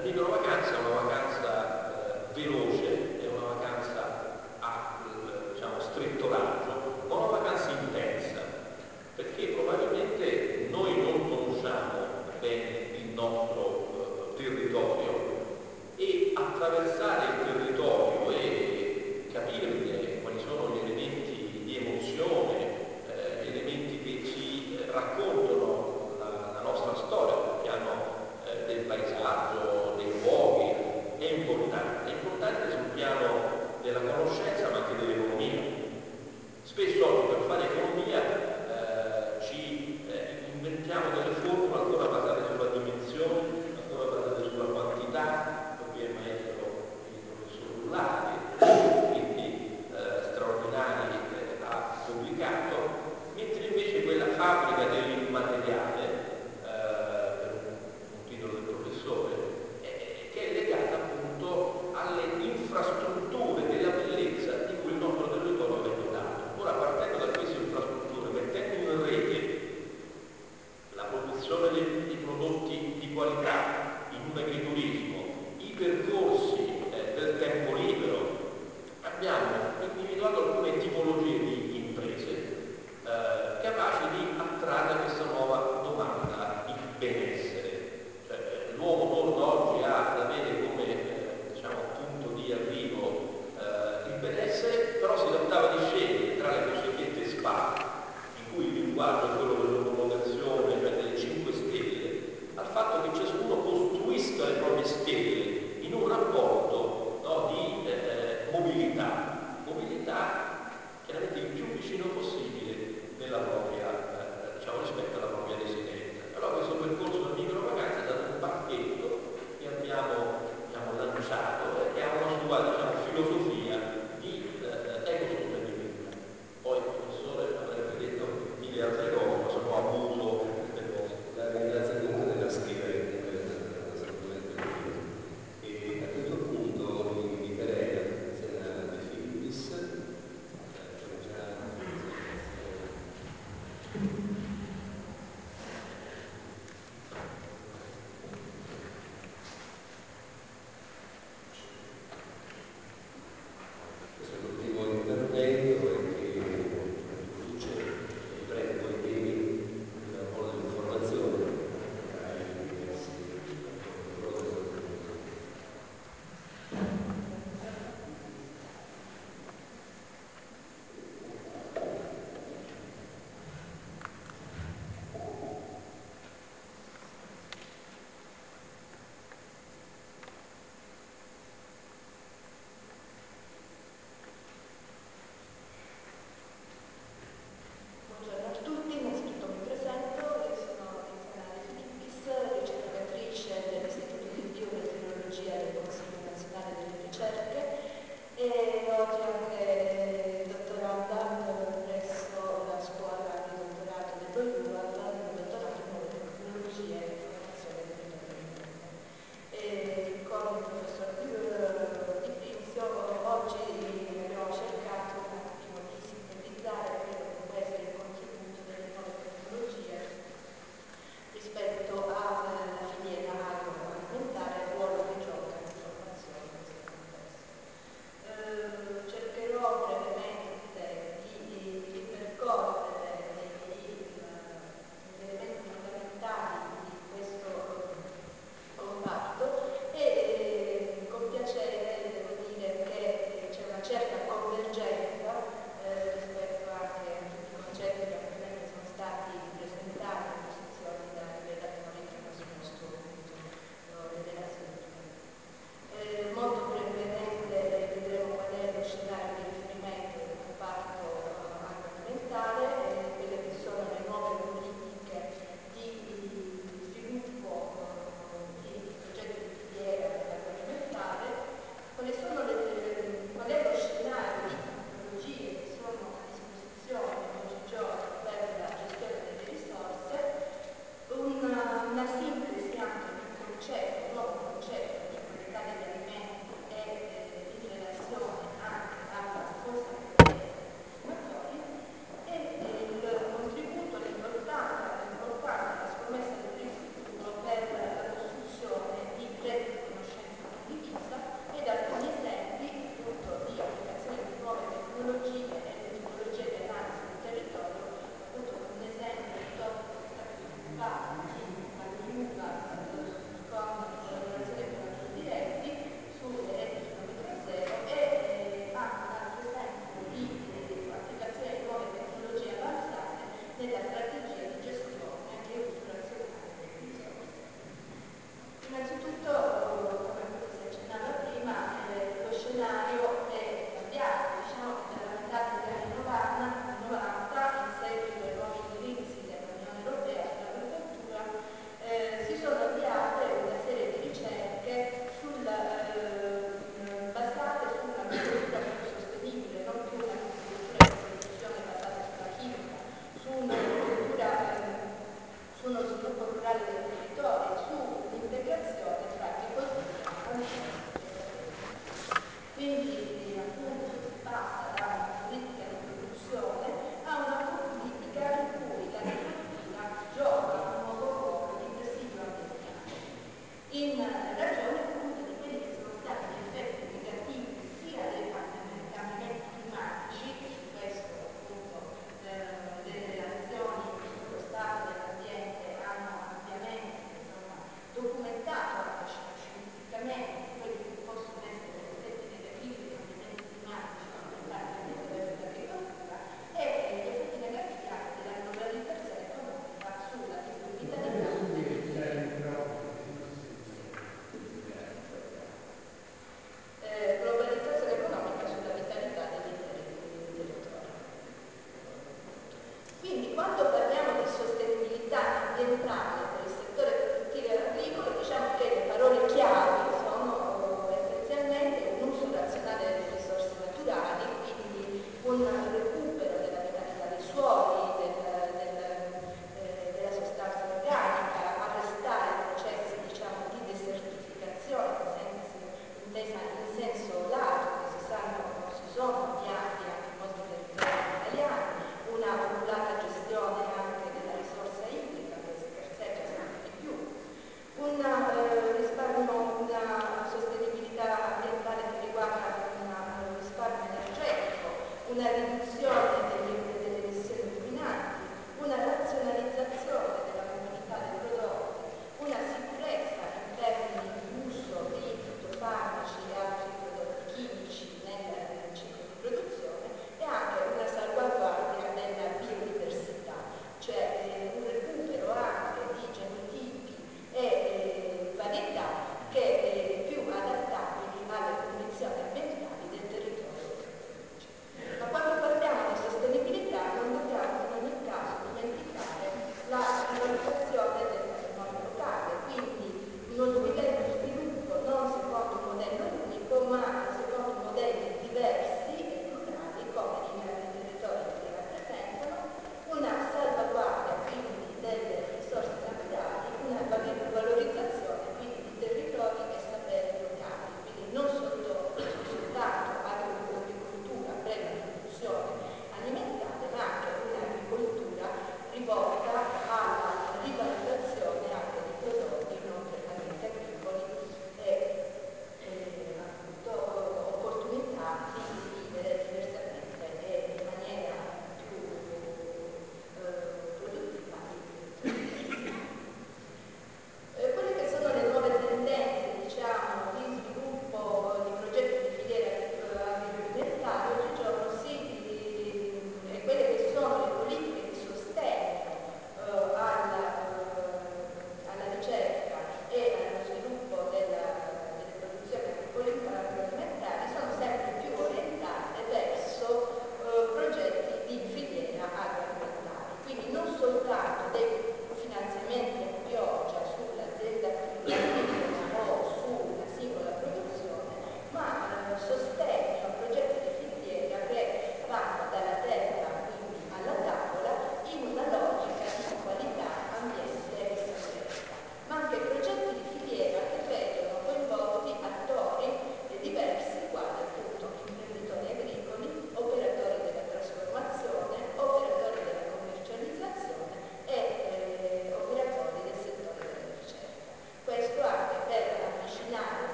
microvanza è una vacanza eh, veloce, è una vacanza a eh, diciamo, stretto raggio, ma una vacanza intensa, perché probabilmente noi non conosciamo bene il nostro eh, territorio e attraversare il territorio e capirne quali sono gli elementi di emozione, eh, gli elementi che ci eh, raccontano la, la nostra storia sul piano eh, del paesaggio, dei luoghi, è importante, è importante sul piano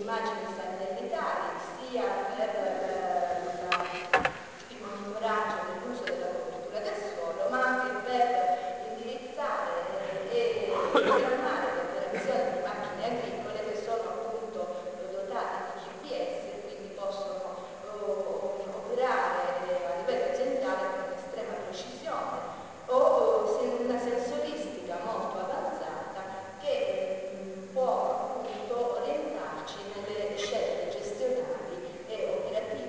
immagini satellitari, sia per eh, la, il monitoraggio dell'uso della copertura del suolo, ma anche per indirizzare e, e programmare le operazioni di macchine agricole che sono appunto dotate di G P S, quindi possono oh, operare eh, a livello aziendale con estrema precisione, o una sensoristica molto avanzata che eh, può appunto orientarci nelle scelte gestionali e operative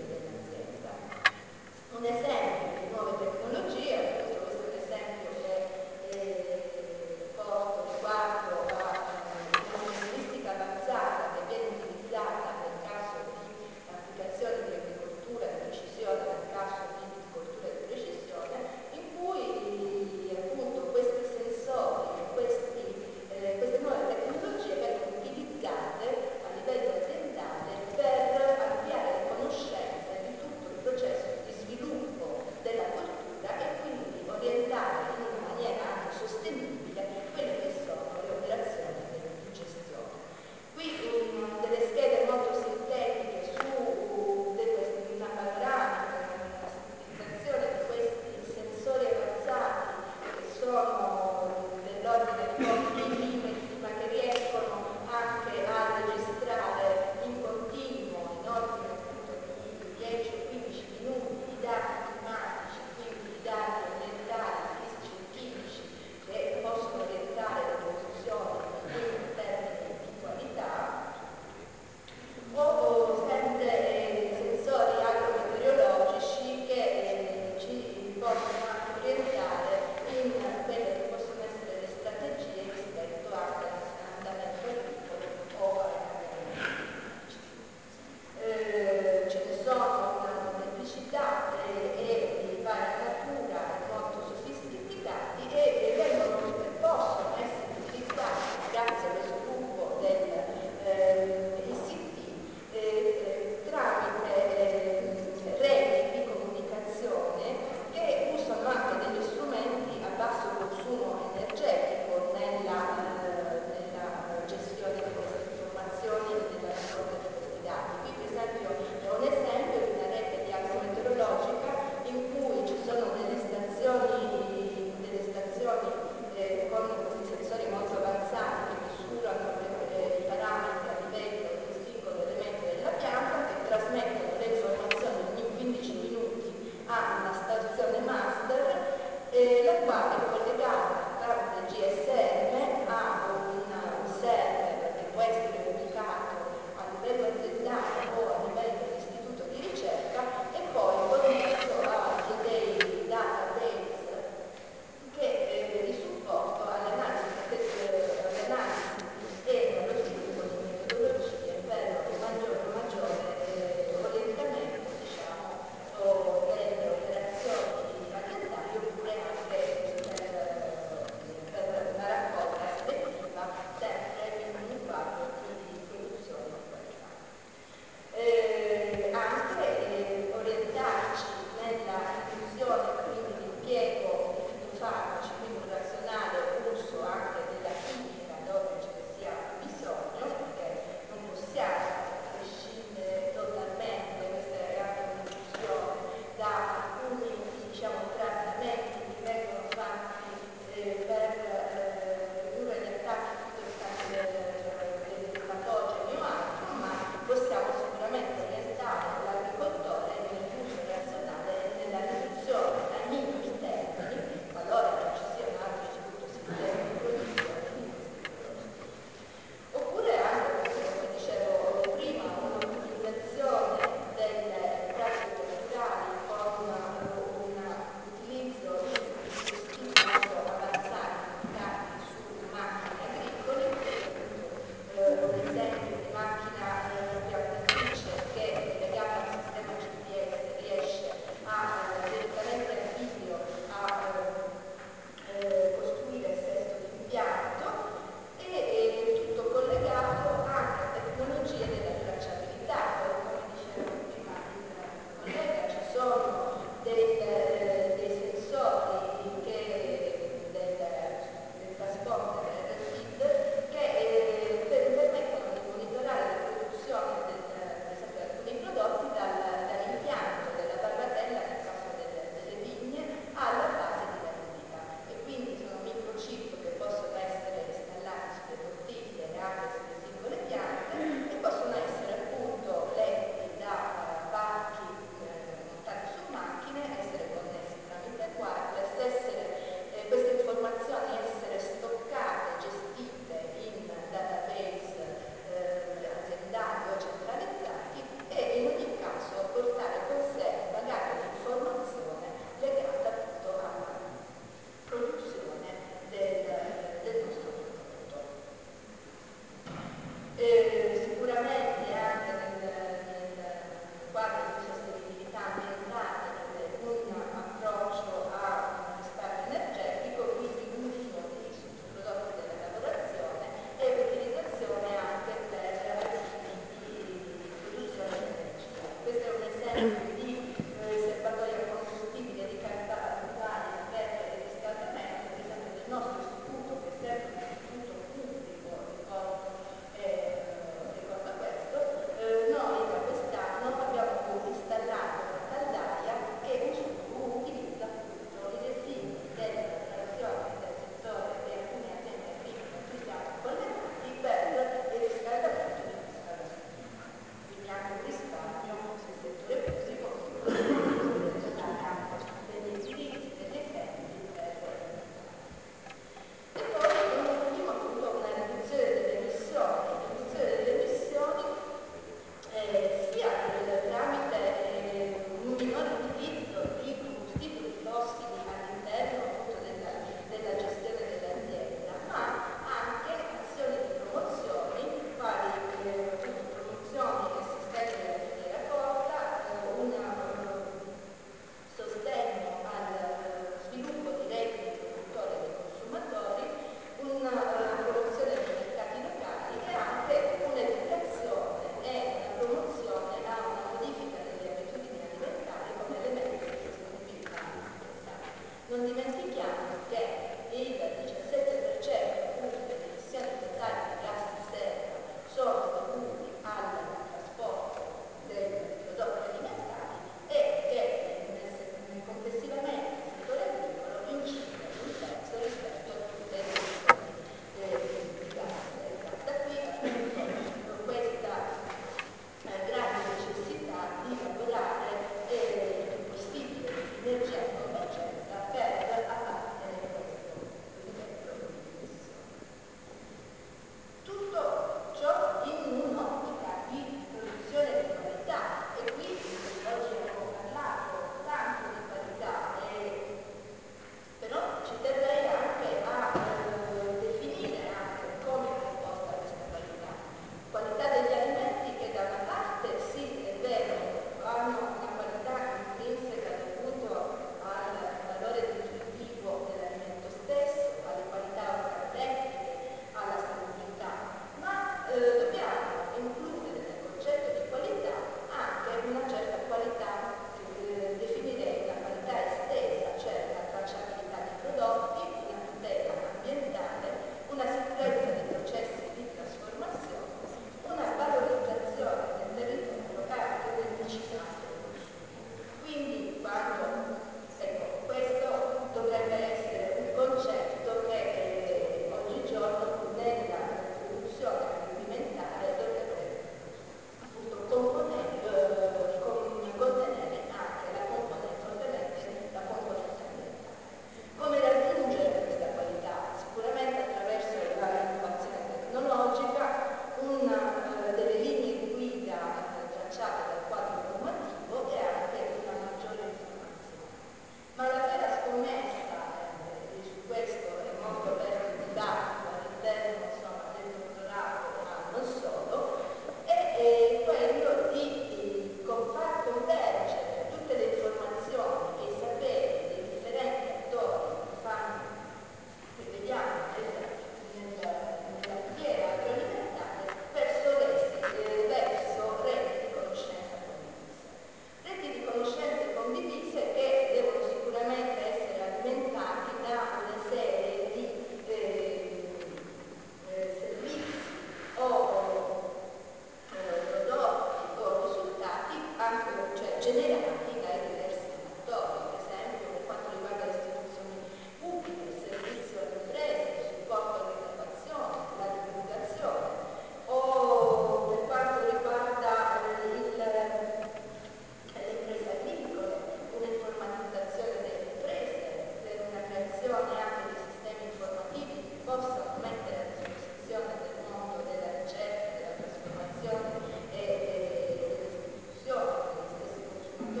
generati dai diversi attori, per esempio per quanto riguarda le istituzioni pubbliche, il servizio alle imprese, il supporto all'innovazione, la divulgazione, o per quanto riguarda eh, il, le imprese agricole, un'informatizzazione delle imprese, per una creazione anche di sistemi informativi che possano mettere a disposizione del mondo della ricerca, della trasformazione e de- delle istituzioni, degli stessi consumatori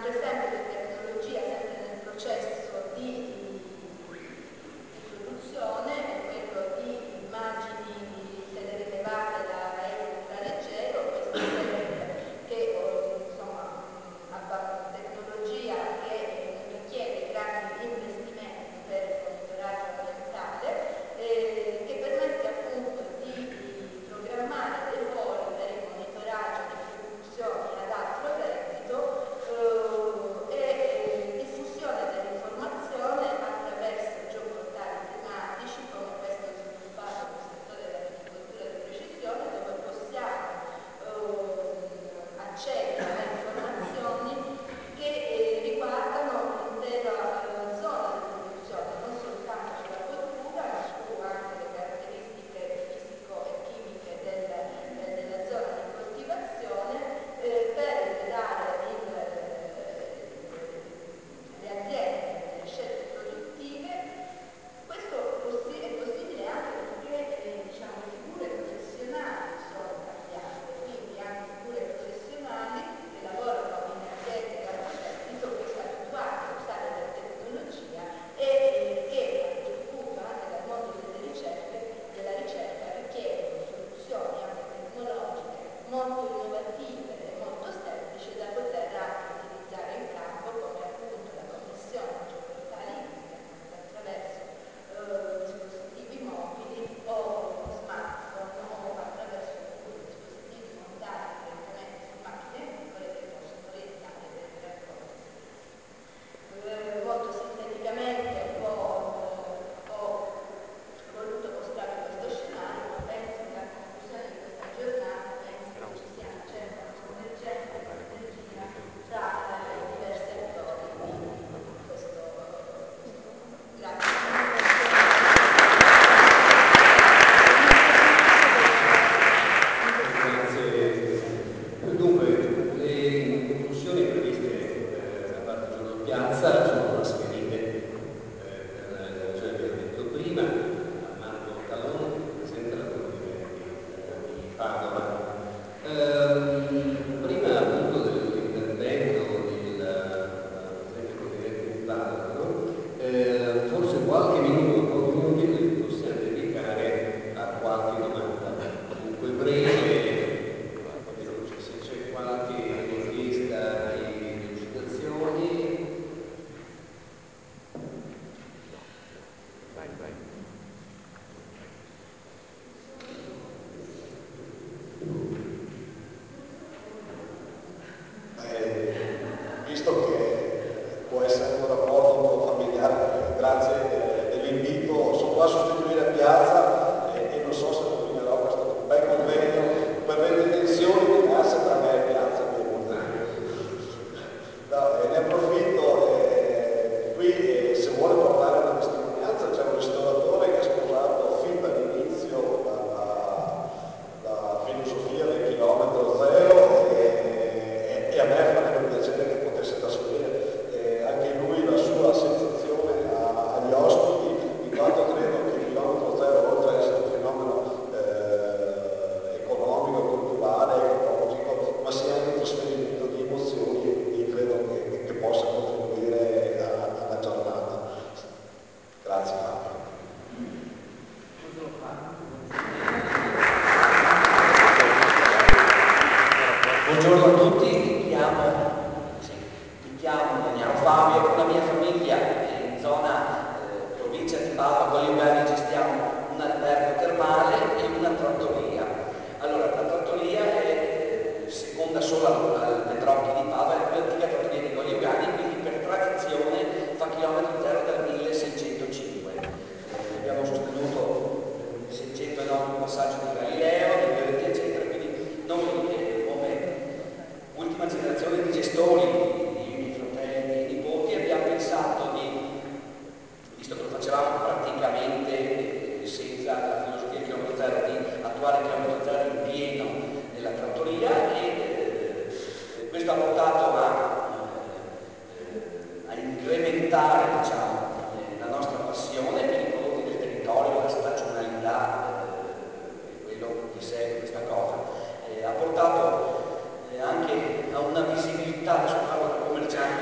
altro esempio di tecnologia sempre nel processo di, di produzione è quello di immagini telerilevate da aerei ultraleggero. Questo sarebbe che insomma una tecnologia che non richiede grandi investimenti per il monitoraggio ambientale, eh, che permette appunto di programmare dei voli per il monitoraggio di produzioni ad alto reddito eh, e eh, diffusione dell'informazione attraverso geoportali tematici come questo sviluppato nel settore dell'agricoltura di precisione, dove possiamo eh, accedere a informazioni che eh, riguardano l'intera eh, zona di produzione, non soltanto sulla coltura, ma su anche le caratteristiche fisico e chimiche del, eh, della zona di coltivazione, eh, per dare il, le aziende delle scelte produttive. Questo possi- è possibile anche perché eh, diciamo, le figure professionali sono cambiate, quindi anche figure professionali che lavorano in aziende di alto reddito, che si abituate a usare la tecnologia e eh, che a questo punto anche dal mondo delle ricerche, della ricerca richiedono soluzioni anche tecnologiche molto innovative e molto semplici da poter anche utilizzare in campo, come appunto la connessione a geoportali internet attraverso eh, dispositivi mobili o smartphone o attraverso appunto dispositivi montati direttamente su macchine agricole che possono orientare delle raccolte. Eh, molto sinteticamente un po' ho voluto mostrare questo scenario, ma penso che a conclusione di questa giornata penso che ci sia una certa convergenza e sinergia tra eh, i diversi attori di questo, questo mondo. Grazie. Grazie. Dunque, le conclusioni previste eh, da parte del giorno piazza sono trasferite eh, per le ragioni che ho detto prima a Marco Calon, che presenta la Corte di, eh, di Padova. Ehm, prima appunto dell'intervento del uh, Presidente Corte di Padova, no? eh, forse qualche minuto, pochi minuti li possiamo dedicare a qualche domanda. Comunque breve, se c'è qualche richiesta di delucidazioni. Vai, vai. Beh, visto che può essere un rapporto un po' familiare, grazie eh, dell'invito, sono qua a sostituire a Piazza e, e non so se rovinerò questo bel convegno per le dimensioni diverse tra me e Piazza. No, eh, ne approfitto, eh, qui eh, se vuole portare una testimonianza c'è un ristoratore che ha sposato fin dall'inizio la, la, la filosofia del chilometro zero e, e a me farebbe piacere che potesse trasferire eh, anche lui la sua sensazione a, agli ospiti, in quanto credo che il chilometro zero, oltre ad essere un fenomeno eh, economico, culturale, ecologico, ma sia anche un trasferimento di emozioni e quindi credo che, che possa contribuire a, alla giornata. Grazie Fabio. Buongiorno a tutti, mi chiamo, sì, mi chiamo Daniele Fabio, con la mia famiglia in zona eh, provincia di Padova, con gli Ugani gestiamo un albergo termale e una trattoria. Allora, la trattoria è eh, seconda solo al, al Petrocchi di Padova, è l'antica trattoria di Colli Ugani, quindi per tradizione fa chilometro zero dal milleseicentocinque. Eh, abbiamo sostenuto nel milleseicentonove il passaggio di Galileo, di Verdi, eccetera, quindi noi eh, come ultima generazione di gestori, io, i miei fratelli e i nipoti, abbiamo pensato di, visto che lo facevamo praticamente eh, senza la filosofia di chilometro zero, di attuare il chilometro zero in pieno nella trattoria e eh, questo ha portato a, eh, a incrementare diciamo, eh, la nostra passione per i prodotti del territorio, la stagionalità, eh, quello che segue questa cosa. Eh, ha portato eh, anche a una visibilità, adesso parlo da commerciante,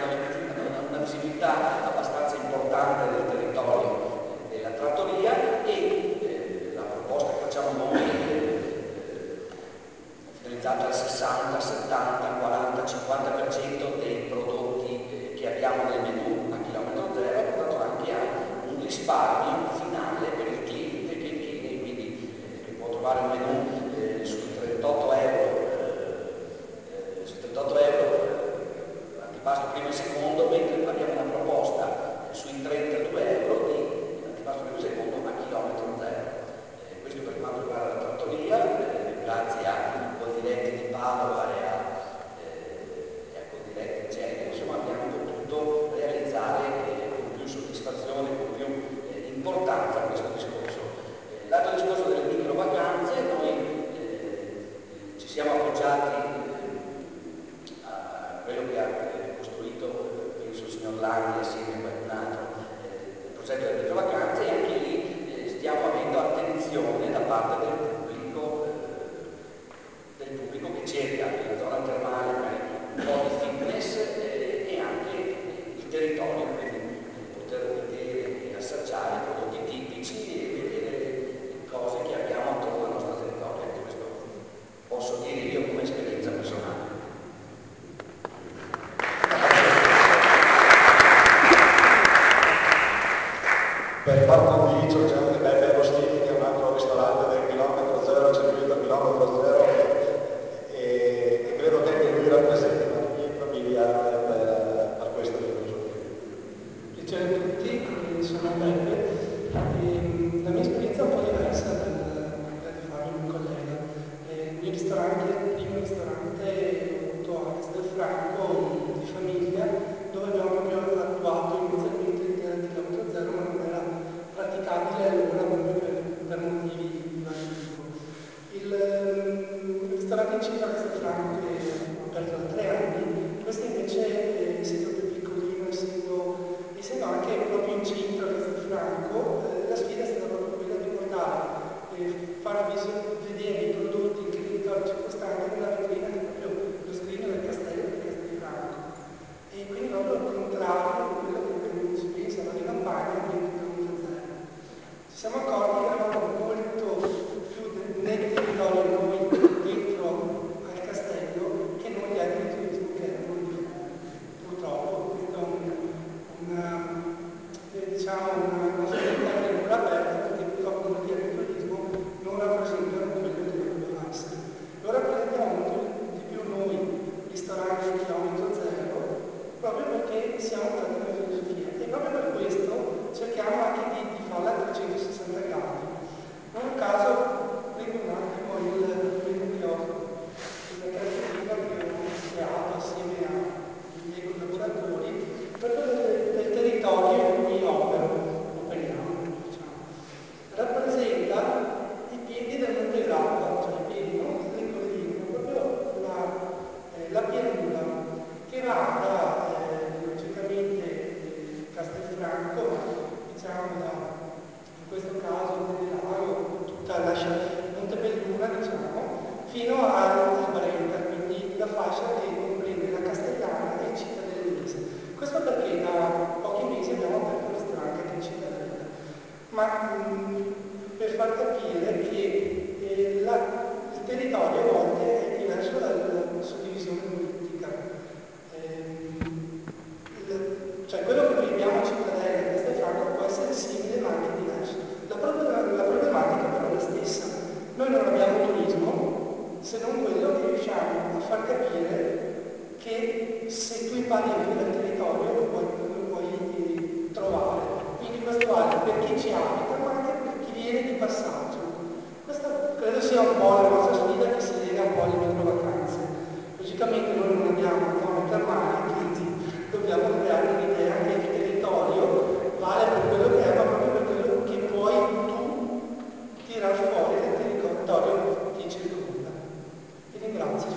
fare un menù eh, sui trentotto euro, eh, eh, sui trentotto euro eh, antipasto primo e secondo, mentre abbiamo una proposta eh, sui trentadue euro di antipasto primo e secondo a chilometro zero. Eh, questo per quanto riguarda la trattoria, eh, grazie a Coldiretti di Padova e a, eh, e a Coldiretti di Genova, insomma abbiamo potuto realizzare eh, con più soddisfazione, con più eh, importanza questo discorso. Eh, l'altro discorso delle micro vacanze, noi eh, ci siamo appoggiati eh, a, a quello che ha eh, costruito, eh, penso il signor Landi assieme a qualcun altro, eh, il progetto delle micro vacanze, e anche lì eh, stiamo avendo attenzione da parte del pubblico, eh, del pubblico che cerca nella zona termale magari un po' di fitness eh, e anche eh, il territorio, quindi eh, poter vedere e assaggiare prodotti tipici e vedere cose che abbiamo attorno al nostro territorio. Ecco, questo posso dire io come esperienza personale. Per far condicio c'è anche Beppe Agostini, che è un altro ristorante del chilometro zero, c'è lui del chilometro zero, e, e credo che anche lui rappresenti una pietra miliare per, per questa filosofia. Piacere a tutti, sono Beppe e la mia esperienza è un po' diversa da quella di Fabio, mio collega. Il mio ristorante, il primo ristorante l'ho avuto a Castelfranco di famiglia, dove abbiamo proprio attuato inizialmente l'idea del chilometro zero, ma non era praticabile allora proprio per, per motivi di vario tipo. Il, il ristorante in città a Castelfranco che ho aperto da tre anni, questo invece eh, essendo più piccolino, essendo, essendo anche proprio in centro a Castelfranco, eh, la sfida è stata proprio quella di portare, eh, far vedere i prodotti in territorio circostante nella vetrina che è proprio lo scrigno del castello di Castelfranco. E quindi proprio al contrario di quello che si pensa, ma in campagna di chilometro zero. Ci siamo accorti che eravamo molto più nel territorio noi dentro al castello che non gli altri turismo che erano di fuori. Purtroppo questa è un, una, diciamo una, una ferita che non l'ha aperta, perché purtroppo molti altri turismo non rappresentano quello che dovrebbero essere. Lo rappresentiamo molto di più noi, ristoranti di chilometro zero, proprio perché siamo stati una filosofia, e proprio per questo cerchiamo anche di, di farla a trecentosessanta gradi. Non a caso prendo un attimo il menu che ho, la cartellina che ho creato assieme ai miei collaboratori, proprio del, del territorio in cui opero, operiamo, diciamo. Rappresenta i piedi del Monte Grappa, cioè i piedi non delle colline, ma proprio la, eh, la pianura che va da eh, logicamente eh, Castelfranco, ma diciamo da, in questo caso del lago, tutta la Montebelluna, diciamo, fino al, al Brenta, quindi la fascia che comprende la Castellana e il Cittadellese. Questo perché da pochi mesi abbiamo aperto un ristorante anche in Cittadella, ma mh, per far capire che eh, la, il territorio a volte è diverso dalla suddivisione politica. Cioè quello che noi abbiamo a Cittadella e Castelfranco può essere simile ma anche diverso. La, problem- la problematica però è la stessa. Noi non abbiamo turismo se non quello che riusciamo a far capire che se tu impari a vivere al territorio lo puoi, lo puoi eh, trovare. Quindi questo vale per chi ci abita ma anche per chi viene di passaggio. Questa credo sia un po' la nostra sfida che si lega un po' alle microvacanze. Logicamente noi non abbiamo zone termali, quindi dobbiamo creare un'idea che il territorio vale per quello che è, ma proprio per quello che puoi tu tirar fuori dal territorio che ti circonda. Vi ringrazio.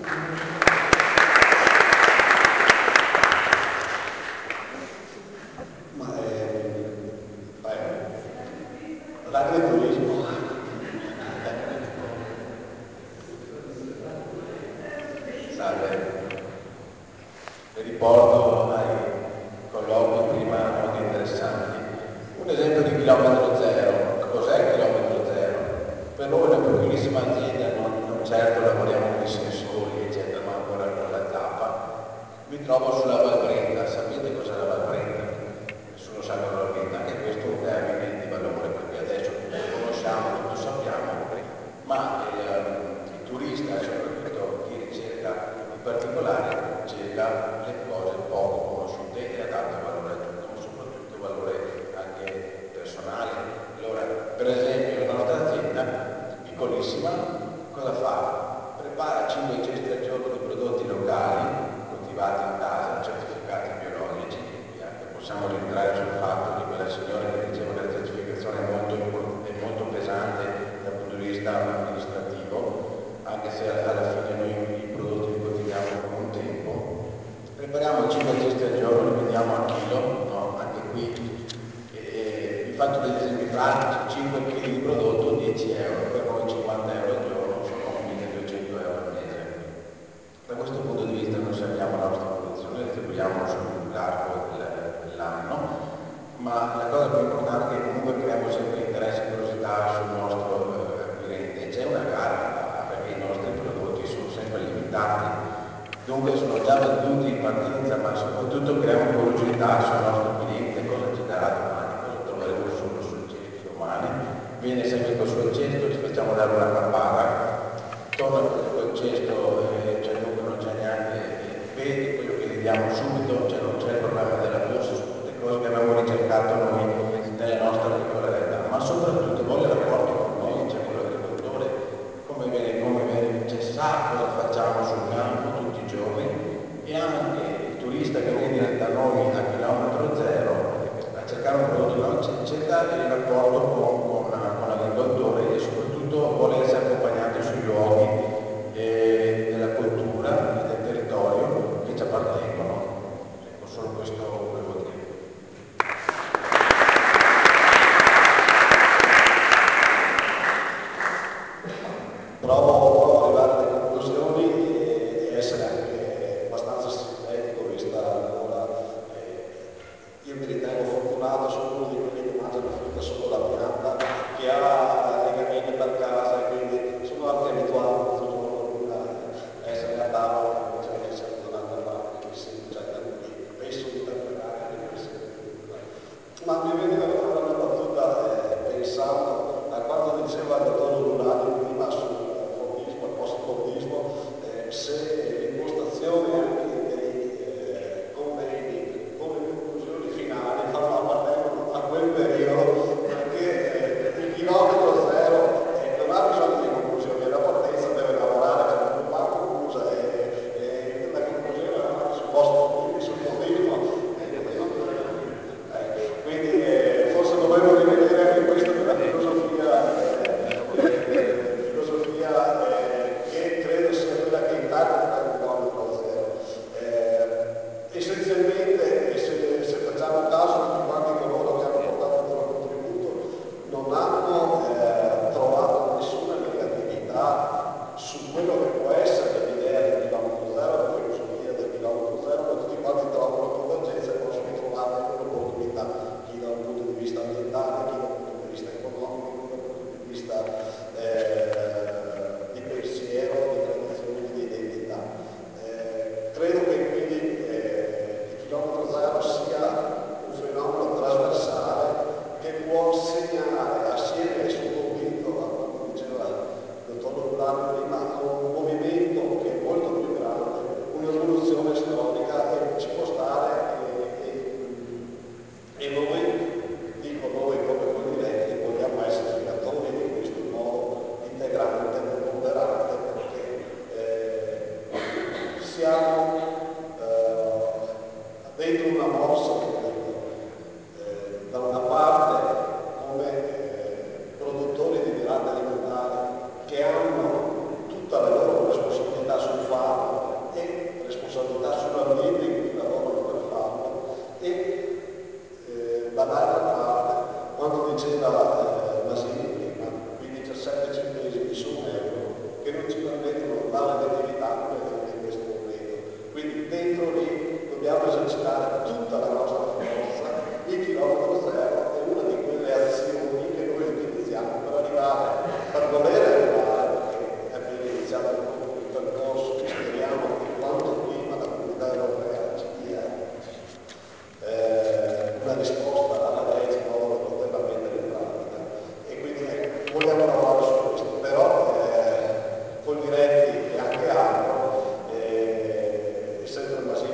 Ma è... l'agriturismo. Salve. Vi riporto ai colloqui prima molto interessanti. Un esempio di chilometro zero. Cos'è il chilometro zero? Per noi è una piccolissima azienda, non, non certo lavoriamo con i sensori, eccetera, ma ancora con la zappa. Mi trovo sulla Val Brenta. Sapete cos'è la Val Brenta? Nessuno sa cosa è la Val Brenta. Anche questo è un termine di valore, perché adesso tutto conosciamo, tutto sappiamo, cancella le cose poco conosciute e ad alto valore aggiunto, ma soprattutto valore anche personale. Allora, per esempio, la nostra azienda, piccolissima, cosa fa? Prepara cinque cesti al giorno di prodotti locali, coltivati in casa, certificati biologici, e anche possiamo rientrare sul fatto di quella signora che diceva che la certificazione è molto, è molto pesante dal punto di vista amministrativo, anche se alla fine noi i prodotti li coltiviamo con un tempo. Prepariamo cinque cesti al giorno, li vendiamo a chilo, no? Anche qui eh, vi faccio degli esempi pratici: cinque chili di prodotto, dieci euro, per noi cinquanta euro al giorno sono milleduecento euro al mese. Da questo punto di vista noi sappiamo la nostra produzione, la distribuiamo sull'arco dell'anno, ma la cosa più importante è che comunque creiamo sempre interesse e curiosità sul nostro eh, acquirente. C'è una gara, perché i nostri prodotti sono sempre limitati, dunque sono già venduti in partenza, ma soprattutto creiamo curiosità sul nostro cliente: cosa ci darà domani, cosa troveremo solo sul cesto domani. Viene sempre col suo cesto, ci facciamo dare una campana, torna con quel cesto, eh, cioè dunque non c'è neanche, eh, vedi quello che gli diamo subito, cioè non c'è il problema della borsa, sono tutte cose che abbiamo ricercato noi nella nostra piccola realtà, ma soprattutto vuole rapporto con noi, cioè con l'agricoltore, come viene, come viene, cioè sa cosa facciamo sul campo tutti i giorni, e anche il turista che viene da noi a chilometro zero a cercare un prodotto da noi cerca il rapporto con, con, con l'agricoltore, e soprattutto vuole essere accompagnato sui luoghi eh, della cultura e del territorio che ci appartengono. Ecco, solo questo volevo dire. Provo, provo ad arrivare alle conclusioni e, e essere anche abbastanza sintetico, vista l'ora. Eh, io mi ritengo fortunato, sono uno di quelli che mangia la frutta solo la pianta, che ha le galline per casa, e quindi sono anche abituato questo giorno a essere a tavola, cioè che siamo da un'altra parte, quindi sempre, cioè, penso di interpretare anche queste. Ma mi viene da fare una battuta eh, pensando a quanto diceva il dottor Lurani prima sul Fordismo e post-Fordismo, eh, se l'impostazione anche dei eh, convegni come conclusioni finali appartengono a quel periodo, perché eh, il chilometro zero eh, non ha bisogno di conclusioni, la partenza deve lavorare, cioè non va conclusa, e, e la conclusione la fa sul post-Fordismo, sul Fordismo. Quindi eh, forse dovevo rivedere anche questo della filosofia, eh, eh, filosofia eh, che credo sia quella che interpreta il chilometro zero. Eh, essenzialmente, se, se facciamo caso a tutti quanti coloro che hanno portato il loro contributo, non hanno eh, trovato nessuna negatività su quello che può essere l'idea del chilometro zero, la filosofia del chilometro zero, ma tutti quanti trovano convergenza e possono trovare un'opportunità, chi da un punto di vista ambientale, chi da un punto di vista economico, chi da un punto di vista eh, di pensiero, di tradizioni, di identità. Eh, credo che quindi eh, il chilometro zero sia un fenomeno trasversale che può segnare, assieme, e sono convinto a quanto diceva il dottor Lurani prima, a un movimento che è molto più grande, un'evoluzione storica, e ci può stare. E noi, dico noi come Coldiretti, vogliamo essere gli attori di questo nuovo integrante, ponderante, perché eh, siamo eh, dentro una mossa, eh, da una parte come eh, produttori di derrate alimentari che hanno tutta la loro responsabilità sul farlo e responsabilità sull'ambiente in cui lavorano per farlo, e dall'altra parte, quando diceva eh, Masini prima, i diciassette centesimi su un euro che non ci permettono la redditività in questo momento. Quindi dentro lì dobbiamo esercitare tutta la nostra forza. Il chilometro zero è una di quelle azioni che noi utilizziamo per arrivare, per voler arrivare, perché è appena iniziato il percorso, speriamo che quanto prima la comunità europea ci dia eh, una risposta alla legge in modo da poterla mettere in pratica, e quindi ecco, vogliamo lavorare su questo, però eh, Coldiretti e anche altro, eh, sempre Masini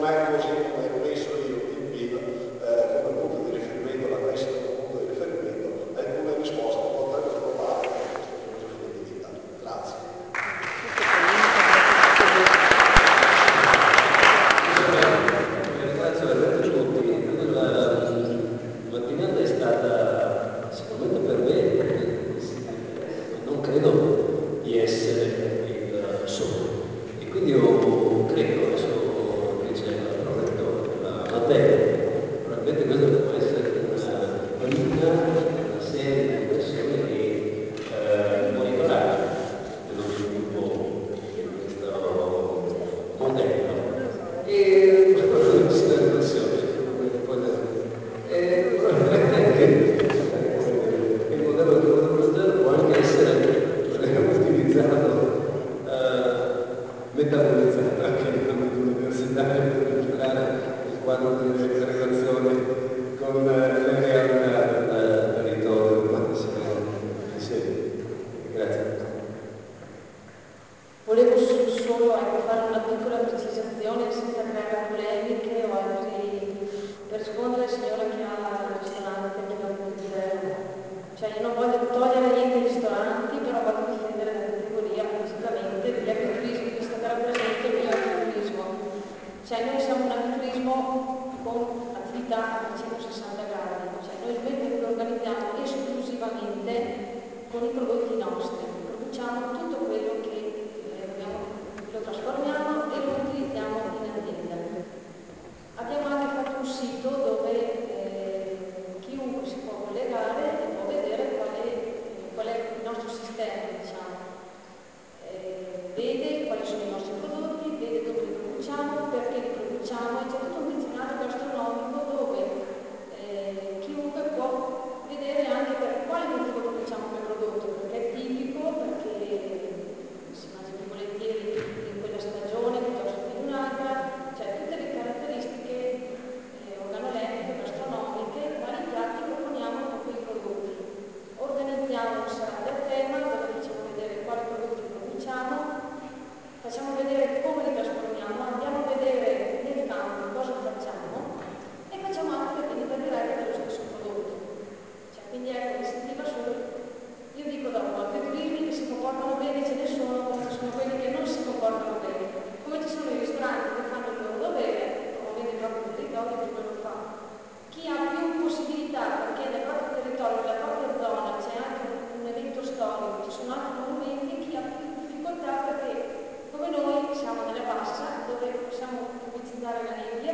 non è così come penso io il P I L eh, come punto di riferimento, la crescita come punto di riferimento, alcune risposte potrebbero trovare in questa filosofia di vita. Grazie. Ringrazio veramente tutti. La mattinata è stata sicuramente per me, non credo di essere il solo, e quindi io credo, adesso dice il prorettore della materia, probabilmente questo può essere una prima una serie di persone che eh, monitoraggio dello sviluppo di questo modello. E una riflessione, e probabilmente il modello che volevo mostrare può anche essere utilizzato, eh, metabolizzato anche in ambito universitario per illustrare il quadro delle relazioni con le realtà del territorio quando si vedono insieme. Grazie. Volevo solo ecco, fare una piccola precisazione senza creare polemiche o altri, per rispondere al signore che ha il ristorante che ha avuto zero. Cioè io non voglio togliere niente ai ristoranti, però voglio difendere la categoria giustamente degli agriturismi, visto che rappresenta il mio agriturismo. Cioè noi siamo un agriturismo con attività a trecentosessanta gradi, cioè noi lo organizziamo esclusivamente con i prodotti nostri, produciamo tutto quello che lo trasformiamo e lo utilizziamo in azienda. Abbiamo anche fatto un sito dove eh, chiunque si può collegare e può vedere qual è, eh, qual è il nostro sistema, diciamo. Eh, vede quali sono i nostri prodotti, vede dove li produciamo, perché li produciamo, e c'è tutto un dizionario gastronomico dove eh, chiunque può vedere anche per quale motivo produciamo quel prodotto, perché è tipico, perché si mangia più volentieri in quella stagione piuttosto che in un'altra, cioè tutte le caratteristiche eh, organolettiche, gastronomiche, vari piatti proponiamo con quei prodotti. Organizziamo serate a tema dove facciamo vedere quali prodotti produciamo, facciamo vedere come li trasformiamo, andiamo a vedere nel campo cosa facciamo e facciamo anche le vendite dirette dello stesso prodotto. Cioè, quindi ecco, mi sentiva solo, io dico dopo, agriturismi che si comportano bene ce ne sono, come ci sono quelli che non si comportano bene, come ci sono i ristoranti che fanno il loro dovere, promuovendo il proprio territorio, che quello fa. Chi ha più possibilità, perché nel proprio territorio, nella propria zona c'è anche un evento storico, ci sono altri monumenti, chi ha più difficoltà perché come noi siamo nella bassa, dove possiamo pubblicizzare la nebbia,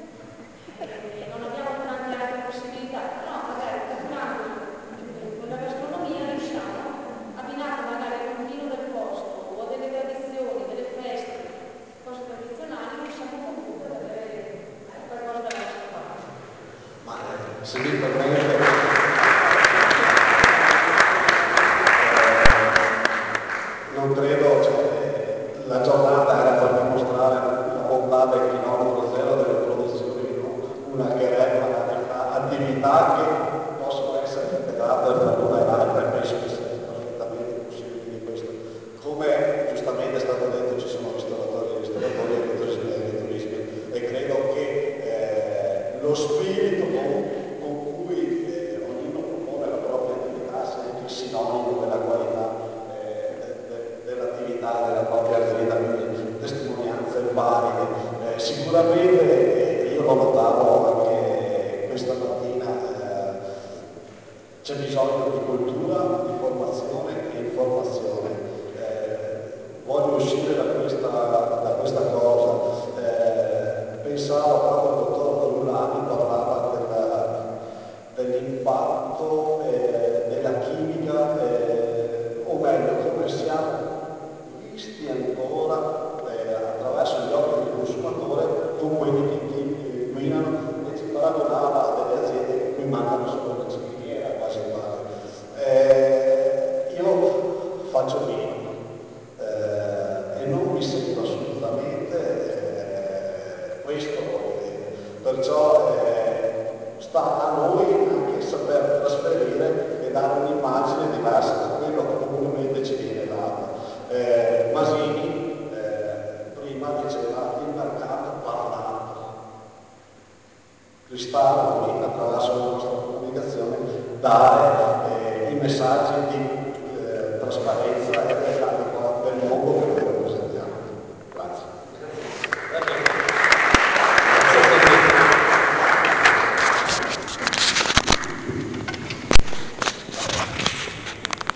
e non abbiamo tante altre possibilità, però magari catturando con la gastronomia riusciamo, abbinato magari a un vino del posto o a delle tradizioni, delle feste, cose tradizionali, riusciamo comunque ad avere qualcosa dalla nostra parte. Ma se mi permette, eh, non credo, cioè, la giornata era per dimostrare la bontà del chilometro zero delle produzioni, no? Una che è magari fra attività che possono essere integrate fra l'una e l'altra, e penso che sia perfettamente possibile di questo. Come giustamente è stato detto, ci sono ristoratori e ristoratori, agriturismi e agriturismi, e credo che eh, lo spirito con, con cui eh, ognuno propone la propria attività sia anche sinonimo della qualità eh, de, de, dell'attività della propria azienda, quindi testimonianze valide. Eh, sicuramente eh, io lo notavo anche questa mattina, eh, c'è bisogno di cultura, di formazione e informazione. Eh, voglio uscire da questa, da questa cosa. Eh, pensavo proprio al dottor Colulani, parlava della, dell'impatto eh, della chimica, eh, o meglio, come siamo visti ancora eh, attraverso gli occhi del consumatore con quelli che chi guidano, e ci paragonava a delle aziende che qui mancano solo la ciminiera, quasi pare. Eh, io faccio vino eh, e non mi sento assolutamente eh, questo, eh, perciò eh, sta a noi anche saper trasferire e dare un'immagine diversa da quello che comunemente ci viene dato. Eh, Masini eh, prima diceva il mercato parla, fa noi attraverso la nostra comunicazione dare eh, i messaggi